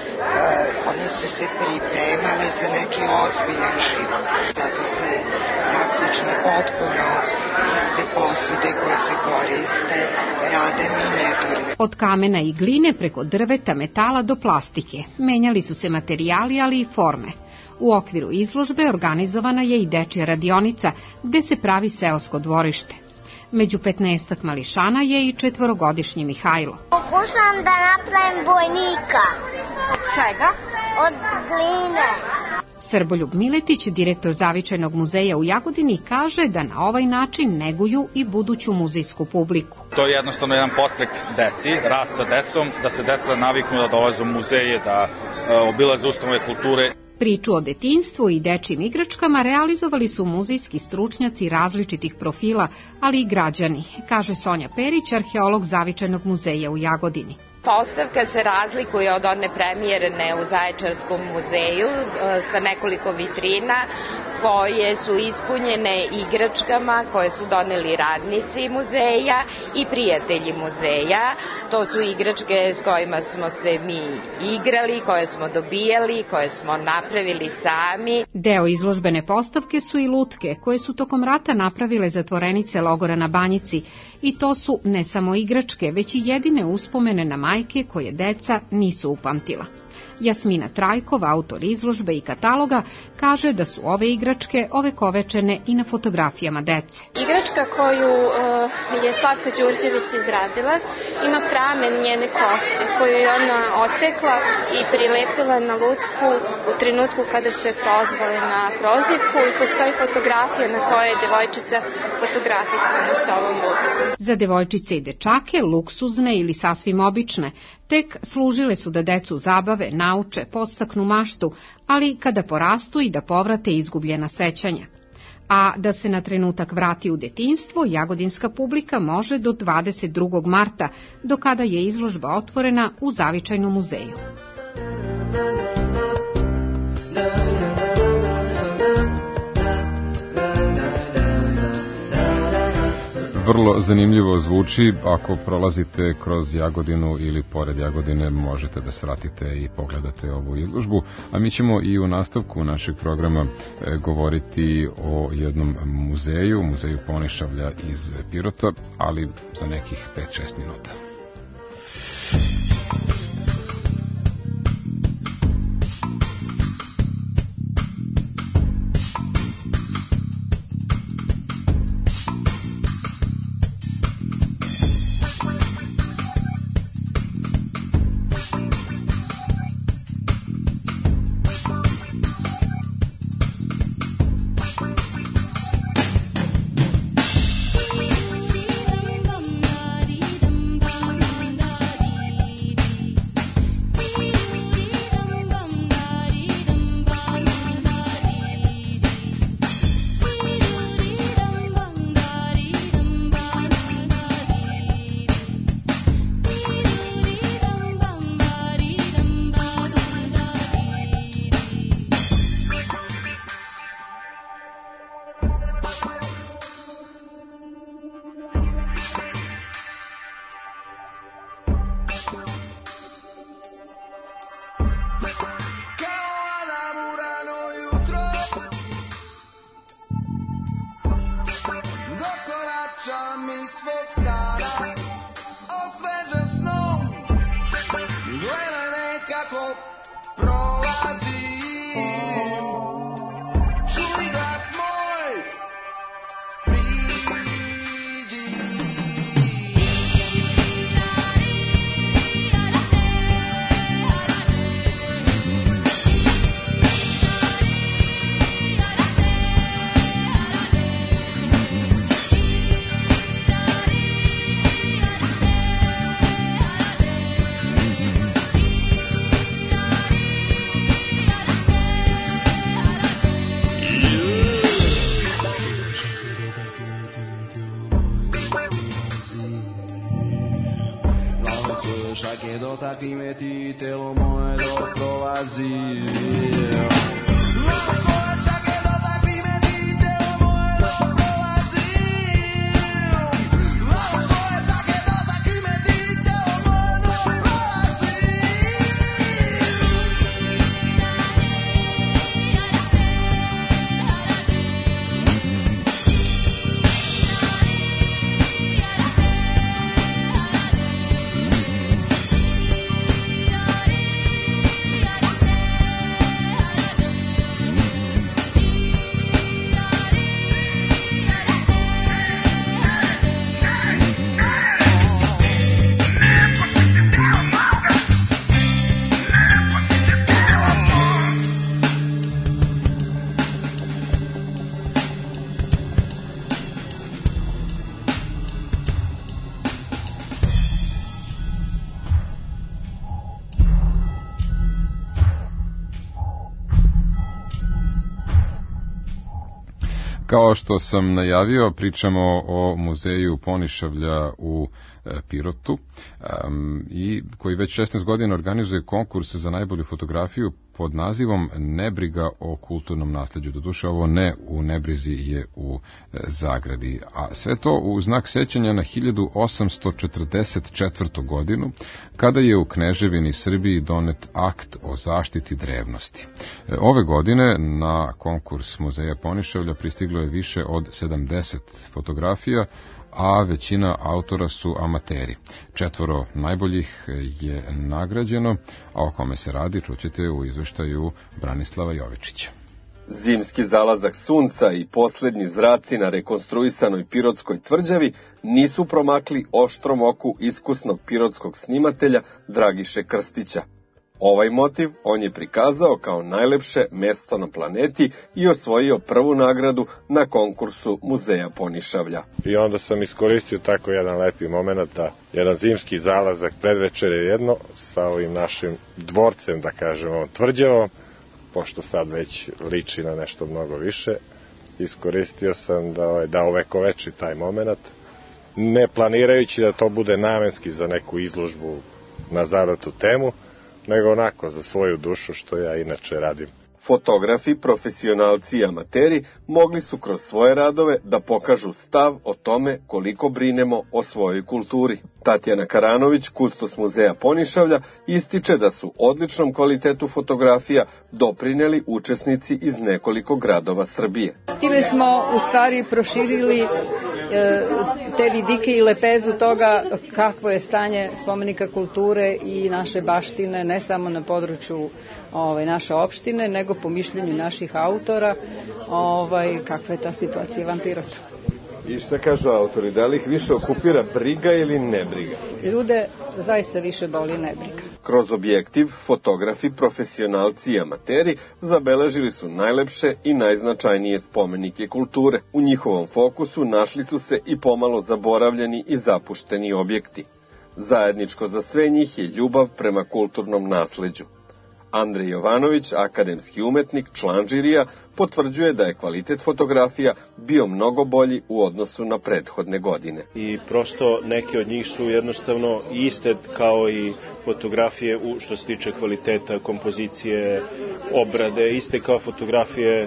one su se pripremale za neki ozbiljan život. Zato se praktično potpuno iste posude koje se koriste rade minijaturne. Od kamena i gline preko drveta, metala do plastike. Menjali su se materijali, ali i forme. U okviru izložbe organizovana je i dečija radionica gde se pravi seosko dvorište. Među 15 mališana je i 4-godišnji Mihajlo. Pokušavam da napravim vojnika. Od čega? Od gline. Srboljub Miletić, direktor Zavičajnog muzeja u Jagodini, kaže da na ovaj način neguju i buduću muzejsku publiku. To je jednostavno jedan podstrek deci, rad sa decom, da se deca naviknu da dolaze u muzeje, da obilaze ustanove kulture. Priču o detinjstvu i dečjim igračkama realizovali su muzejski stručnjaci različitih profila, ali i građani, kaže Sonja Perić, arheolog Zavičajnog muzeja u Jagodini. Postavka se razlikuje od one premijerne u Zaječarskom muzeju sa nekoliko vitrina koje su ispunjene igračkama koje su doneli radnici muzeja i prijatelji muzeja. To su igračke s kojima smo se mi igrali, koje smo dobijali, koje smo napravili sami. Deo izložbene postavke su i lutke koje su tokom rata napravile zatvorenice logora na Banjici. I to su ne samo igračke, već i jedine uspomene na majke koje deca nisu upamtila. Jasmina Trajkov, autor izložbe i kataloga, kaže da su ove igračke ovekovečene i na fotografijama dece. Igračka koju je Slavka Đurđević izradila ima pramen njene kosti koju je ona ocekla i prilepila na lutku u trenutku kada su je prozvali na prozivku i postoji fotografija na kojoj je devojčica fotografisana sa ovom lutkom. Za devojčice i dečake, luksuzne ili sasvim obične, tek služile su da decu zabave, nauče, podstaknu maštu, ali kada porastu i da povrate izgubljena sećanja. A da se na trenutak vrati u detinjstvo, jagodinska publika može do 22. marta, do kada je izložba otvorena u Zavičajnom muzeju. Vrlo zanimljivo zvuči, ako prolazite kroz Jagodinu ili pored Jagodine možete da svratite i pogledate ovu izložbu, a mi ćemo i u nastavku našeg programa govoriti o jednom muzeju, muzeju Ponišavlja iz Pirota, ali za nekih 5-6 minuta. kime ti telo moje dok prolazi. Kao što sam najavio, pričamo o muzeju Ponišavlja u Pirotu, i koji već 16 godina organizuje konkurs za najbolju fotografiju pod nazivom Nebriga o kulturnom nasleđu. Doduše, ovo ne u Nebrizi, je u zagradi. A sve to u znak sećanja na 1844. godinu, kada je u Kneževini Srbiji donet akt o zaštiti drevnosti. Ove godine na konkurs muzeja Ponišavlja pristiglo je više od 70 fotografija, a većina autora su amateri. 4 najboljih je nagrađeno, a o kome se radi čućete u izveštaju Branislava Jovičića. Zimski zalazak sunca i poslednji zraci na rekonstruisanoj Pirotskoj tvrđavi nisu promakli oštrom oku iskusnog pirotskog snimatelja Dragiše Krstića. Ovaj motiv on je prikazao kao najlepše mesto na planeti i osvojio prvu nagradu na konkursu muzeja Ponišavlja. I onda sam iskoristio tako jedan lepi moment, jedan zimski zalazak predvečer je jedno sa ovim našim dvorcem, da kažemo, tvrđavom, pošto sad već liči na nešto mnogo više. Iskoristio sam da ovekoveči taj moment, ne planirajući da to bude namenski za neku izložbu na zadatu temu, nego onako za svoju dušu, što ja inače radim. Fotografi, profesionalci i amateri mogli su kroz svoje radove da pokažu stav o tome koliko brinemo o svojoj kulturi. Tatjana Karanović, kustos muzeja Ponišavlja, ističe da su odličnom kvalitetu fotografija doprineli učesnici iz nekoliko gradova Srbije. Time smo u stvari proširili te vidike i lepezu toga kakvo je stanje spomenika kulture i naše baštine, ne samo na području naše opštine, nego po mišljenju naših autora, kakva je ta situacija van Pirota. I šta kažu autori, da li ih više okupira briga ili nebriga? Ljude zaista više boli nebriga. Kroz objektiv, fotografi, profesionalci i amateri zabeležili su najlepše i najznačajnije spomenike kulture. U njihovom fokusu našli su se i pomalo zaboravljeni i zapušteni objekti. Zajedničko za sve njih je ljubav prema kulturnom nasleđu. Andrej Jovanović, akademski umetnik, član žirija, potvrđuje da je kvalitet fotografija bio mnogo bolji u odnosu na prethodne godine. I prosto neke od njih su jednostavno iste kao i fotografije što se tiče kvaliteta, kompozicije, obrade, iste kao fotografije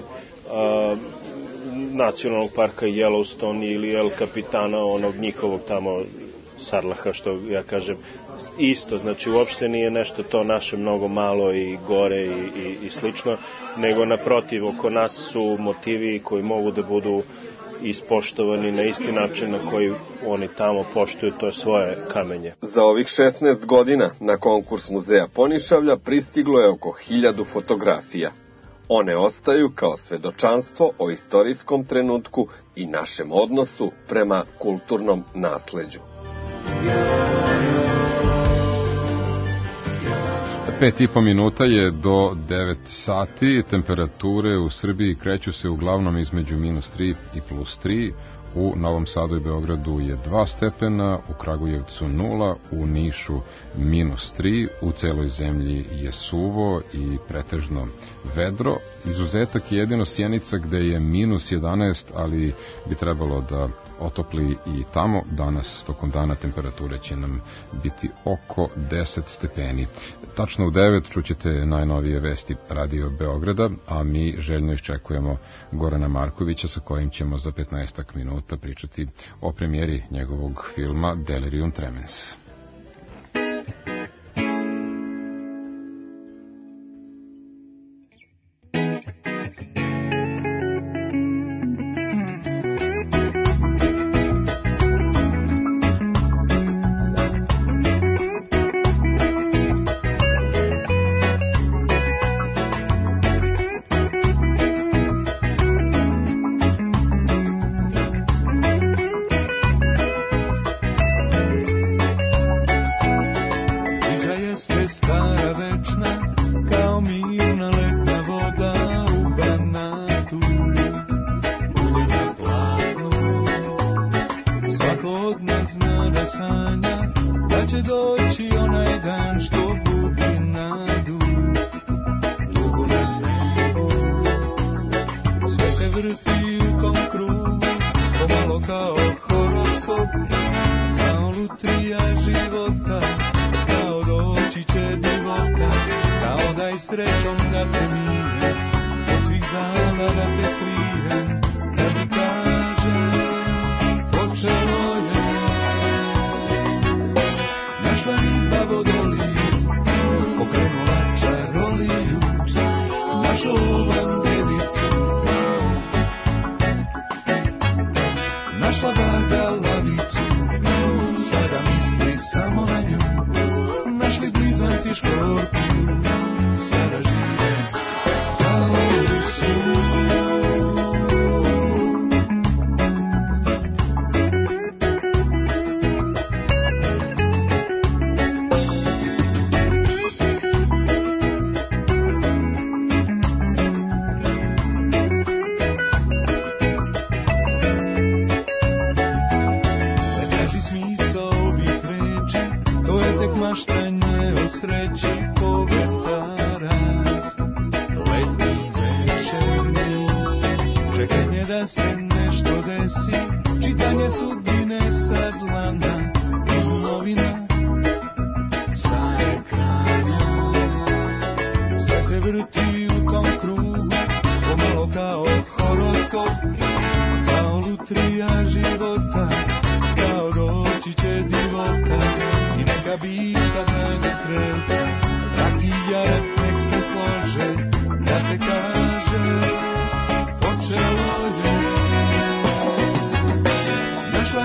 nacionalnog parka Yellowstone ili El Capitana, onog njihovog tamo Sarlaha, što ja kažem, isto, znači uopšte nije nešto to naše mnogo malo i gore i slično, nego naprotiv, oko nas su motivi koji mogu da budu ispoštovani na isti način na koji oni tamo poštuju to svoje kamenje. Za ovih 16 godina na konkurs muzeja Ponišavlja pristiglo je oko 1000 fotografija. One ostaju kao svedočanstvo o istorijskom trenutku i našem odnosu prema kulturnom nasleđu. 5,5 minuta je do 9 sati, temperature u Srbiji kreću se uglavnom između -3 i +3, u Novom Sadu i Beogradu je 2 stepena, u Kragujevcu 0, u Nišu -3, u celoj zemlji je suvo i pretežno vedro. Izuzetak je jedino Sjenica gde je -11, ali bi trebalo da otopli i tamo. Danas, tokom dana, temperature će nam biti oko 10 stepeni. Tačno u 9 čućete najnovije vesti Radio Beograda, a mi željno iščekujemo Gorana Markovića sa kojim ćemo za 15 minuta pričati o premijeri njegovog filma Delirium Tremens. Našla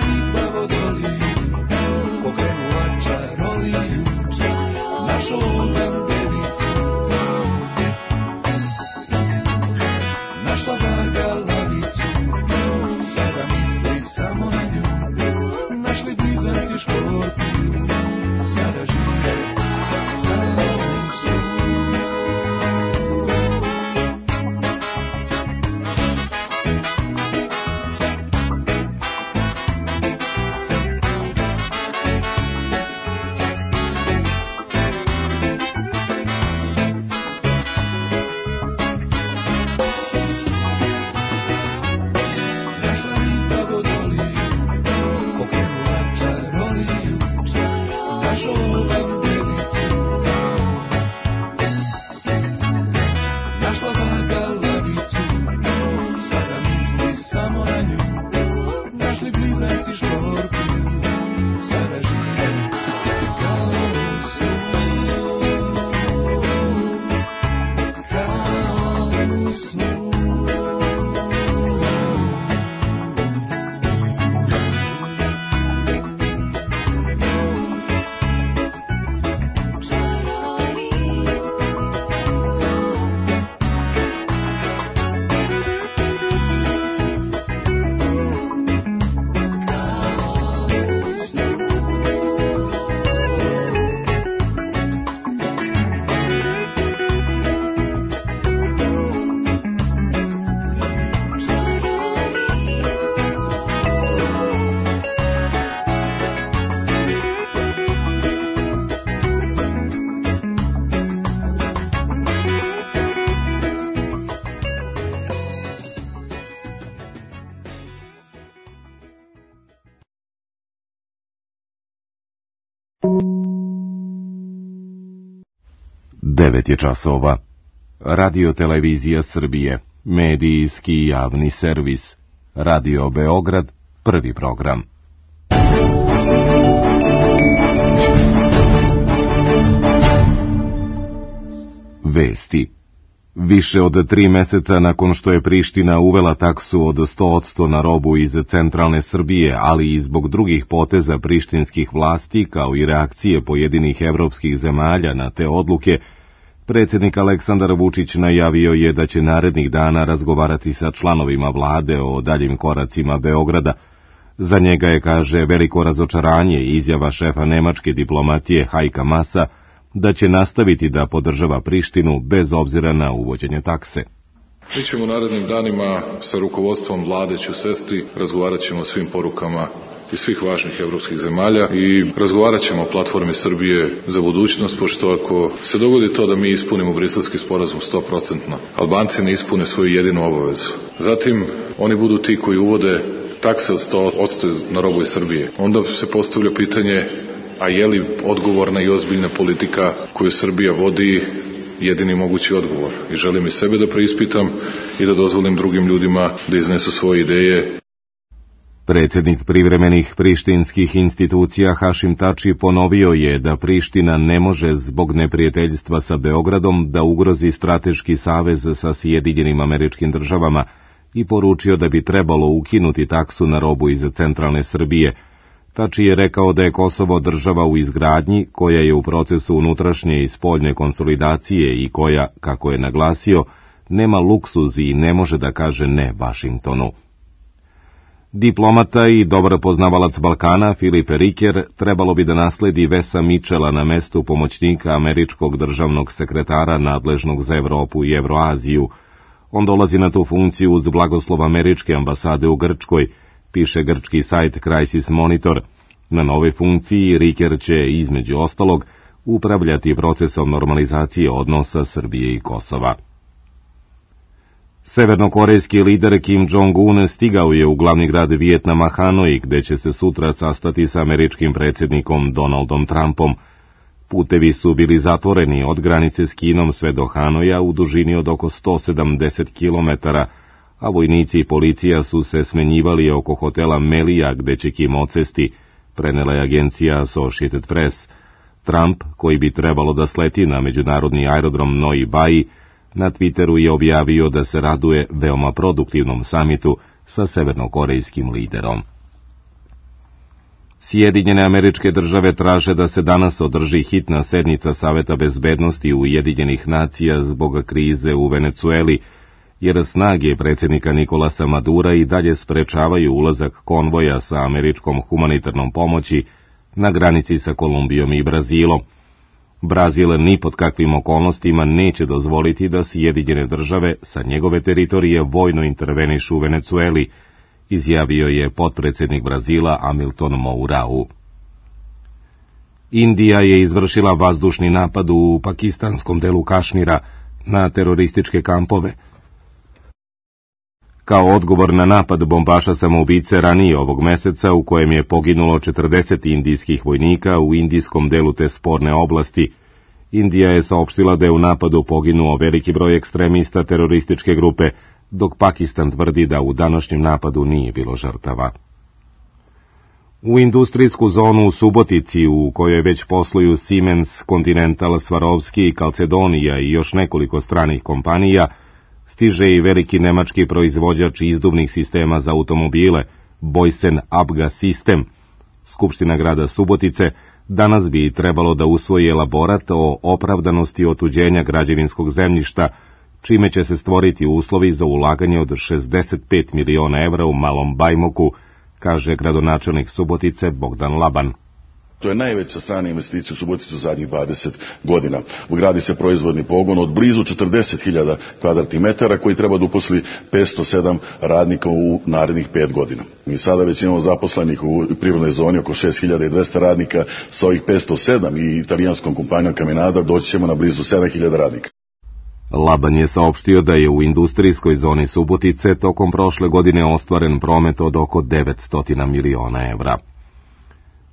9 je časova. Radio Televizija Srbije, medijski javni servis. Radio Beograd, prvi program. Vesti. Više od 3 meseca nakon što je Priština uvela taksu od 100% na robu iz centralne Srbije, ali i zbog drugih poteza prištinskih vlasti, kao i reakcije pojedinih evropskih zemalja na te odluke, predsjednik Aleksandar Vučić najavio je da će narednih dana razgovarati sa članovima vlade o daljim koracima Beograda. Za njega je, kaže, veliko razočaranje izjava šefa nemačke diplomatije Heika Maasa da će nastaviti da podržava Prištinu bez obzira na uvođenje takse. Mi ćemo u narednim danima sa rukovodstvom vlade ću sesti, razgovarat ćemo o svim porukama iz svih važnih evropskih zemalja i razgovarat ćemo o platformi Srbije za budućnost, pošto ako se dogodi to da mi ispunimo Briselski sporazum 100%, Albanci ne ispune svoju jedinu obavezu. Zatim, oni budu ti koji uvode takse od 100% na robu iz Srbije. Onda se postavlja pitanje, a je li odgovorna i ozbiljna politika koju Srbija vodi jedini mogući odgovor? I želim i sebe da preispitam i da dozvolim drugim ljudima da iznesu svoje ideje. Predsjednik privremenih prištinskih institucija Hašim Tači ponovio je da Priština ne može zbog neprijateljstva sa Beogradom da ugrozi strateški savez sa Sjedinjenim Američkim Državama i poručio da bi trebalo ukinuti taksu na robu iz centralne Srbije. Tači je rekao da je Kosovo država u izgradnji, koja je u procesu unutrašnje i spoljne konsolidacije i koja, kako je naglasio, nema luksuz i ne može da kaže ne Vašingtonu. Diplomata i dobar poznavalac Balkana Filip Riker trebalo bi da nasledi Vesa Mičela na mestu pomoćnika američkog državnog sekretara nadležnog za Evropu i Evroaziju. On dolazi na tu funkciju uz blagoslov američke ambasade u Grčkoj, piše grčki sajt Crisis Monitor. Na nove funkciji Riker će, između ostalog, upravljati procesom normalizacije odnosa Srbije i Kosova. Severnokorejski lider Kim Jong-un stigao je u glavni grad Vijetnama Hanoi, gde će se sutra sastati sa američkim predsjednikom Donaldom Trumpom. Putevi su bili zatvoreni od granice s Kinom sve do Hanoja u dužini od oko 170 km, a vojnici i policija su se smenjivali oko hotela Melija, gde će Kim odsesti, prenela je agencija Associated Press. Trump, koji bi trebalo da sleti na međunarodni aerodrom Noi Bai, na Twitteru je objavio da se raduje veoma produktivnom samitu sa severnokorejskim liderom. Sjedinjene Američke Države traže da se danas održi hitna sednica Saveta bezbednosti Ujedinjenih nacija zbog krize u Venecueli, jer snage predsjednika Nikolasa Madura i dalje sprečavaju ulazak konvoja sa američkom humanitarnom pomoći na granici sa Kolumbijom i Brazilom. Brazil ni pod kakvim okolnostima neće dozvoliti da Sjedinjene Države sa njegove teritorije vojno intervenišu u Venecueli, izjavio je potpredsjednik Brazila Hamilton Mourão. Indija je izvršila vazdušni napad u pakistanskom delu Kašmira na terorističke kampove. Kao odgovor na napad bombaša samoubice ranije ovog meseca, u kojem je poginulo 40 indijskih vojnika u indijskom delu te sporne oblasti, Indija je saopštila da je u napadu poginuo veliki broj ekstremista terorističke grupe, dok Pakistan tvrdi da u današnjem napadu nije bilo žrtava. U industrijsku zonu u Subotici, u kojoj već posluju Siemens, Continental, Swarovski, Calcedonia i još nekoliko stranih kompanija, stiže i veliki nemački proizvođač izduvnih sistema za automobile, Boysen Abga System. Skupština grada Subotice danas bi trebalo da usvoji elaborat o opravdanosti otuđenja građevinskog zemljišta, čime će se stvoriti uslovi za ulaganje od 65 miliona evra u Malom Bajmoku, kaže gradonačelnik Subotice Bogdan Laban. To je najveća strana investicija u Suboticu u zadnjih 20 godina. Ugradi se proizvodni pogon od blizu 40.000 kvadratnih metara koji treba da uposli 507 radnika u narednih 5 godina. Mi sada već imamo zaposlenih u privrednoj zoni oko 6.200 radnika, sa ovih 507 i italijanskom kompanijom Caminada doći ćemo na blizu 7.000 radnika. Laban je saopštio da je u industrijskoj zoni Subotice tokom prošle godine ostvaren promet od oko 900 miliona evra.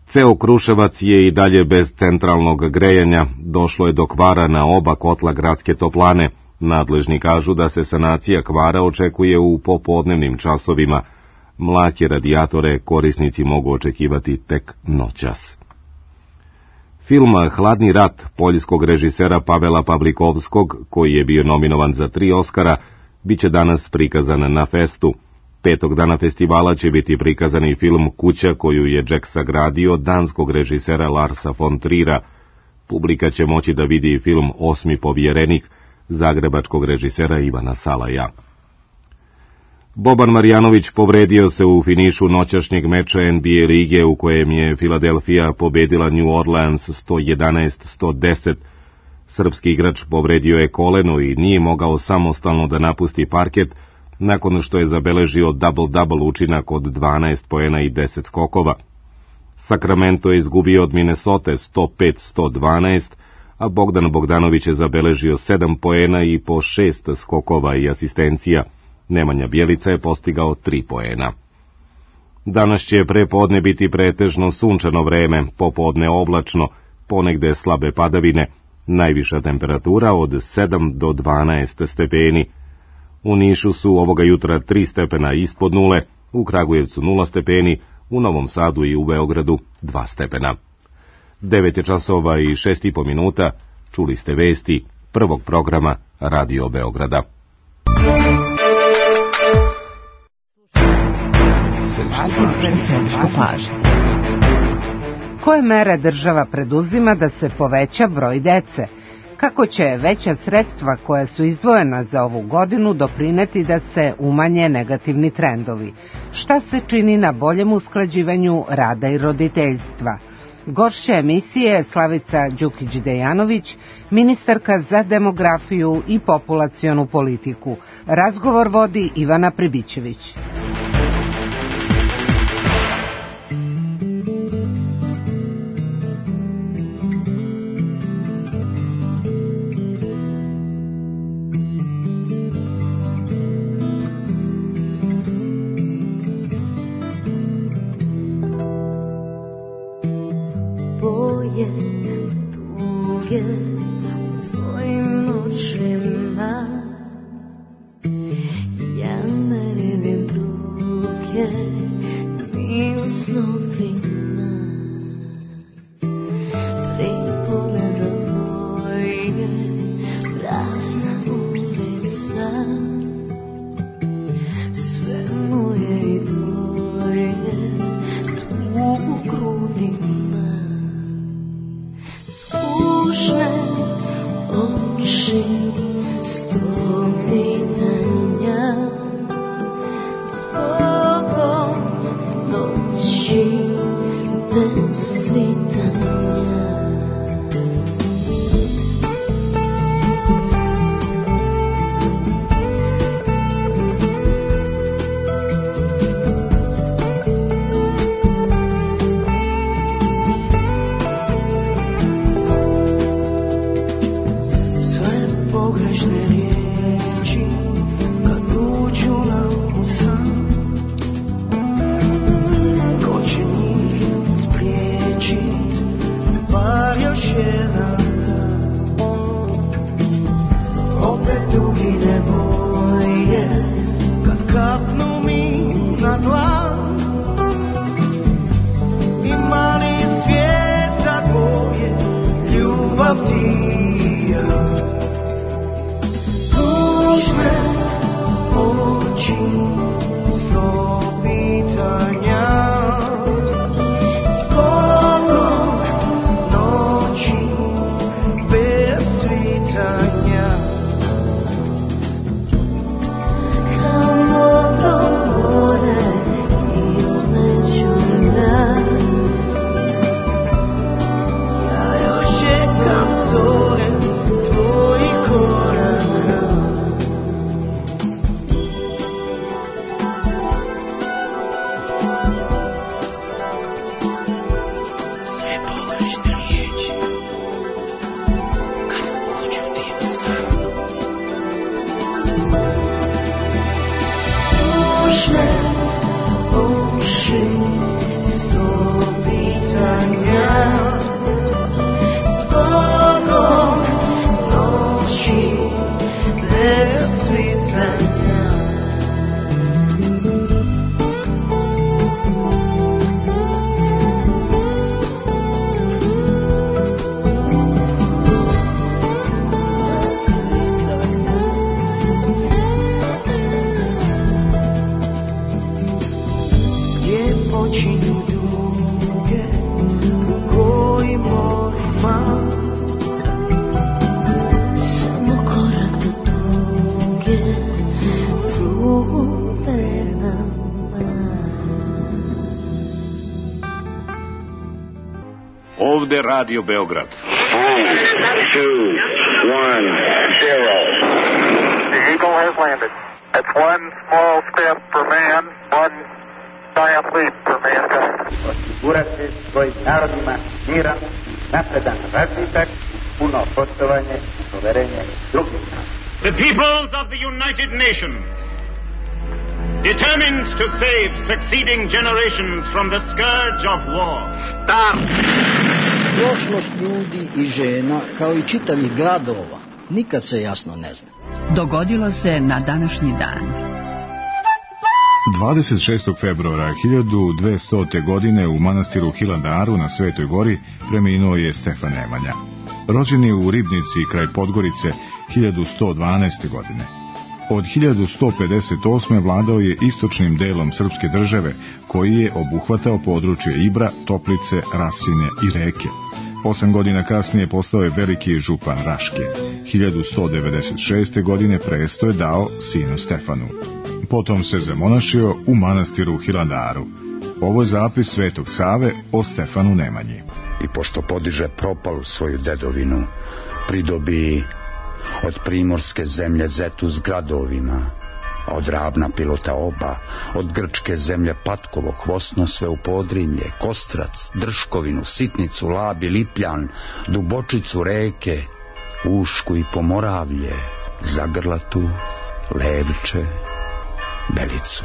Ceo Kruševac je i dalje bez centralnog grejanja, došlo je do kvara na oba kotla gradske toplane. Nadležni kažu da se sanacija kvara očekuje u popodnevnim časovima. Mlake radijatore korisnici mogu očekivati tek noćas. Film Hladni rat poljskog režisera Pavela Pavlikovskog, koji je bio nominovan za 3 Oskara, biće danas prikazan na festu. 5. dana festivala će biti prikazan i film Kuća koju je Jack sagradio danskog režisera Larsa von Trira. Publika će moći da vidi film Osmi povjerenik zagrebačkog režisera Ivana Salaja. Boban Marjanović povredio se u finišu noćašnjeg meča NBA lige u kojem je Filadelfija pobedila New Orleans 111-110. Srpski igrač povredio je koleno i nije mogao samostalno da napusti parket nakon što je zabeležio double-double učinak od 12 poena i 10 skokova. Sacramento je izgubio od Minnesota 105-112, a Bogdan Bogdanović je zabeležio 7 poena i po 6 skokova i asistencija. Nemanja Bjelica je postigao 3 poena. Danas će prepodne biti pretežno sunčano vreme, popodne oblačno, ponegde slabe padavine, najviša temperatura od 7 do 12 stepeni. U Nišu su ovoga jutra 3 stepena ispod nule, u Kragujevcu 0 stepeni, u Novom Sadu i u Beogradu 2 stepena. 9 je časova i 6,5 minuta, čuli ste vesti prvog programa Radio Beograda. Koje mere država preduzima da se poveća broj dece? Kako će veća sredstva koja su izdvojena za ovu godinu doprineti da se umanje negativni trendovi? Šta se čini na boljem usklađivanju rada i roditeljstva? Gošća emisije je Slavica Đukić-Dejanović, ministarka za demografiju i populacionu politiku. Razgovor vodi Ivana Pribićević. Spokoj noći noći duge u kojim morima samo korak do tuge trude nama. Ovde Radio Beograd. 3, 2, 1, 0. The Eagle has landed. That's one small step for man, one giant leap for mankind. Osigurati svojim narodima miran, napredan razvitak, puno poštovanje i poverenje drugih naroda. The peoples of the United Nations, determined to save succeeding generations from the scourge of war. Start! Prošlost ljudi i žena, kao i čitavih gradova, nikad se jasno ne zna. Dogodilo se na današnji dan. 26. februara 1200. godine u manastiru Hilandaru na Svetoj gori preminuo je Stefan Nemanja. Rođen je u Ribnici kraj Podgorice 1112. godine. Od 1158. vladao je istočnim delom srpske države, koji je obuhvatao područje Ibra, Toplice, Rasine i Reke. 8 godina kasnije postao je veliki župan Raške. 1196. godine presto je dao sinu Stefanu. Potom se zamonašio u manastiru Hilandaru. Ovo je zapis Svetog Save o Stefanu Nemanji. I pošto podiže propalu svoju dedovinu, pridobi od primorske zemlje Zetu s gradovima, a od Ravna Pilota Oba, od grčke zemlje Patkovo, Hvosno sve u Podrinje, Kostrac, Drškovinu, Sitnicu, Labi, Lipljan, Dubočicu, Reke, Ušku i Pomoravlje, Zagrlatu, Levče, Belicu.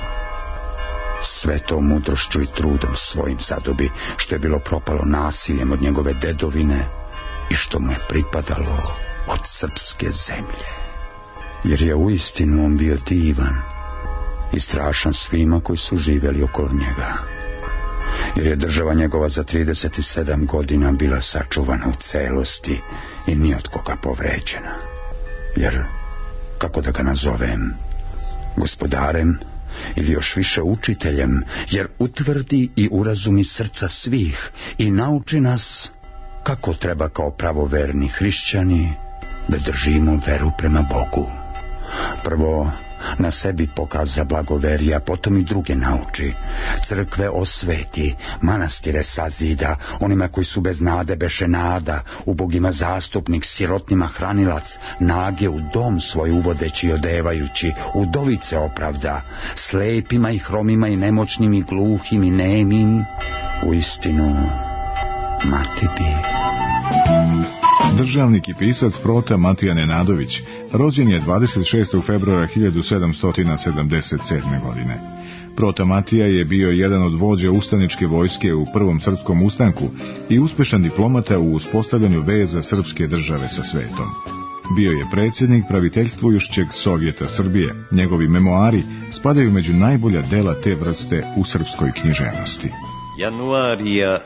Sve to mudrošću i trudom svojim zadobi, što je bilo propalo nasiljem od njegove dedovine i što mu je pripadalo od srpske zemlje. Jer je uistinu on bio divan i strašan svima koji su živjeli okolo njega. Jer je država njegova za 37 godina bila sačuvana u celosti i ni od koga povređena. Jer, kako da ga nazovem, gospodarem ili još više učiteljem, jer utvrdi i urazumi srca svih i nauči nas kako treba kao pravoverni hrišćani da držimo veru prema Bogu. Prvo na sebi pokaza blagoverje, a potom i druge nauči. Crkve osveti, manastire sazida, onima koji su bez nade beše nada, ubogima zastupnik, sirotnima hranilac, nage u dom svoj uvodeći i odevajući, udovice opravda, slepima i hromima i nemoćnim i gluhim i nemim, uistinu mati bi. Državnik i pisac Prota Matija Nenadović rođen je 26. februara 1777. godine. Prota Matija je bio jedan od vođa ustaničke vojske u Prvom srpskom ustanku i uspešan diplomata u uspostavljanju veza srpske države sa svetom. Bio je predsjednik praviteljstvujušćeg Sovjeta Srbije. Njegovi memoari spadaju među najbolja dela te vrste u srpskoj književnosti. Januarija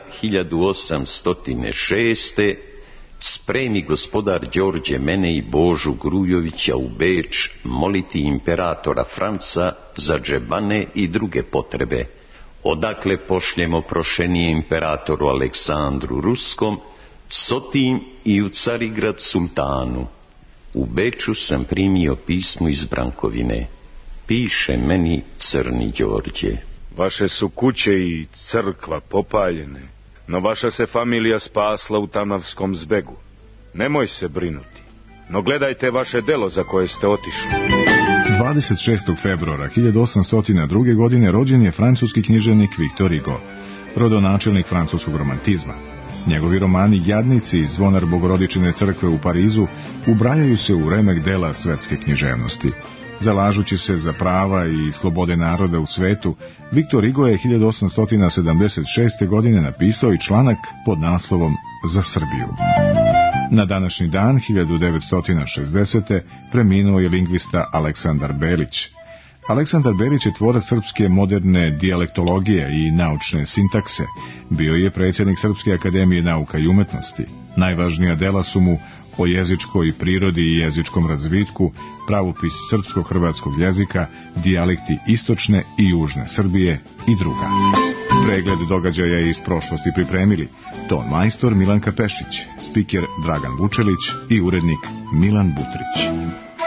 1806. spremi gospodar Đorđe mene i Božu Grujovića u Beč moliti imperatora Franca za džebane i druge potrebe, odakle pošljemo prošenije imperatoru Aleksandru Ruskom, sotim i u Carigrad sultanu. U Beču sam primio pismo iz Brankovine. Piše meni Crni Đorđe. Vaše su kuće i crkva popaljene, no vaša se familija spasla u Tamnavskom zbegu. Nemoj se brinuti, no gledajte vaše delo za koje ste otišli. 26. februara 1802. godine rođen je francuski književnik Victor Hugo, rodonačelnik francuskog romantizma. Njegovi romani Jadnici i Zvonar Bogorodičine crkve u Parizu ubrajaju se u remek dela svetske književnosti. Zalažući se za prava i slobode naroda u svetu, Victor Hugo je 1876. godine napisao i članak pod naslovom Za Srbiju. Na današnji dan, 1960. preminuo je lingvista Aleksandar Belić. Aleksandar Belić je tvorac srpske moderne dijalektologije i naučne sintakse. Bio je predsjednik Srpske akademije nauka i umetnosti. Najvažnija dela su mu O jezičkoj prirodi i jezičkom razvitku, Pravopis srpsko-hrvatskog jezika, Dijalekti istočne i južne Srbije i druga. Pregled događaja iz prošlosti pripremili ton majstor Milanka Pešić, spiker Dragan Vučelić i urednik Milan Butrić.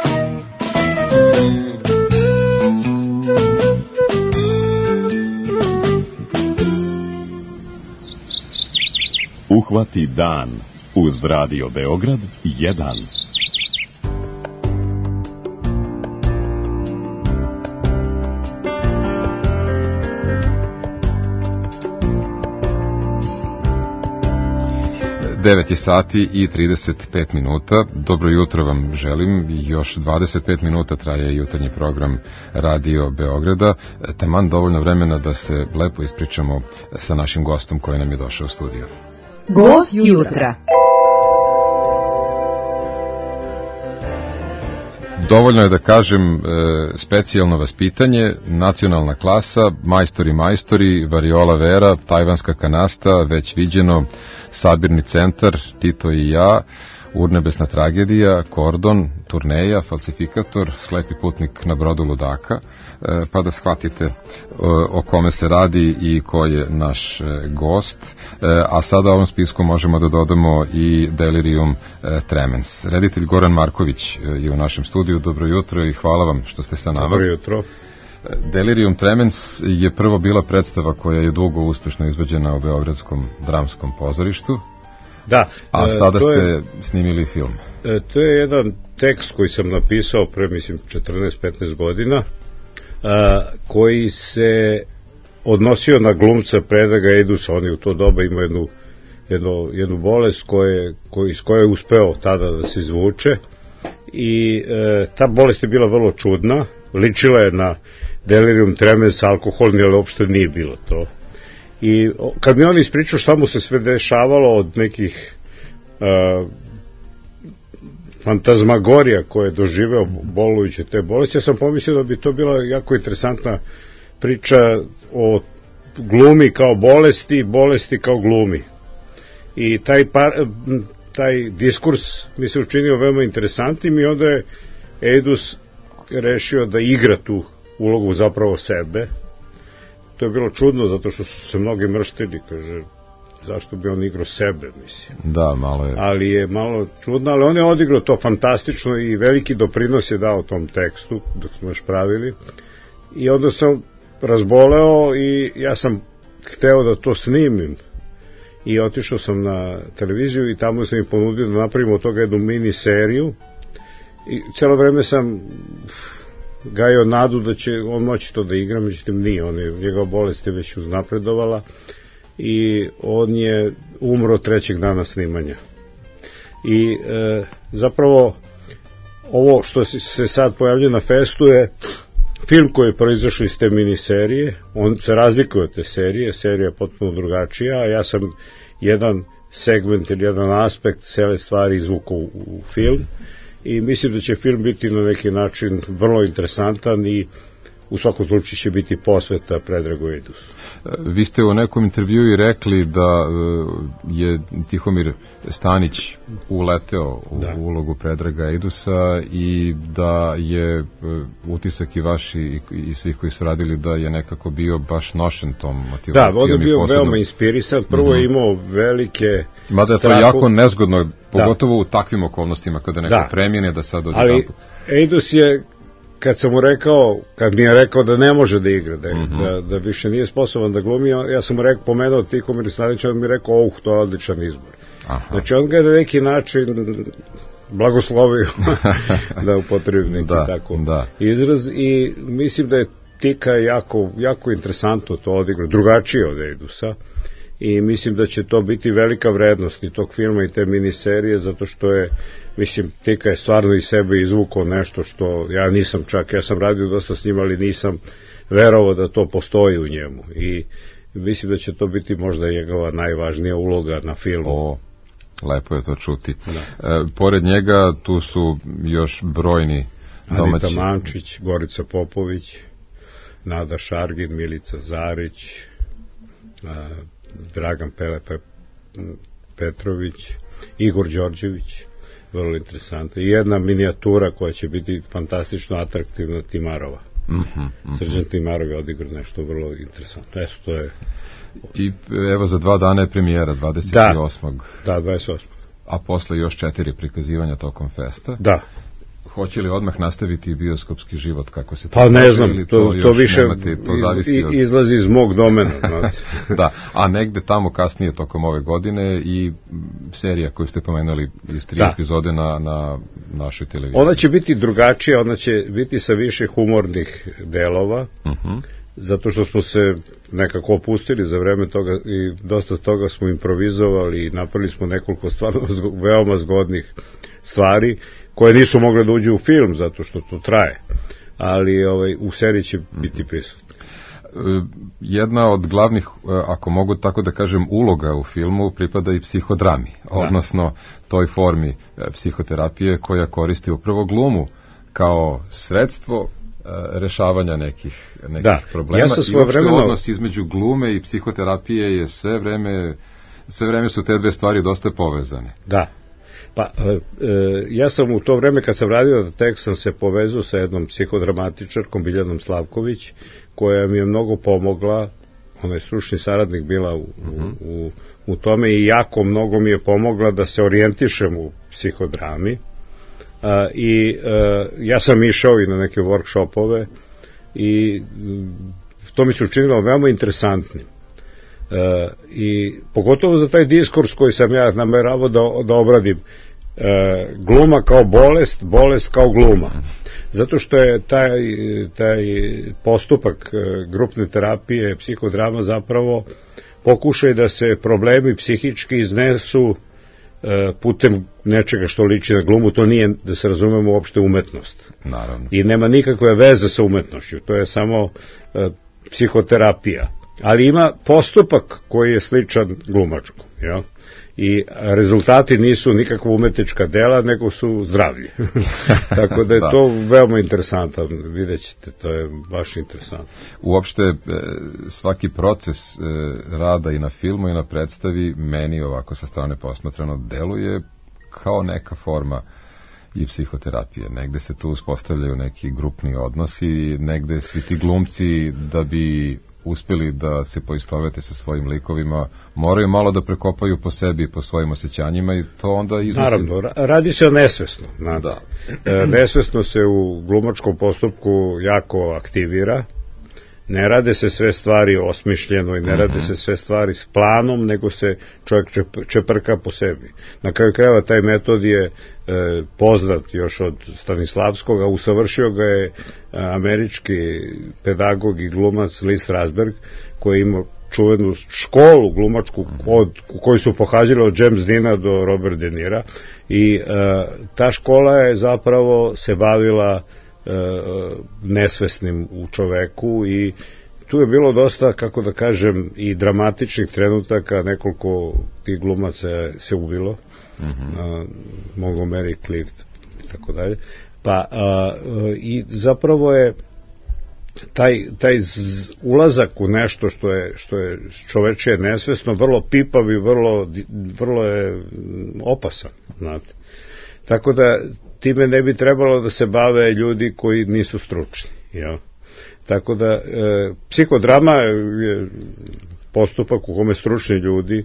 Uhvati dan uz Radio Beograd 1. Devet je sati i 35 minuta. Dobro jutro vam želim. Još 25 minuta traje jutarnji program Radio Beograda. Taman dovoljno vremena da se lepo ispričamo sa našim gostom koji nam je došao u studiju. Gost jutra. Dovoljno je da kažem specijalno vaspitanje, nacionalna klasa, majstori, variola vera, tajvanska kanasta, već viđeno, sabirni centar, Tito i ja, urnebesna tragedija, kordon, turneja, falsifikator, slepi putnik na brodu ludaka, pa da shvatite o kome se radi i ko je naš gost. A sada ovom spisku možemo da dodamo i Delirium Tremens. Reditelj Goran Marković je u našem studiju. Dobro jutro i hvala vam što ste sa nama. Dobro jutro. Delirium Tremens je prvo bila predstava koja je dugo uspešno izvođena u Beogradskom dramskom pozorištu. Da. A sada ste snimili film. To je jedan tekst koji sam napisao pre, mislim, 14-15 godina, koji se odnosio na glumca Predraga Eidusa. On je u to doba imao jednu bolest iz koje je uspeo tada da se izvuče i ta bolest je bila vrlo čudna, ličila je na delirium tremens alkoholni, ali uopšte nije bilo to. I kad mi on ispričao šta mu se sve dešavalo od nekih fantazmagorija koje je doživeo bolujuće te bolesti, ja sam pomislio da bi to bila jako interesantna priča o glumi kao bolesti kao glumi. I taj diskurs mi se učinio veoma interesantnim i onda je Eidus rešio da igra tu ulogu zapravo sebe. To je bilo čudno zato što su se mnogi mrštili, kaže, zašto bi on igrao sebe, mislim. Da, malo je. Ali je malo čudno, ali on je odigrao to fantastično i veliki doprinos je dao tom tekstu dok smo još pravili. I onda sam razboleo i ja sam hteo da to snimim. I otišao sam na televiziju i tamo sam im ponudio da napravimo od toga jednu mini seriju. I cijelo vreme sam gajio nadu da će on moći to da igra, međutim nije, njegova bolest je već uznapredovala i on je umro 3. dana snimanja. I zapravo ovo što se sad pojavlja na festu je film koji je proizašao iz te miniserije. On se razlikuje od te serija je potpuno drugačija, a ja sam jedan segment ili jedan aspekt cele stvari izvukao u film. I mislim da će film biti na neki način vrlo interesantan i u svakom slučaju će biti posveta Predragu Eidusu. Vi ste u nekom intervjuu i rekli da je Tihomir Stanić uleteo u ulogu Predraga Eidusa i da je utisak i vaš i svih koji su radili da je nekako bio baš nošen tom motivacijom. Da, on je bio veoma inspirisan, prvo je imao velike mada je to jako nezgodno, pogotovo u takvim okolnostima kada neko premijene da sad dođe. Ali Eidus je kad mi je rekao da ne može da igra, da više nije sposoban da glumi, ja sam mu pomenuo Tihomir Stanić, on mi je rekao, to je odličan izbor. Aha. Znači on ga je na neki način blagoslovio da upotrebi neki tako izraz i mislim da je Tika jako interesantno to odigrao, drugačije od Eidusa i mislim da će to biti velika vrednost i tog filma i te miniserije, zato što je, mislim, Tika je stvarno iz sebe izvukao nešto što ja nisam ja sam radio dosta s njim, ali nisam verovao da to postoji u njemu i mislim da će to biti možda njegova najvažnija uloga na filmu. Lepo je to čuti. Pored njega tu su još brojni domaći. Anita Mančić, Gorica Popović, Nada Šargin, Milica Zarić, Dragan Petrović, Igor Đorđević, vrlo interesantna. I jedna minijatura koja će biti fantastično atraktivna, Timarova. Srđan Timarov je odigrao nešto vrlo interesantno. Eto, to je... I evo za 2 dana je premijera, 28. Da, 28. A posle još 4 prikazivanja tokom festa. Da. Hoće li odmah nastaviti bioskopski život, kako se to... Pa ne znam, to više to zavisi od... izlazi iz mog domena. Da, a negde tamo kasnije tokom ove godine i serija koju ste pomenuli iz 3 epizode na našoj televiziji. Ona će biti drugačija, ona će biti sa više humornih delova, zato što smo se nekako opustili za vreme toga i dosta toga smo improvizovali i napravili smo nekoliko stvarno veoma zgodnih stvari koje nisu mogle da uđu u film zato što to traje, ali u seriji će biti prisutno. Jedna od glavnih, ako mogu tako da kažem, uloga u filmu pripada i psihodrami, odnosno toj formi psihoterapije koja koristi upravo glumu kao sredstvo rešavanja nekih problema. Ja sam svojevremeno... I odnos između glume i psihoterapije je sve vreme su te dve stvari dosta povezane. Da. Pa, ja sam u to vreme kad sam radio na tekst sam se povezao sa jednom psihodramatičarkom Biljanom Slavković, koja mi je mnogo pomogla, ona je stručni saradnik bila u tome i jako mnogo mi je pomogla da se orijentišem u psihodrami. I ja sam išao i na neke workshopove i to mi se učinilo veoma interesantnim. I pogotovo za taj diskurs koji sam ja nameravao da obradim, gluma kao bolest kao gluma, zato što je taj postupak grupne terapije, psihodrama zapravo pokušaj da se problemi psihički iznesu putem nečega što liči na glumu. To nije, da se razumemo, uopšte umetnost. Naravno. I nema nikakve veze sa umetnošću, to je samo psihoterapija. Ali ima postupak koji je sličan glumačkom, jel? I rezultati nisu nikakva umetnička dela, nego su zdravlje. Tako da je to veoma interesantno, vidjet ćete, to je baš interesantno. Uopšte, svaki proces rada i na filmu i na predstavi meni ovako sa strane posmatrano deluje kao neka forma i psihoterapije. Negde se tu uspostavljaju neki grupni odnosi, negde svi ti glumci da bi uspjeli da se poistovete sa svojim likovima, moraju malo da prekopaju po sebi, po svojim osjećanjima i to onda iznosi... Naravno, radi se o nesvesno. Da. Nesvesno se u glumačkom postupku jako aktivira, ne rade se sve stvari osmišljeno i ne rade se sve stvari s planom, nego se čovjek čeprka po sebi. Na kraju krajeva taj metod je poznat još od Stanislavskog, a usavršio ga je američki pedagog i glumac Lee Strasberg, koji ima čuvenu školu glumačku koju su pohađali od James Deana do Robert De Nira i ta škola je zapravo se bavila nesvesnim u čoveku i tu je bilo dosta, kako da kažem, i dramatičnih trenutaka, nekoliko tih glumaca se ubilo, Montgomery Clift i tako dalje, pa i zapravo je taj ulazak u nešto što je čovečije nesvesno vrlo pipav i vrlo je opasan, znate. Tako da time ne bi trebalo da se bave ljudi koji nisu stručni, jel? Tako da psihodrama je postupak u kome stručni ljudi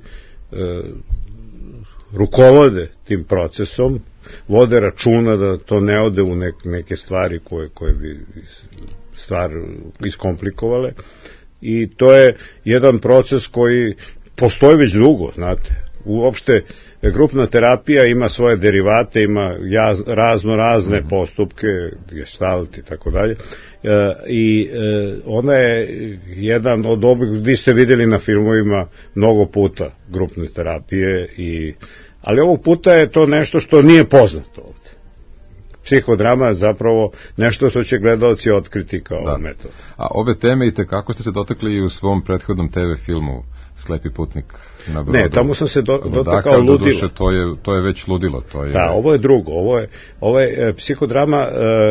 rukovode tim procesom, vode računa da to ne ode u neke stvari koje bi stvar iskomplikovale i to je jedan proces koji postoji već dugo, znate. Uopšte grupna terapija ima svoje derivate, ima razne postupke, gestalt i tako dalje, i ona je jedan od ovih, vi ste vidjeli na filmovima mnogo puta grupne terapije, ali ovog puta je to nešto što nije poznato ovde. Psihodrama je zapravo nešto što će gledalci otkriti kao metod. A ove teme i tekako ste se dotakli i u svom prethodnom TV filmu Slepi putnik na brodu. Ne, tamo sam se dotakao ludilo. To je već ludilo. Da, ovo je drugo. Ovo je psihodrama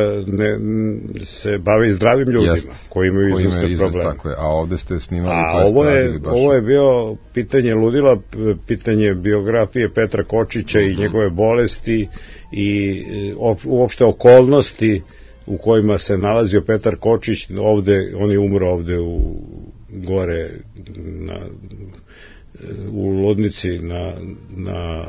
se bavi zdravim ljudima koji imaju izvesne probleme. Tako je, a ovde ste snimali... Ovo je bio pitanje ludila, pitanje biografije Petra Kočića i njegove bolesti i uopšte okolnosti u kojima se nalazio Petar Kočić, ovde, on je umro ovde gore u Lodnici na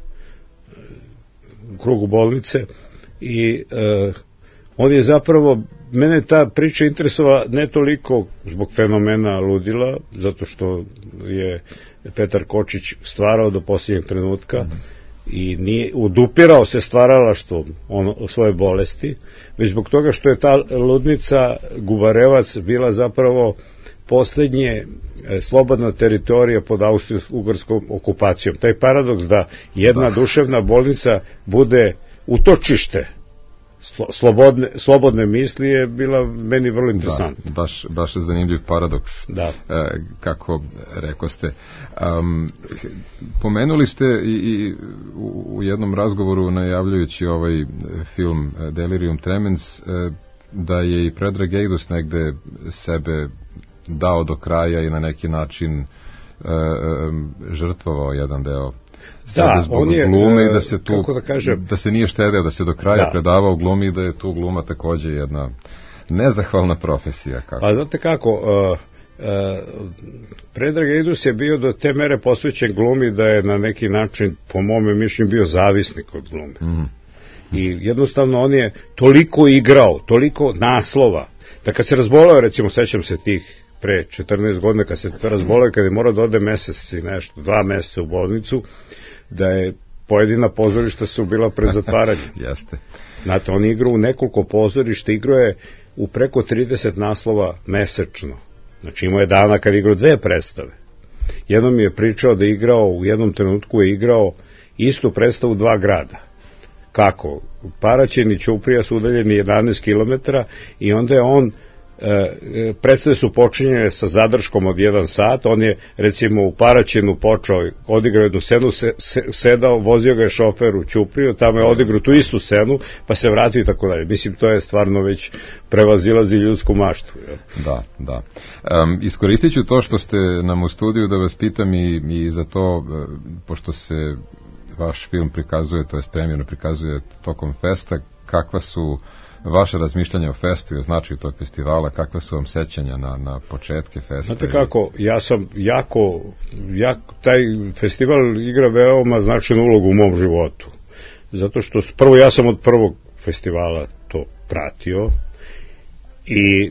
krugu bolnice, i on je zapravo, mene ta priča interesovala ne toliko zbog fenomena ludila, zato što je Petar Kočić stvarao do posljednjeg trenutka i nije udupirao se stvaralaštvom svoje bolesti, već zbog toga što je ta ludnica Gubarevac bila zapravo poslednje slobodna teritorija pod austrijsko-ugarskom okupacijom. Taj paradoks da jedna duševna bolnica bude utočište slobodne misli je bila meni vrlo interesantna. Baš zanimljiv paradoks, kako rekoste. Pomenuli ste i u jednom razgovoru najavljujući ovaj film Delirium Tremens da je i Predrag Ejdus negde sebe dao do kraja i na neki način žrtvovao jedan deo zbog glume i da se tu, da se nije štedeo, da se do kraja predavao glumi i da je tu gluma takođe jedna nezahvalna profesija. A znate kako, Predrag Ejdus je bio do te mere posvećen glumi da je na neki način, po mome mišljenju, bio zavisnik od glume. I jednostavno on je toliko igrao, toliko naslova, da kad se razboleo, recimo, sećam se tih pre 14 godina, kad se razboleo, kad je morao da ode mesec i nešto, 2 meseca u bolnicu, da je pojedina pozorišta su bila pre zatvaranja. Jeste. Znate, on igrao u nekoliko pozorišta, igrao je u preko 30 naslova mesečno. Znači, imao je dana kad igrao 2 predstave. Jednom mi je pričao da je igrao, u jednom trenutku je igrao istu predstavu 2 grada. Kako? Paraćin i Ćuprija su udaljeni 11 km i onda je on, predstave su počinjene sa zadrškom od 1 sat, on je recimo u Paraćinu počeo, odigrao jednu scenu, sedao, vozio ga je šofer u Ćupriju, tamo je odigrao tu istu scenu, pa se vratio i tako dalje. Mislim, to je stvarno već prevazilazi ljudsku maštu. Da. Iskoristit ću to što ste nam u studiju da vas pitam i za to, pošto se vaš film prikazuje, to jest premijerno prikazuje tokom festa, kakva su vaše razmišljanja o festu i o značaju tog festivala, kakva su vam sećanja na početke festa? Znate kako, ja sam taj festival igra veoma značajnu ulogu u mom životu, zato što prvo ja sam od prvog festivala to pratio i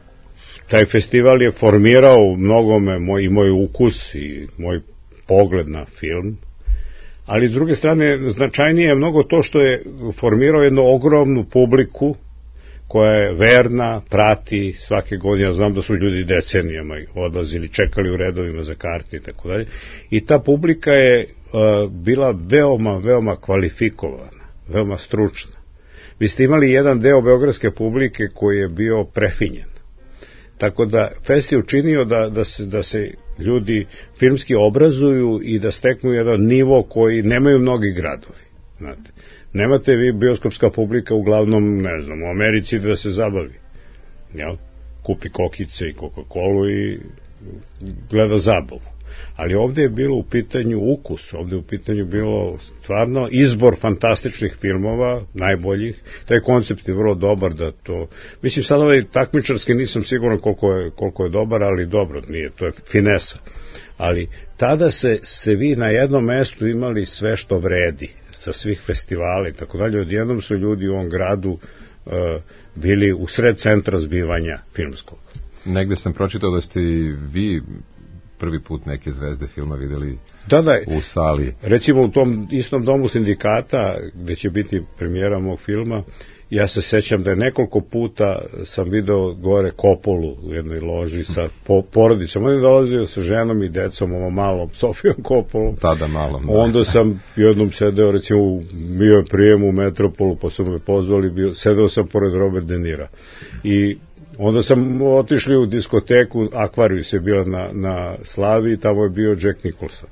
taj festival je formirao u mnogome i moj ukus i moj pogled na film, ali s druge strane značajnije je mnogo to što je formirao jednu ogromnu publiku koja je verna, prati svake godine. Ja znam da su ljudi decenijama odlazili, čekali u redovima za karte i tako dalje. I ta publika je bila veoma kvalifikovana, veoma stručna. Vi ste imali jedan deo beogradske publike koji je bio prefinjen. Tako da fest je učinio da se ljudi filmski obrazuju i da steknu jedan nivo koji nemaju mnogi gradovi. Znate, nemate vi bioskopska publika uglavnom, ne znam, u Americi da se zabavi. Jel? Kupi kokice i Coca-Colu i gleda zabavu. Ali ovde je bilo u pitanju ukus, ovde je u pitanju bilo stvarno izbor fantastičnih filmova, najboljih. Taj koncept je vrlo dobar da to... Mislim, sad ovaj takmičarski nisam siguran koliko je dobar, ali dobro, nije, to je finesa. Ali tada se vi na jednom mestu imali sve što vredi, sa svih festivala i tako dalje. Odjednom su ljudi u ovom gradu bili u sred centra zbivanja filmskog. Negde sam pročitao da ste i vi prvi put neke zvezde filma videli u sali. Recimo u tom istom domu sindikata gde će biti premijera mog filma, ja se sećam da je nekoliko puta sam video gore Coppolu u jednoj loži sa porodicom. On je dolazio sa ženom i decom, ovom malom Sofijom Coppolom. Tada malom. Onda sam jednom sedeo, recimo, bio je prijem u Metropolu, pa su me pozvali, sedeo sam pored Robert De Nira. I onda sam otišli u diskoteku, Akvarijus je bila na Slavi i tamo je bio Jack Nicholson.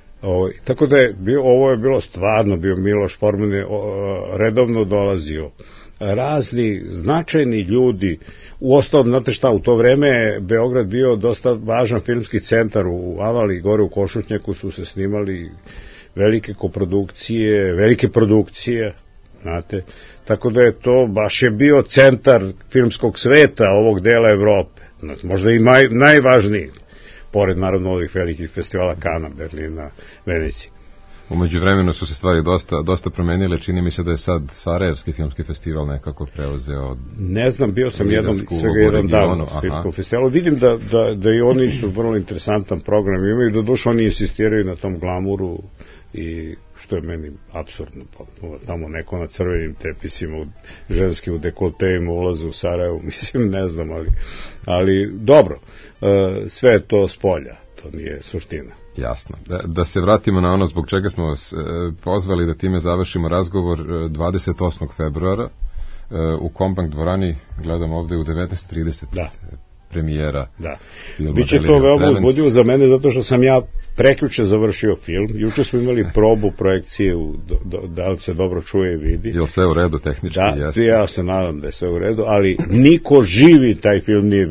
Tako da ovo je bilo stvarno, bio Miloš Forman je redovno dolazio. Razni značajni ljudi, uostalom, znate šta, u to vreme je Beograd bio dosta važan filmski centar, u Avali, gore u Košutnjaku su se snimali velike koprodukcije, velike produkcije, znate, tako da je to baš je bio centar filmskog sveta ovog dela Evrope, možda i najvažniji, pored naravno ovih velikih festivala Kana, Berlina, Venecije. Umeđu vremenu su se stvari dosta promenile, čini mi se da je sad Sarajevski filmski festival nekako preuzeo. Ne znam, bio sam svega jedan dan u filmskom festivalu, vidim da i oni su vrlo interesantan program imaju, doduše oni insistiraju na tom glamuru i što je meni apsurdno, tamo neko na crvenim tepisima, ženski u dekoltejima ulaze u Sarajevu, mislim, ne znam, ali dobro, sve je to s polja, to nije suština. Jasno. Da se vratimo na ono zbog čega smo vas pozvali da time završimo razgovor. 28. februara u Kombank dvorani, gledam ovde u 19:30 premijera. Da. Biće to veoma uzbudljivo za mene zato što sam ja prekjuče završio film. Juče smo imali probu projekcije da li se dobro čuje i vidi. Je li sve u redu tehnički? Da, ja se nadam da je sve u redu, ali niko živi taj film nije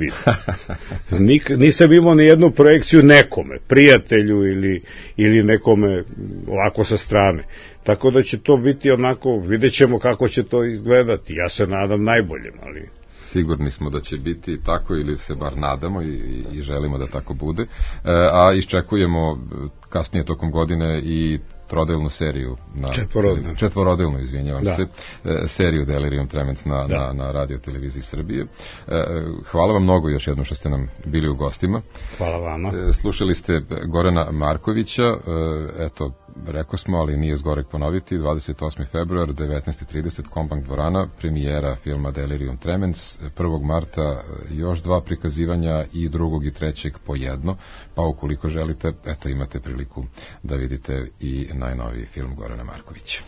vidio. Nisam imao ni jednu projekciju nekome, prijatelju ili nekome ovako sa strane. Tako da će to biti onako, vidjet ćemo kako će to izgledati. Ja se nadam najboljem, ali... Sigurni smo da će biti tako ili se bar nadamo i želimo da tako bude, a iščekujemo kasnije tokom godine i trodelnu seriju, četvorodelnu, izvinjavam se, seriju Delirium Tremens na radio televiziji Srbije. Hvala vam mnogo još jednom što ste nam bili u gostima. Hvala vama. Slušali ste Gorana Markovića, eto, rekao smo, ali nije zgorek ponoviti, 28. februar, 19:30, Kombank dvorana, premijera filma Delirium Tremens, 1. marta još 2 prikazivanja i 2. i 3. po jedno, pa ukoliko želite, eto, imate priliku da vidite i najnoviji film Gorana Markovića.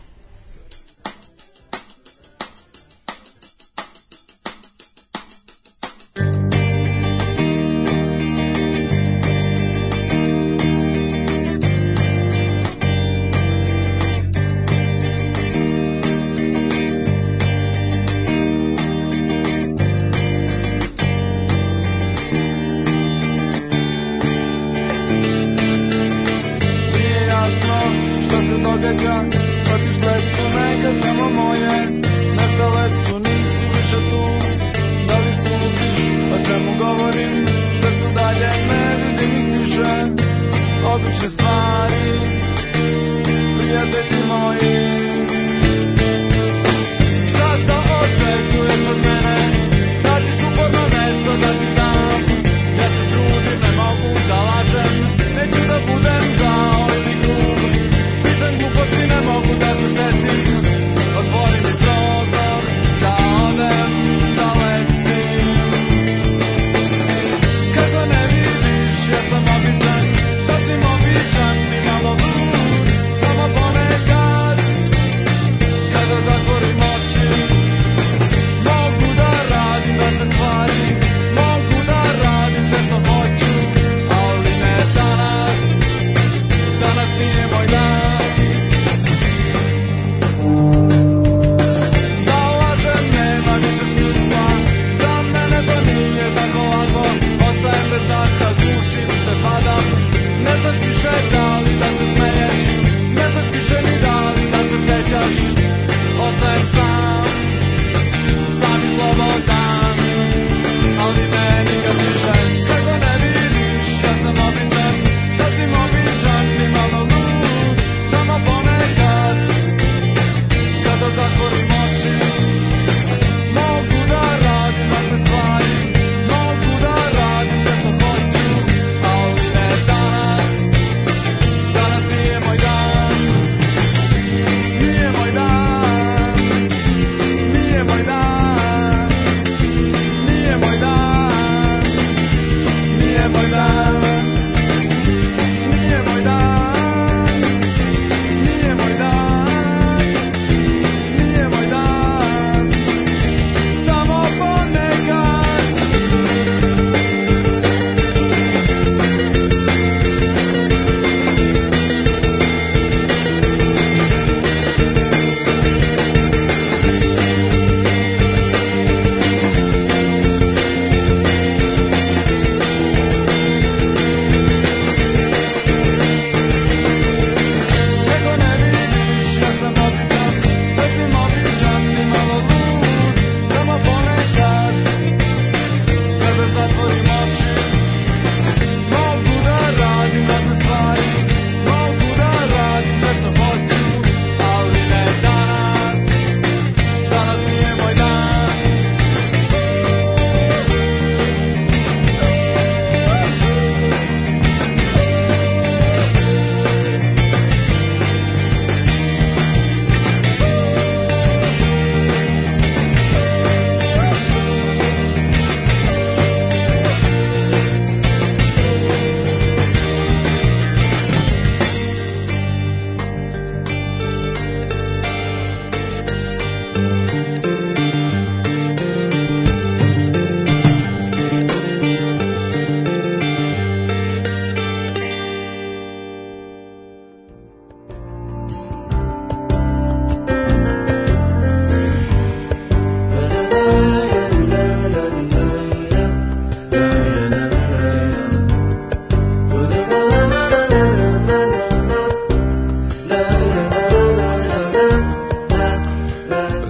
Otvorim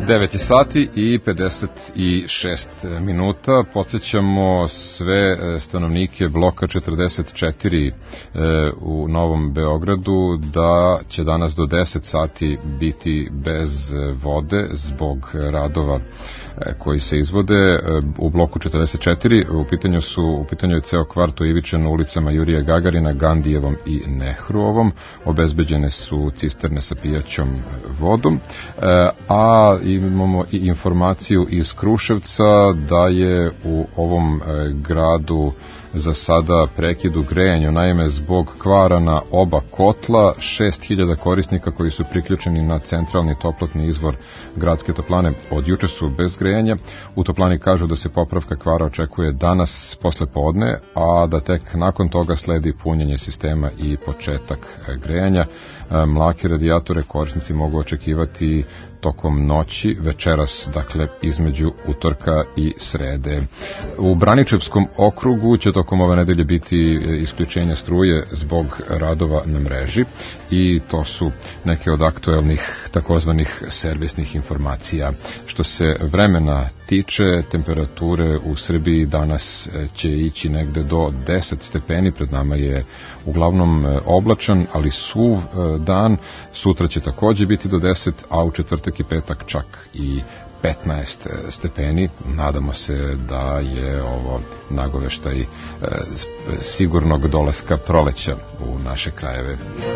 9 sati i 56 minuta. Podsjećamo sve stanovnike bloka 44 u Novom Beogradu da će danas do 10 sati biti bez vode zbog radova koji se izvode u bloku 44. U pitanju je ceo kvart u Ivičan u ulicama Jurija Gagarina, Gandijevom i Nehruovom. Obezbeđene su cisterne sa pijaćom vodom, a imamo i informaciju iz Kruševca da je u ovom gradu za sada prekid u grejanju, naime zbog kvara na oba kotla. 6000 korisnika koji su priključeni na centralni toplotni izvor gradske toplane od juče su bez grejanja. U toplani kažu da se popravka kvara očekuje danas posle podne, a da tek nakon toga sledi punjenje sistema i početak grejanja. Mlake radijatore korisnici mogu očekivati tokom noći, večeras, dakle između utorka i srede. U Braničevskom okrugu će tokom ove nedelje biti isključenja struje zbog radova na mreži i to su neke od aktuelnih takozvanih servisnih informacija. Što se vremena tiče, temperature u Srbiji danas će ići negde do 10 stepeni, pred nama je uglavnom oblačan, ali suv dan. Sutra će takođe biti do 10, a u četvrtak i petak čak i 15 stepeni. Nadamo se da je ovo nagoveštaj sigurnog dolaska proleća u naše krajeve.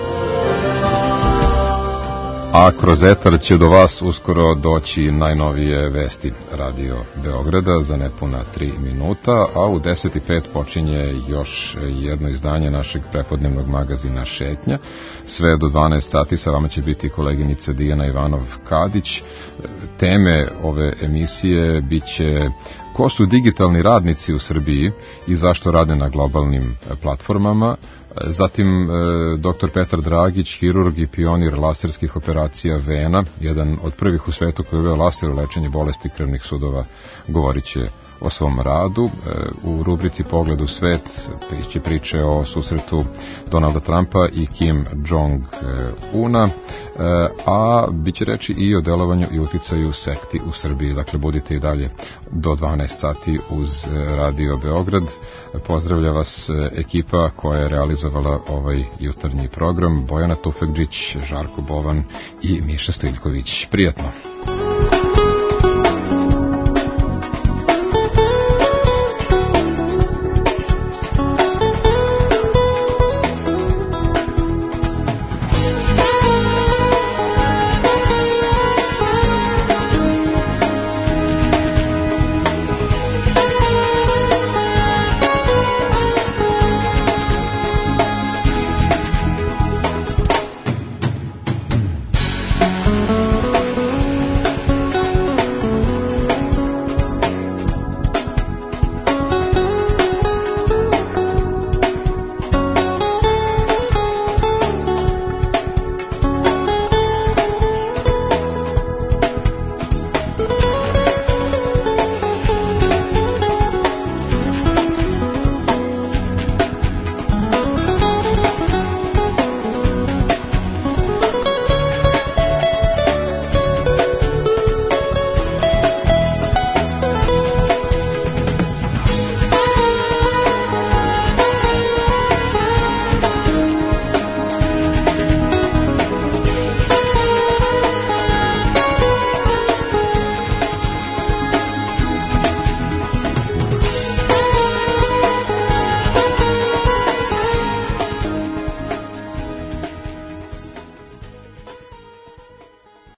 A kroz etar će do vas uskoro doći najnovije vesti Radio Beograda za nepuna 3 minuta, a u 10:05 počinje još jedno izdanje našeg prepodnevnog magazina Šetnja. Sve do 12 sati sa vama će biti koleginica Dijana Ivanov-Kadić. Teme ove emisije biće ko su digitalni radnici u Srbiji i zašto rade na globalnim platformama. Zatim dr. Petar Dragić, hirurg i pionir laserskih operacija vena, jedan od prvih u svetu koji je uveo laser u lečenje bolesti krvnih sudova, govorit će o svom radu. U rubrici Pogled u svet će priče o susretu Donalda Trumpa i Kim Jong-una, a bit će reći i o delovanju i uticaju sekti u Srbiji. Dakle, budite i dalje do 12 sati uz Radio Beograd. Pozdravlja vas ekipa koja je realizovala ovaj jutarnji program: Bojana Tufekđić, Žarko Bovan i Miša Stiljković. Prijatno!